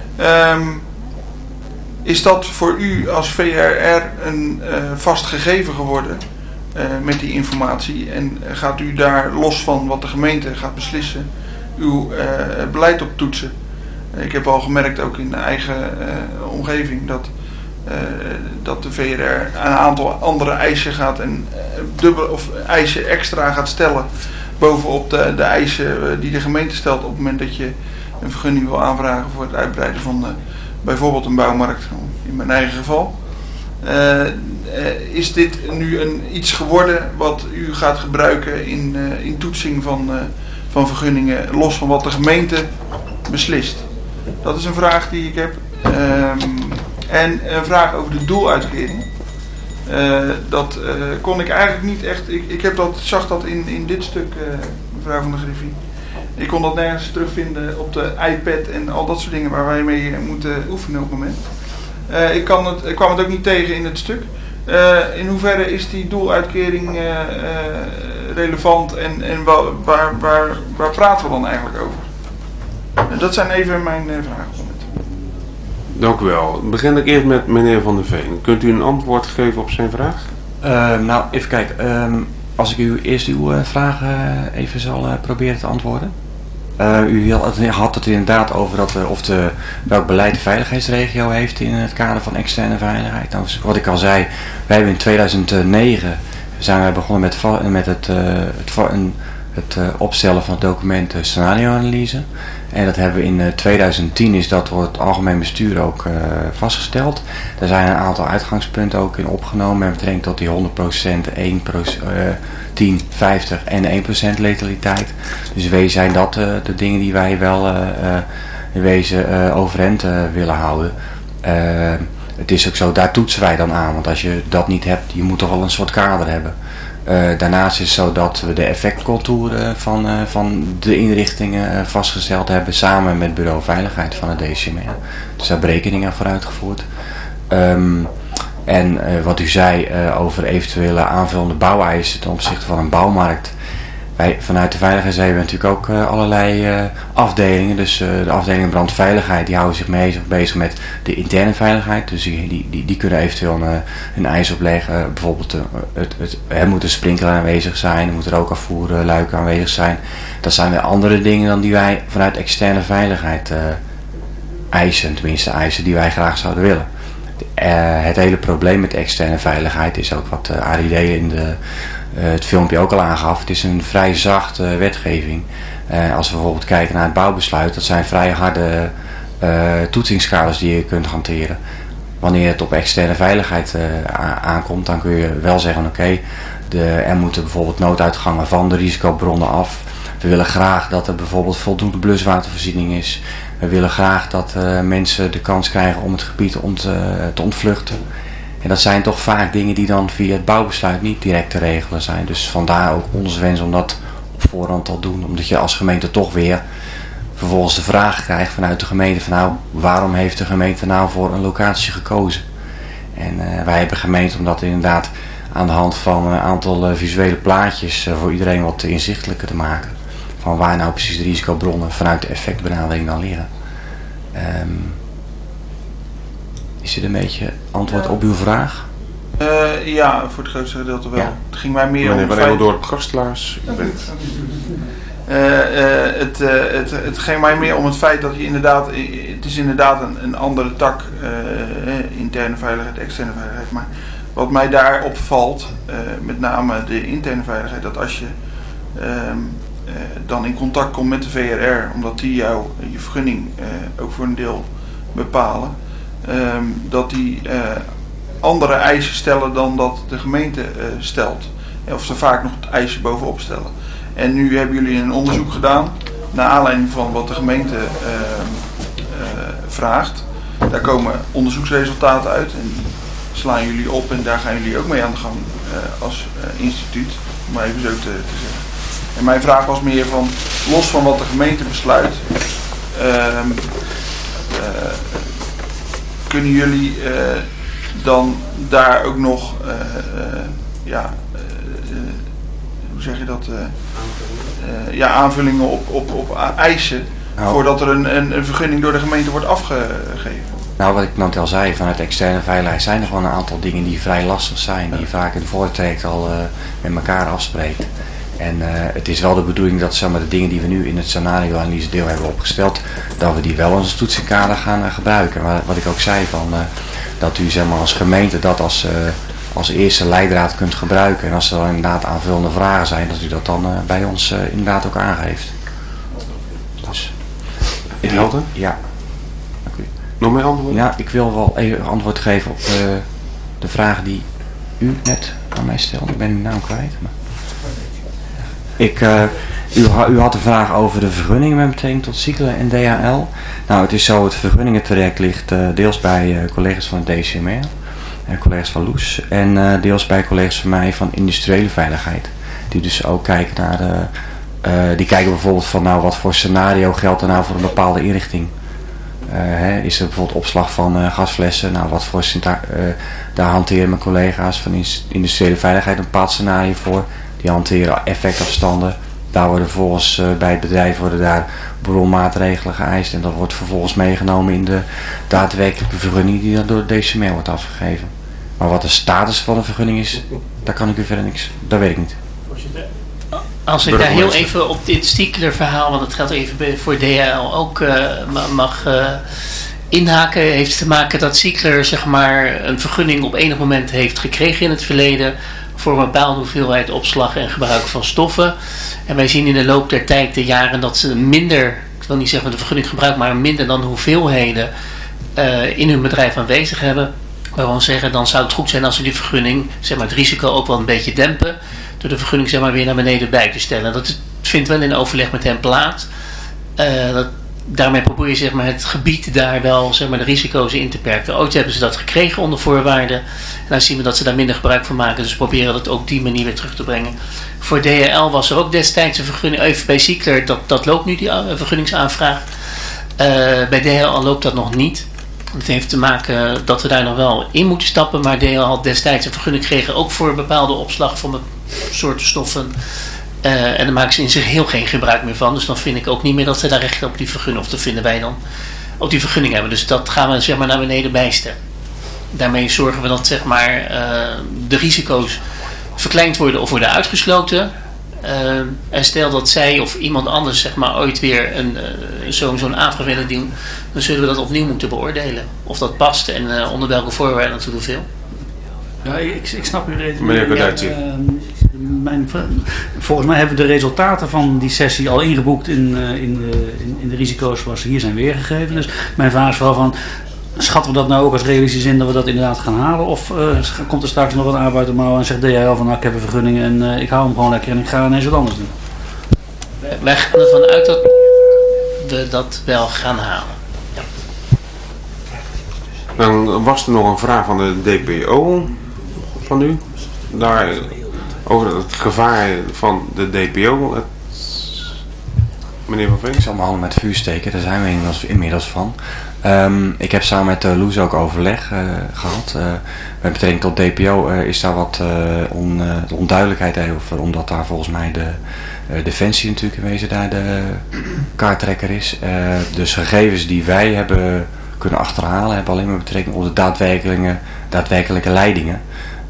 [SPEAKER 10] Is dat voor u als VRR een vast gegeven geworden met die informatie? En gaat u daar los van wat de gemeente gaat beslissen uw beleid op toetsen? Ik heb al gemerkt, ook in de eigen omgeving, dat de VRR een aantal andere eisen gaat en eisen extra gaat stellen bovenop de eisen die de gemeente stelt op het moment dat je een vergunning wil aanvragen voor het uitbreiden van bijvoorbeeld een bouwmarkt, in mijn eigen geval. Is dit nu iets geworden wat u gaat gebruiken in toetsing van vergunningen, los van wat de gemeente beslist? Dat is een vraag die ik heb. En een vraag over de doeluitkering. Dat kon ik eigenlijk niet echt. Ik zag dat in dit stuk, mevrouw van der Griffie. Ik kon dat nergens terugvinden op de iPad en al dat soort dingen waar wij mee moeten oefenen op het moment. Ik kwam het ook niet tegen in het stuk. In hoeverre is die doeluitkering relevant en waar praten we dan eigenlijk over? Dat zijn even mijn vragen.
[SPEAKER 3] Dank u wel. Dan begin ik eerst met meneer Van der Veen. Kunt u een antwoord geven op zijn vraag?
[SPEAKER 19] Nou, even kijken. Als ik u eerst uw vragen even zal proberen te antwoorden. U had het inderdaad over welk beleid de veiligheidsregio heeft in het kader van externe veiligheid. Nou, wat ik al zei, wij hebben in 2009 zijn wij begonnen met het opstellen van het document scenario-analyse. En dat hebben we in 2010 is dat door het algemeen bestuur ook vastgesteld. Daar zijn een aantal uitgangspunten ook in opgenomen met betrekking tot die 100%, 10, 50 en 1% letaliteit. Dus in wezen zijn dat de dingen die wij wel in wezen overeind willen houden. Het is ook zo, daar toetsen wij dan aan. Want als je dat niet hebt, je moet toch wel een soort kader hebben. Daarnaast is het zo dat we de effectcontouren van de inrichtingen vastgesteld hebben samen met Bureau Veiligheid van het DCMR. Dus daar berekeningen voor uitgevoerd. En wat u zei over eventuele aanvullende bouweisen ten opzichte van een bouwmarkt. Wij vanuit de Veiligheid hebben natuurlijk ook allerlei afdelingen. Dus de afdeling brandveiligheid die houden zich bezig met de interne veiligheid. Dus die kunnen eventueel een eis opleggen. Bijvoorbeeld er moet een sprinkler aanwezig zijn, er moet rookafvoerluiken aanwezig zijn. Dat zijn weer andere dingen dan die wij vanuit externe veiligheid eisen. Tenminste eisen die wij graag zouden willen. Het hele probleem met externe veiligheid is ook wat ARID in het filmpje ook al aangaf. Het is een vrij zachte wetgeving. Als we bijvoorbeeld kijken naar het bouwbesluit, dat zijn vrij harde toetsingskaders die je kunt hanteren. Wanneer het op externe veiligheid aankomt, dan kun je wel zeggen oké, er moeten bijvoorbeeld nooduitgangen van de risicobronnen af. We willen graag dat er bijvoorbeeld voldoende bluswatervoorziening is. We willen graag dat mensen de kans krijgen om het gebied te ontvluchten. En dat zijn toch vaak dingen die dan via het bouwbesluit niet direct te regelen zijn. Dus vandaar ook onze wens om dat op voorhand al te doen. Omdat je als gemeente toch weer vervolgens de vraag krijgt vanuit de gemeente van nou, waarom heeft de gemeente nou voor een locatie gekozen? En wij hebben gemeente om dat inderdaad aan de hand van een aantal visuele plaatjes voor iedereen wat inzichtelijker te maken. Van waar nou precies de risicobronnen vanuit de effectbenadering dan liggen. Is dit een beetje antwoord op uw vraag?
[SPEAKER 10] Ja, voor het grootste gedeelte wel.
[SPEAKER 19] Ja.
[SPEAKER 10] Het ging mij meer om het
[SPEAKER 3] feit... door het Kastelaars.
[SPEAKER 10] Het ging mij meer om het feit dat je inderdaad, het is inderdaad een andere tak, interne veiligheid, externe veiligheid. Maar wat mij daar opvalt, met name de interne veiligheid, dat als je dan in contact komt met de VRR, omdat die jou je vergunning ook voor een deel bepalen, dat die andere eisen stellen dan dat de gemeente stelt. Of ze vaak nog eisen bovenop stellen. En nu hebben jullie een onderzoek gedaan naar aanleiding van wat de gemeente vraagt. Daar komen onderzoeksresultaten uit en die slaan jullie op en daar gaan jullie ook mee aan de gang als instituut, om maar even zo te zeggen. En mijn vraag was meer van, los van wat de gemeente besluit, kunnen jullie dan daar ook nog, hoe zeg je dat, aanvullingen op eisen, voordat er een vergunning door de gemeente wordt afgegeven?
[SPEAKER 19] Nou, wat ik net al zei, vanuit externe veiligheid zijn er gewoon een aantal dingen die vrij lastig zijn, die je vaak in het voortraject al met elkaar afspreekt. En het is wel de bedoeling dat de dingen die we nu in het scenario-analyse deel hebben opgesteld, dat we die wel in ons toetsingkader gaan gebruiken. Maar wat ik ook zei, dat u als gemeente dat als eerste leidraad kunt gebruiken. En als er dan inderdaad aanvullende vragen zijn, dat u dat dan bij ons inderdaad ook aangeeft. Dus.
[SPEAKER 3] Helder?
[SPEAKER 19] Ja.
[SPEAKER 3] Nog meer antwoord?
[SPEAKER 19] Ja, ik wil wel even antwoord geven op de vragen die u net aan mij stelde. Ik ben uw naam kwijt. Maar... U had een vraag over de vergunningen met betrekking tot cyclen en DHL. Nou, het is zo, het vergunningentraject ligt deels bij collega's van het DCMR, collega's van Loes, en deels bij collega's van mij van industriële veiligheid. Die dus ook kijken naar die kijken bijvoorbeeld van, nou, wat voor scenario geldt er nou voor een bepaalde inrichting. Is er bijvoorbeeld opslag van gasflessen? Nou, wat voor daar hanteren mijn collega's van industriële veiligheid een bepaald scenario voor. Die hanteren effectafstanden. Daar worden vervolgens bij het bedrijf daar bronmaatregelen geëist. En dat wordt vervolgens meegenomen in de daadwerkelijke vergunning die dan door de DCMR wordt afgegeven. Maar wat de status van de vergunning is, daar kan ik u verder niks. Dat weet ik niet.
[SPEAKER 4] Als ik daar heel even op dit Stiekler verhaal, want het geldt even voor DHL ook, mag inhaken, heeft te maken dat Stiekler zeg maar een vergunning op enig moment heeft gekregen in het verleden voor een bepaalde hoeveelheid opslag en gebruik van stoffen. En wij zien in de loop der tijd, de jaren, dat ze minder, ik wil niet zeggen de vergunning gebruiken, maar minder dan hoeveelheden in hun bedrijf aanwezig hebben. Waarvan we zeggen, dan zou het goed zijn als we die vergunning, zeg maar het risico ook wel een beetje dempen, door de vergunning zeg maar weer naar beneden bij te stellen. Dat vindt wel in overleg met hem plaats. Daarmee probeer je zeg maar het gebied daar wel zeg maar de risico's in te perken. Ooit hebben ze dat gekregen onder voorwaarden. En dan zien we dat ze daar minder gebruik van maken. Dus we proberen dat ook op die manier weer terug te brengen. Voor DHL was er ook destijds een vergunning. Even bij Stiekler, dat loopt nu die vergunningsaanvraag. Bij DHL loopt dat nog niet. Het heeft te maken dat we daar nog wel in moeten stappen. Maar DHL had destijds een vergunning gekregen ook voor bepaalde opslag van soorten stoffen. En daar maken ze in zich heel geen gebruik meer van. Dus dan vind ik ook niet meer dat ze daar recht op die vergunning, of dat vinden wij dan, op die vergunning hebben. Dus dat gaan we zeg maar naar beneden bijstellen. Daarmee zorgen we dat zeg maar de risico's verkleind worden of worden uitgesloten. En stel dat zij of iemand anders zeg maar ooit weer zo'n aanvraag willen doen, dan zullen we dat opnieuw moeten beoordelen. Of dat past en onder welke voorwaarden en hoeveel.
[SPEAKER 9] Ja, ik snap uw reden.
[SPEAKER 3] Meneer Bedijtje.
[SPEAKER 9] Volgens mij hebben we de resultaten van die sessie al ingeboekt in de risico's zoals ze hier zijn weergegeven. Dus mijn vraag is vooral van, schatten we dat nou ook als realistisch in dat we dat inderdaad gaan halen? Of komt er straks nog wat aan uit de mouw en zegt DHL van, nou, ik heb een vergunning en ik hou hem gewoon lekker en ik ga ineens wat anders doen?
[SPEAKER 4] Wij gaan ervan uit dat we dat wel gaan halen. Ja.
[SPEAKER 3] Dan was er nog een vraag van de DPO van u. Daar over het gevaar van de DPO. Meneer Van Veen?
[SPEAKER 19] Ik zal mijn handen met vuur steken, daar zijn we inmiddels van. Ik heb samen met Loes ook overleg gehad. Met betrekking tot DPO is daar wat onduidelijkheid over, omdat daar volgens mij de Defensie natuurlijk in wezen daar de kaarttrekker is. Dus gegevens die wij hebben kunnen achterhalen hebben alleen maar betrekking op de daadwerkelijke leidingen.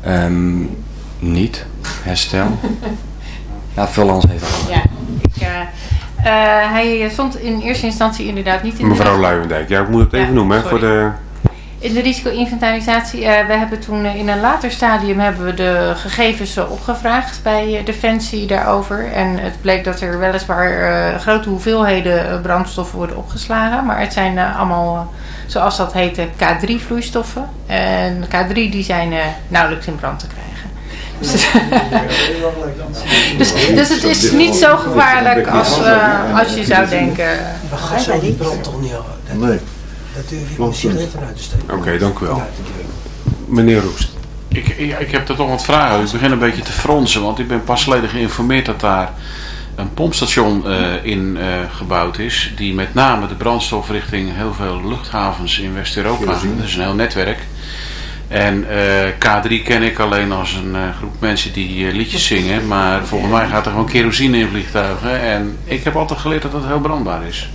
[SPEAKER 19] Niet herstel. Ja, vul ons even aan.
[SPEAKER 5] Ja, hij stond in eerste instantie inderdaad niet in de...
[SPEAKER 3] Mevrouw Luijendijk, ja, ik moet het even noemen voor de...
[SPEAKER 5] In de risico-inventarisatie, we hebben toen in een later stadium hebben we de gegevens opgevraagd bij Defensie daarover. En het bleek dat er weliswaar grote hoeveelheden brandstoffen worden opgeslagen. Maar het zijn allemaal, zoals dat heet, K3 vloeistoffen. En K3 die zijn nauwelijks in brand te krijgen. Dus het is niet zo gevaarlijk als je zou denken.
[SPEAKER 20] Begrijp mij die brand toch niet?
[SPEAKER 3] Nee.
[SPEAKER 20] Dat durf ik niet sigaretten uit te steken.
[SPEAKER 3] Oké, dank u wel. Meneer Roest.
[SPEAKER 21] Ik heb er toch wat vragen. Ik begin een beetje te fronsen, want ik ben pas geleden geïnformeerd dat daar een pompstation in gebouwd is, die met name de brandstof richting heel veel luchthavens in West-Europa, dat is een heel netwerk. En K3 ken ik alleen als een groep mensen die liedjes zingen, maar volgens mij gaat er gewoon kerosine in vliegtuigen en ik heb altijd geleerd dat dat heel brandbaar is.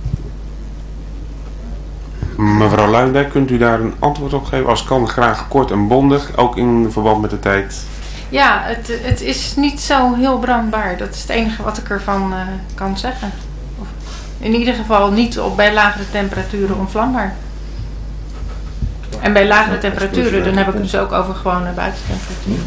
[SPEAKER 3] Mevrouw Luijendijk, kunt u daar een antwoord op geven? Als kan, graag kort en bondig, ook in verband met de tijd.
[SPEAKER 5] Ja, het is niet zo heel brandbaar. Dat is het enige wat ik ervan kan zeggen. Of in ieder geval niet bij lagere temperaturen onvlambaar. En bij lagere temperaturen, dan heb ik het dus ook over gewone buitentemperaturen.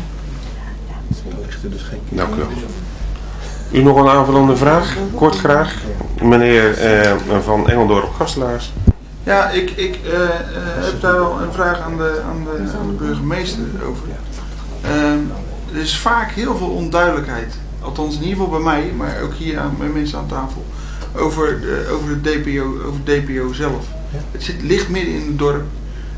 [SPEAKER 3] Dank u wel. U nog een aanvullende vraag? Kort graag. Meneer Van Engeldorp Gastelaars.
[SPEAKER 10] Ja, ik heb daar wel een vraag aan de burgemeester over. Er is vaak heel veel onduidelijkheid, althans in ieder geval bij mij, maar ook hier bij mensen aan tafel, over de DPO zelf. Het ligt midden in het dorp.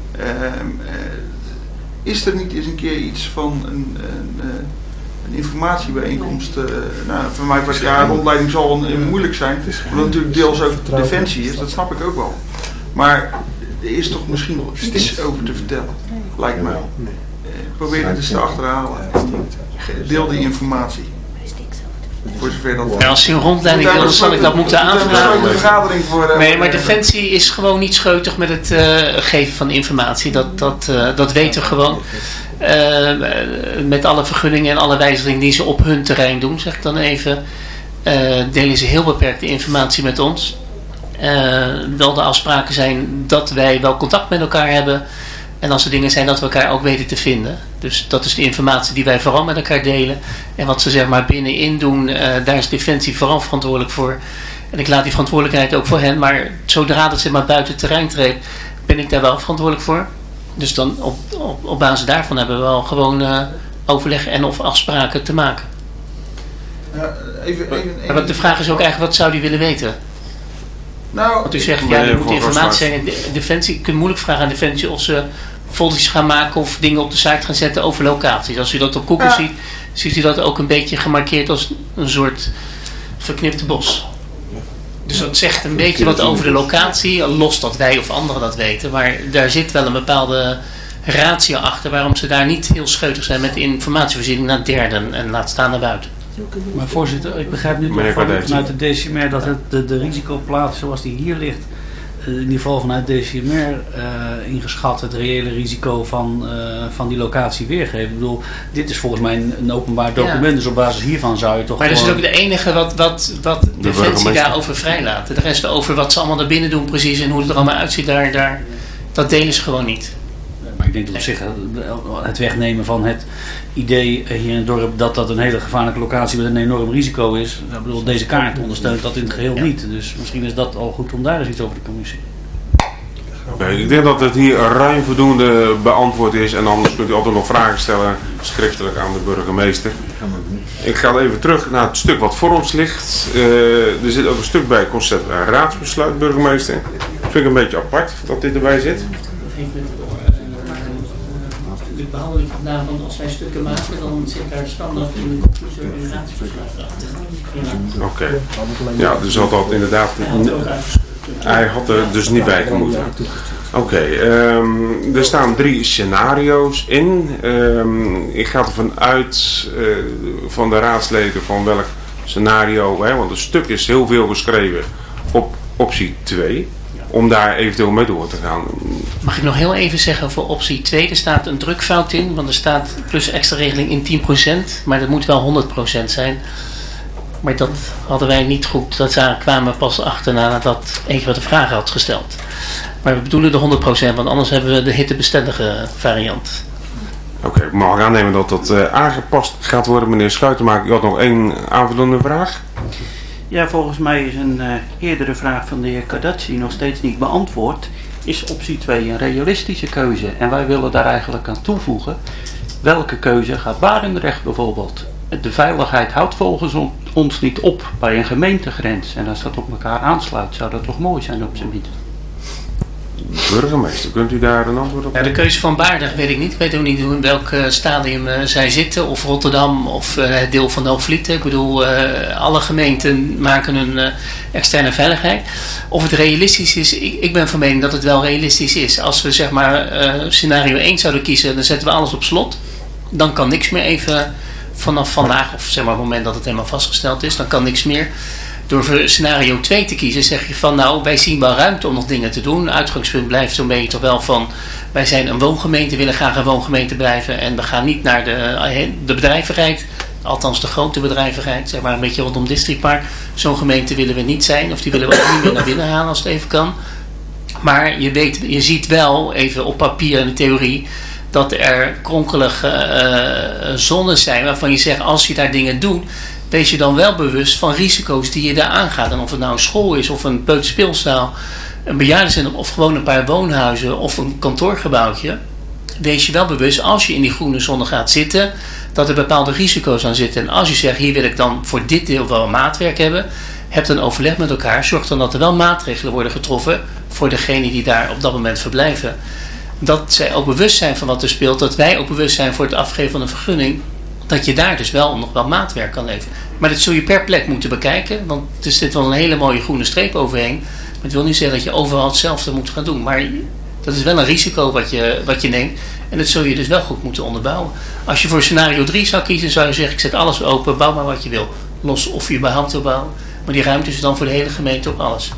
[SPEAKER 10] Is er niet eens een keer iets van een informatiebijeenkomst? Voor mij was rondleiding zal wel moeilijk zijn, omdat natuurlijk deels ook defensie is, dat snap ik ook wel. Maar er is toch misschien wel iets over te vertellen, lijkt mij. Probeer het eens te achterhalen. Deel die informatie. Voor zover dat...
[SPEAKER 4] Ja, als je een rondleiding wil, dan zal ik dat moeten aanvragen. Nee, maar Defensie is gewoon niet scheutig met het geven van informatie. Dat weten we gewoon. Met alle vergunningen en alle wijzigingen die ze op hun terrein doen, zeg ik dan even, delen ze heel beperkte informatie met ons. Wel de afspraken zijn dat wij wel contact met elkaar hebben. En als er dingen zijn dat we elkaar ook weten te vinden. Dus dat is de informatie die wij vooral met elkaar delen. En wat ze zeg maar binnenin doen, daar is Defensie vooral verantwoordelijk voor. En ik laat die verantwoordelijkheid ook voor hen. Maar zodra dat ze maar buiten het terrein treedt, ben ik daar wel verantwoordelijk voor. Dus dan op basis daarvan hebben we wel gewoon overleg en of afspraken te maken. Maar de vraag is ook eigenlijk, wat zou die willen weten?
[SPEAKER 10] Nou,
[SPEAKER 4] want u zegt, ja, er moet informatie zijn in Defensie. Je kunt moeilijk vragen aan Defensie of ze folders gaan maken of dingen op de site gaan zetten over locaties. Als u dat op Google ziet, ziet u dat ook een beetje gemarkeerd als een soort verknipte bos. Dus dat zegt een beetje wat over de locatie, los dat wij of anderen dat weten. Maar daar zit wel een bepaalde ratio achter waarom ze daar niet heel scheutig zijn met de informatievoorziening naar derden en laat staan naar buiten.
[SPEAKER 9] Maar voorzitter, ik begrijp nu toch vanuit de DCMR dat de risicoplaats zoals die hier ligt, in ieder geval vanuit DCMR ingeschat het reële risico van die locatie weergeven. Ik bedoel, dit is volgens mij een openbaar document, dus op basis hiervan zou je toch.
[SPEAKER 4] Maar dat is ook de enige wat Defensie daarover vrijlaat. De rest over wat ze allemaal naar binnen doen precies en hoe het er allemaal uitziet, dat delen ze gewoon niet.
[SPEAKER 9] Maar ik denk dat op zich het wegnemen van het idee hier in het dorp dat een hele gevaarlijke locatie met een enorm risico is. Ik bedoel, deze kaart ondersteunt dat in het geheel niet. Dus misschien is dat al goed om daar eens iets over te communiceren.
[SPEAKER 3] Ik denk dat het hier ruim voldoende beantwoord is en anders kunt u altijd nog vragen stellen schriftelijk aan de burgemeester. Ik ga even terug naar het stuk wat voor ons ligt. Er zit ook een stuk bij concept raadsbesluit, burgemeester. Dat vind ik een beetje apart dat dit erbij zit.
[SPEAKER 4] De behandeling vanavond, als wij stukken maken, dan zit daar standaard in de conclusie en raadsbesluit achter.
[SPEAKER 3] Oké. Ja, dus had dat inderdaad. Hij had er dus niet bij gemoeten. Oké, er staan 3 scenario's in. Ik ga ervan uit van de raadsleden van welk scenario, want het stuk is heel veel geschreven op optie 2. Om daar eventueel mee door te gaan.
[SPEAKER 4] Mag ik nog heel even zeggen voor optie 2, er staat een drukfout in, want er staat plus extra regeling in 10%, maar dat moet wel 100% zijn. Maar dat hadden wij niet goed, daar kwamen we pas achter nadat Eva de vraag had gesteld. Maar we bedoelen de 100%, want anders hebben we de hittebestendige variant.
[SPEAKER 3] Oké, ik mag aannemen dat dat aangepast gaat worden. Meneer Schuitenmaker, u had nog 1 aanvullende vraag.
[SPEAKER 13] Ja, volgens mij is een eerdere vraag van de heer Kadachi nog steeds niet beantwoord. Is optie 2 een realistische keuze? En wij willen daar eigenlijk aan toevoegen. welke keuze gaat Barendrecht bijvoorbeeld? De veiligheid houdt volgens ons niet op bij een gemeentegrens. En als dat op elkaar aansluit, zou dat toch mooi zijn op zijn minst.
[SPEAKER 3] Burgemeester, kunt u daar een antwoord op?
[SPEAKER 4] Ja, de keuze van Baardig weet ik niet. Ik weet ook niet in welk stadium zij zitten. Of Rotterdam of het deel van de Hoogvliet. Ik bedoel, alle gemeenten maken hun externe veiligheid. Of het realistisch is, ik ben van mening dat het wel realistisch is. Als we zeg maar scenario 1 zouden kiezen, dan zetten we alles op slot. Dan kan niks meer even vanaf vandaag, of zeg maar op het moment dat het helemaal vastgesteld is, dan kan niks meer. Door voor scenario 2 te kiezen zeg je van nou, wij zien wel ruimte om nog dingen te doen. Uitgangspunt blijft zo'n beetje toch wel van, wij zijn een woongemeente, willen graag een woongemeente blijven. En we gaan niet naar de bedrijvigheid, althans de grote bedrijvigheid, zeg maar een beetje rondom District Park. Zo'n gemeente willen we niet zijn, of die willen we ook niet meer naar binnen halen als het even kan. Maar je ziet wel, even op papier en de theorie, dat er kronkelige zones zijn waarvan je zegt, als je daar dingen doet, wees je dan wel bewust van risico's die je daar aangaat. En of het nou een school is, of een peuterspeelzaal, een bejaardencentrum, of gewoon een paar woonhuizen, of een kantoorgebouwtje. Wees je wel bewust, als je in die groene zone gaat zitten, dat er bepaalde risico's aan zitten. En als je zegt, hier wil ik dan voor dit deel wel maatwerk hebben, heb dan overleg met elkaar. Zorg dan dat er wel maatregelen worden getroffen voor degenen die daar op dat moment verblijven. Dat zij ook bewust zijn van wat er speelt, dat wij ook bewust zijn voor het afgeven van een vergunning, dat je daar dus wel nog wel maatwerk kan leveren. Maar dat zul je per plek moeten bekijken, want er zit wel een hele mooie groene streep overheen. Maar het wil niet zeggen dat je overal hetzelfde moet gaan doen. Maar dat is wel een risico wat je neemt. En dat zul je dus wel goed moeten onderbouwen. Als je voor scenario 3 zou kiezen, zou je zeggen, ik zet alles open, bouw maar wat je wil. Los of je überhaupt wil bouwen. Maar die ruimte is dan voor de hele gemeente op alles.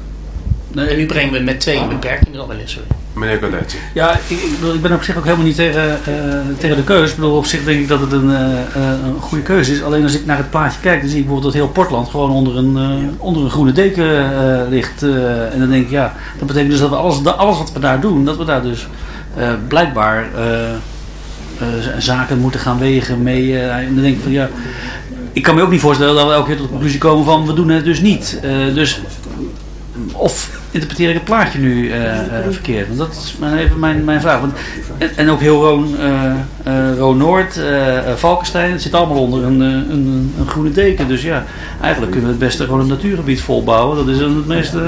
[SPEAKER 4] En nu brengen we met 2 beperkingen nog wel eens.
[SPEAKER 3] Meneer Cadetti.
[SPEAKER 9] Ja, ik ben op zich ook helemaal niet tegen de keuze. Ik bedoel, op zich denk ik dat het een goede keuze is. Alleen als ik naar het plaatje kijk, dan zie ik bijvoorbeeld dat heel Portland gewoon onder een groene deken ligt. En dan denk ik, ja, dat betekent dus dat we alles wat we daar doen, dat we daar dus blijkbaar zaken moeten gaan wegen mee. En dan denk ik van, ja, ik kan me ook niet voorstellen dat we elke keer tot de conclusie komen van, we doen het dus niet. Dus, of interpreteer ik het plaatje nu verkeerd? Want dat is even mijn vraag. Want, en ook heel Roon-Noord, Valkenstein, het zit allemaal onder een groene deken. Dus ja, eigenlijk kunnen we het beste gewoon een natuurgebied volbouwen. Dat is dan het meeste...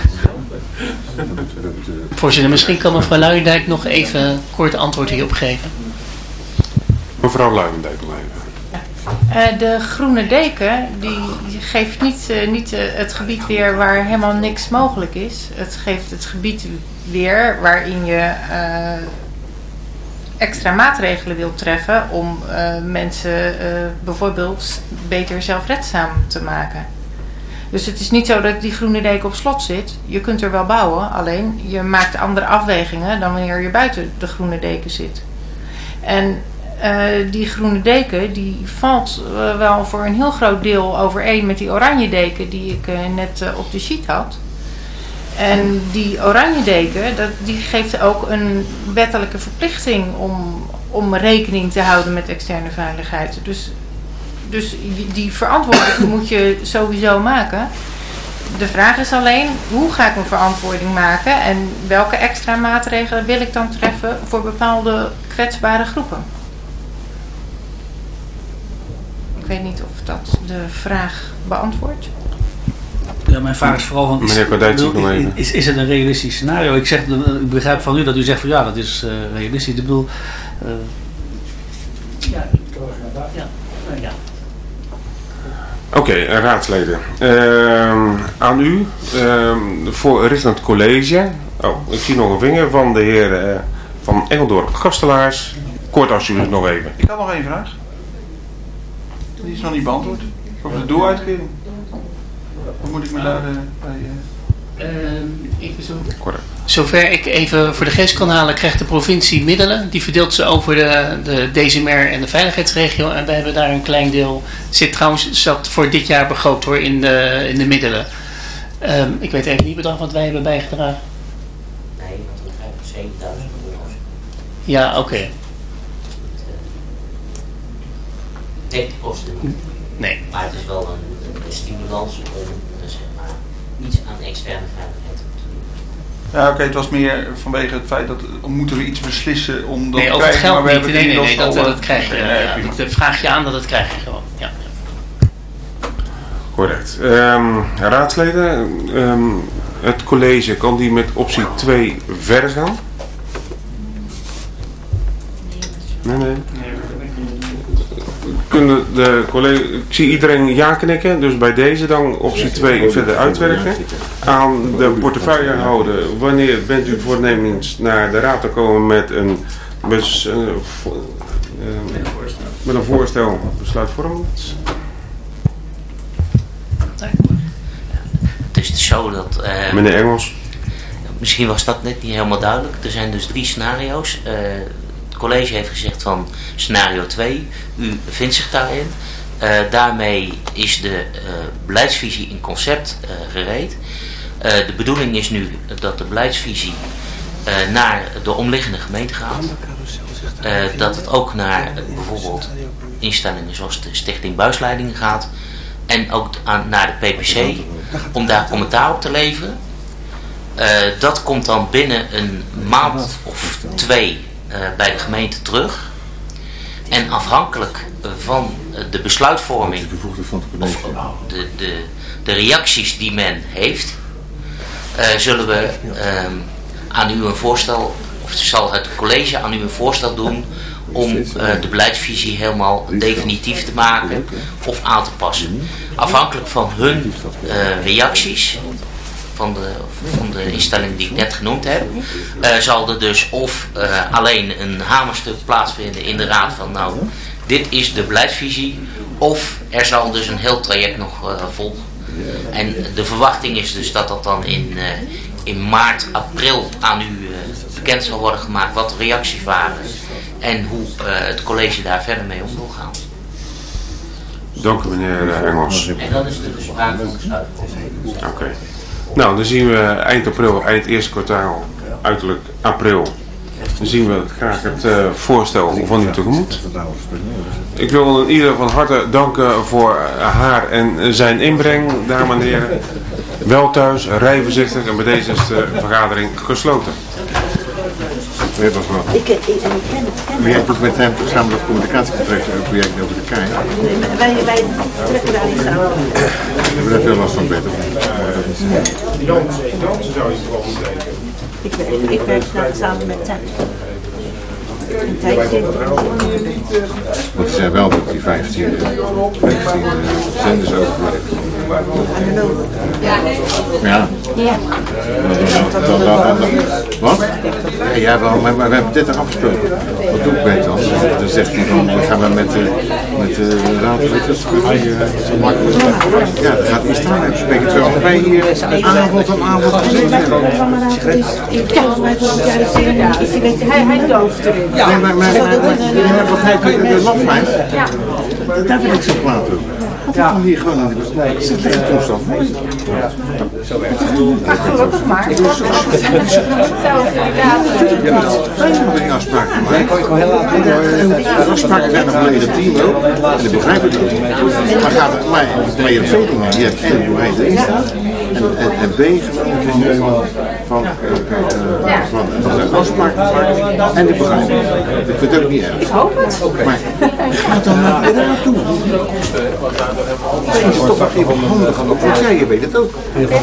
[SPEAKER 4] Voorzitter, misschien kan mevrouw Luijendijk nog even een kort antwoord hierop geven.
[SPEAKER 3] Mevrouw Luijendijk nog even.
[SPEAKER 5] De groene deken die geeft niet het gebied weer waar helemaal niks mogelijk is. Het geeft het gebied weer waarin je extra maatregelen wilt treffen om mensen bijvoorbeeld beter zelfredzaam te maken. Dus het is niet zo dat die groene deken op slot zit. Je kunt er wel bouwen, alleen je maakt andere afwegingen dan wanneer je buiten de groene deken zit. En die groene deken die valt wel voor een heel groot deel overeen met die oranje deken die ik net op de sheet had. En die oranje deken die geeft ook een wettelijke verplichting om rekening te houden met externe veiligheid. Dus die verantwoording moet je sowieso maken. De vraag is alleen, hoe ga ik een verantwoording maken en welke extra maatregelen wil ik dan treffen voor bepaalde kwetsbare groepen? Ik weet niet of dat de vraag beantwoordt.
[SPEAKER 9] Ja, mijn vraag is vooral van, is het een realistisch scenario? Ik begrijp van u dat u zegt van ja, dat is realistisch. Ik bedoel,
[SPEAKER 3] Oké, raadsleden. Aan u, richting het college. Oh, ik zie nog een vinger van de heer van Engeldorp-Gastelaars. Kort alsjeblieft nog even.
[SPEAKER 10] Ik had nog één vraag. Die is nog niet beantwoord. Over de doeluitkering. Wat moet ik me daar bij...
[SPEAKER 4] Even zo. Zover ik even voor de geest kan halen, krijgt de provincie middelen. Die verdeelt ze over de DSMR en de veiligheidsregio. En wij hebben daar een klein deel. Zat voor dit jaar begroot hoor in de middelen. Ik weet even niet het bedrag wat wij hebben bijgedragen.
[SPEAKER 6] Nee, want we krijgen 7000 euro.
[SPEAKER 4] Ja, oké.
[SPEAKER 6] Nee, de kosten niet.
[SPEAKER 4] Nee.
[SPEAKER 6] Maar het is wel een stimulans om zeg maar, iets aan externe veiligheid te doen.
[SPEAKER 10] Ja, oké, het was meer vanwege het feit dat moeten we iets beslissen om dat
[SPEAKER 4] Nee,
[SPEAKER 10] te
[SPEAKER 4] over het
[SPEAKER 10] krijgen,
[SPEAKER 4] geld
[SPEAKER 10] maar we
[SPEAKER 4] niet.
[SPEAKER 10] hebben
[SPEAKER 4] Nee,
[SPEAKER 10] inmiddels
[SPEAKER 4] dat krijg je.
[SPEAKER 10] Nee,
[SPEAKER 4] Dat vraag je aan, dat krijg je gewoon. Ja.
[SPEAKER 3] Correct. Raadsleden, het college, kan die met optie 2 verder gaan? Nee. Kunnen de college, ik zie iedereen ja knikken, dus bij deze dan optie 2 verder uitwerken. Aan de portefeuillehouder, wanneer bent u voornemens naar de raad te komen met een voorstel besluitvormend?
[SPEAKER 6] Het is dus zo dat...
[SPEAKER 3] Meneer Engels.
[SPEAKER 6] Misschien was dat net niet helemaal duidelijk. Er zijn dus 3 scenario's. Het college heeft gezegd van scenario 2. U vindt zich daarin. Daarmee is de beleidsvisie in concept gereed. De bedoeling is nu dat de beleidsvisie naar de omliggende gemeente gaat. Dat het ook naar bijvoorbeeld instellingen zoals de Stichting Buisleidingen gaat. En ook naar de PPC om daar commentaar op te leveren. Dat komt dan binnen een maand of 2 bij de gemeente terug. En afhankelijk van de besluitvorming of de reacties die men heeft, zullen we aan u een voorstel, of zal het college aan u een voorstel doen om de beleidsvisie helemaal definitief te maken of aan te passen. Afhankelijk van hun reacties van de instelling die ik net genoemd heb, zal er dus of alleen een hamerstuk plaatsvinden in de raad van nou, dit is de beleidsvisie, of er zal dus een heel traject nog volgen. En de verwachting is dus dat dat dan in maart, april aan u bekend zal worden gemaakt wat de reacties waren en hoe het college daar verder mee om wil gaan.
[SPEAKER 3] Dank u meneer Engels.
[SPEAKER 6] En dan is de bespraak besluit.
[SPEAKER 3] Oké. Nou, dan zien we eind april, eind eerste kwartaal, uiterlijk april. Dan zien we graag het voorstel van u tegemoet. Ik wil ieder van harte danken voor haar en zijn inbreng, dames en heren. Wel thuis, rij voorzichtig en bij deze is de vergadering gesloten.
[SPEAKER 11] Weet nog wat. Maar jij doet met hem samen dat communicatieproject over de KEI.
[SPEAKER 22] Wij trekken daar niet samen.
[SPEAKER 11] We hebben daar veel last van, Peter.
[SPEAKER 22] Ik werk samen met Tim. Een tijdje.
[SPEAKER 11] Want ze zei wel dat die 15 zenders overblijven. Ja. Wat? Ja, wel, maar we hebben dit er afgesproken. Wat doe ik met dan? Dan zegt hij van, dan gaan we met de raad, weet je, ja, dan gaat hij staan en spreken terwijl wij hier avond aan avond gezeten hebben.
[SPEAKER 22] Hij dooft erin.
[SPEAKER 11] Nee, maar begrijp je de lafheid? Daar wil ik zo kwaad over. Had ik dan hier gewoon in de slechte toestand?
[SPEAKER 22] Gelukkig maar.
[SPEAKER 11] Wij hebben geen afspraken gemaakt. Afspraken zijn nog geleden team ook. En ik begrijp het ook. Maar je hebt twee dingen. Je hebt en hoe hij erin staat. En B gewoon van de afspraken gemaakt. En de begrijping. Ik vind het ook niet erg.
[SPEAKER 22] Ik hoop het.
[SPEAKER 11] Maar ga dan naar de raad toe. Dat is toch wel even handig. Want jij weet het ook.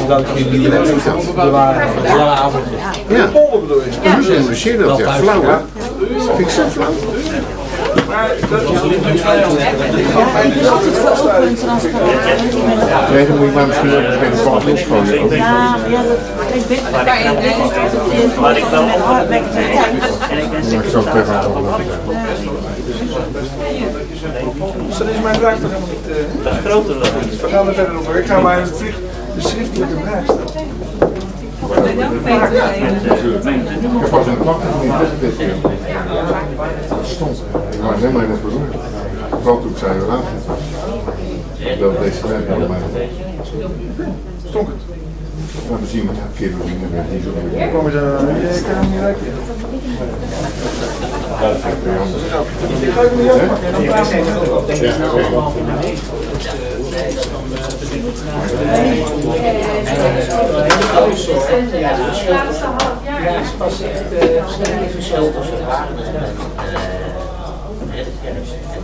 [SPEAKER 11] Ja. Nu zijn we zeer dat. Ja, flauw hè. Vind ik zo flauw. Nee, dan moet je maar misschien ook eens bij de kant losgooien.
[SPEAKER 22] Ja, ik weet het. Maar ik wel
[SPEAKER 11] ik zou het even aan
[SPEAKER 10] Dus dan is mijn vraag toch helemaal niet groter. We gaan er verder over. Ik ga maar de schriftelijke vraag stellen.
[SPEAKER 11] Ik heb pas een klap dit keer. Stond. Ik was helemaal in het bedoeling. Vooral toen ik zei we laten. Dat deze werk aan mij.
[SPEAKER 10] Stonk het?
[SPEAKER 1] Maar we zien het een keer door die
[SPEAKER 10] Komen ze aan je kamer niet weg? Ik ga hem niet oppakken en dan praten
[SPEAKER 6] Ja, het is pas echt een verschil tussen het wagen het kerst en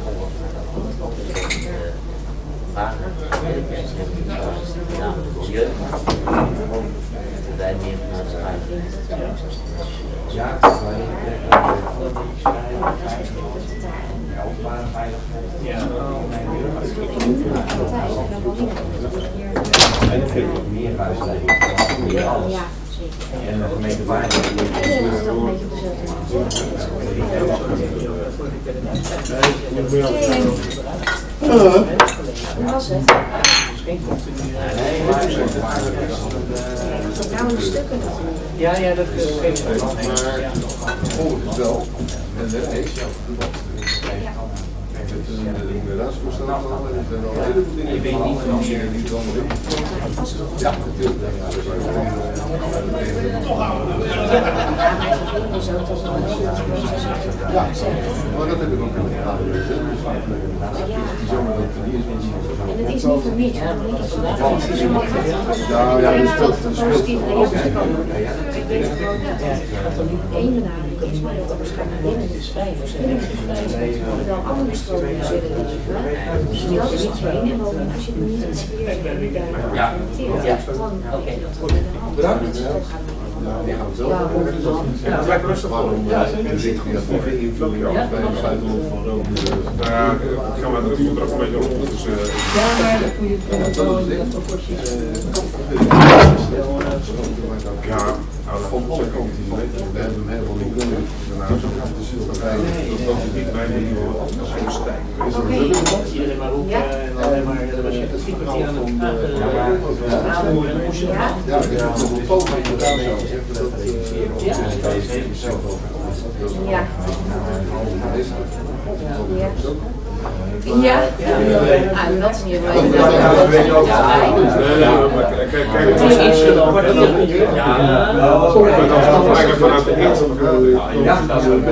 [SPEAKER 6] wagen het kerst ja, milieu. Wij meer naar het ja,
[SPEAKER 8] en ik vind ook meer huisleiding. Ja, en de gemeente Waarden.
[SPEAKER 22] Hoe was het? Nou, een stukken natuurlijk.
[SPEAKER 8] Ja, ja, dat is geen
[SPEAKER 1] volgens wel. En de ex, ja. De raadsvoorstel al en er zijn al een heleboel dingen. Je weet niet van die dan ja, natuurlijk. Ja, maar dat heb ik ook gedaan.
[SPEAKER 22] En het is niet voor niets.
[SPEAKER 1] Ja, dus dat
[SPEAKER 22] positieve reacties komen. Ik weet gewoon dat er nu één benadering is, maar dat er waarschijnlijk binnen is 5 of 6 wel andere stromingen zullen liggen. Dus dat is iets heen en bovendien als je er niet eens hier
[SPEAKER 1] bedankt. Die gaan het zelf ja, het lijkt rustig. Waarom de invulling bij de sluitelop van Rome?
[SPEAKER 3] Ja, ik ga maar het contract een beetje rond. Dus,
[SPEAKER 22] ja, maar dan kun je het wel in proporties.
[SPEAKER 3] Ja,
[SPEAKER 1] we hebben hem helemaal niet kunnen. Dat is niet bij me niet stijgen.
[SPEAKER 8] Iedereen maar roepen en alleen maar als je het 10 kwartier aan het aanhoren, dan moest je
[SPEAKER 1] ja, ik heb nog een foto van gedaan.
[SPEAKER 22] Ja. Ja, dat is niet
[SPEAKER 3] ja,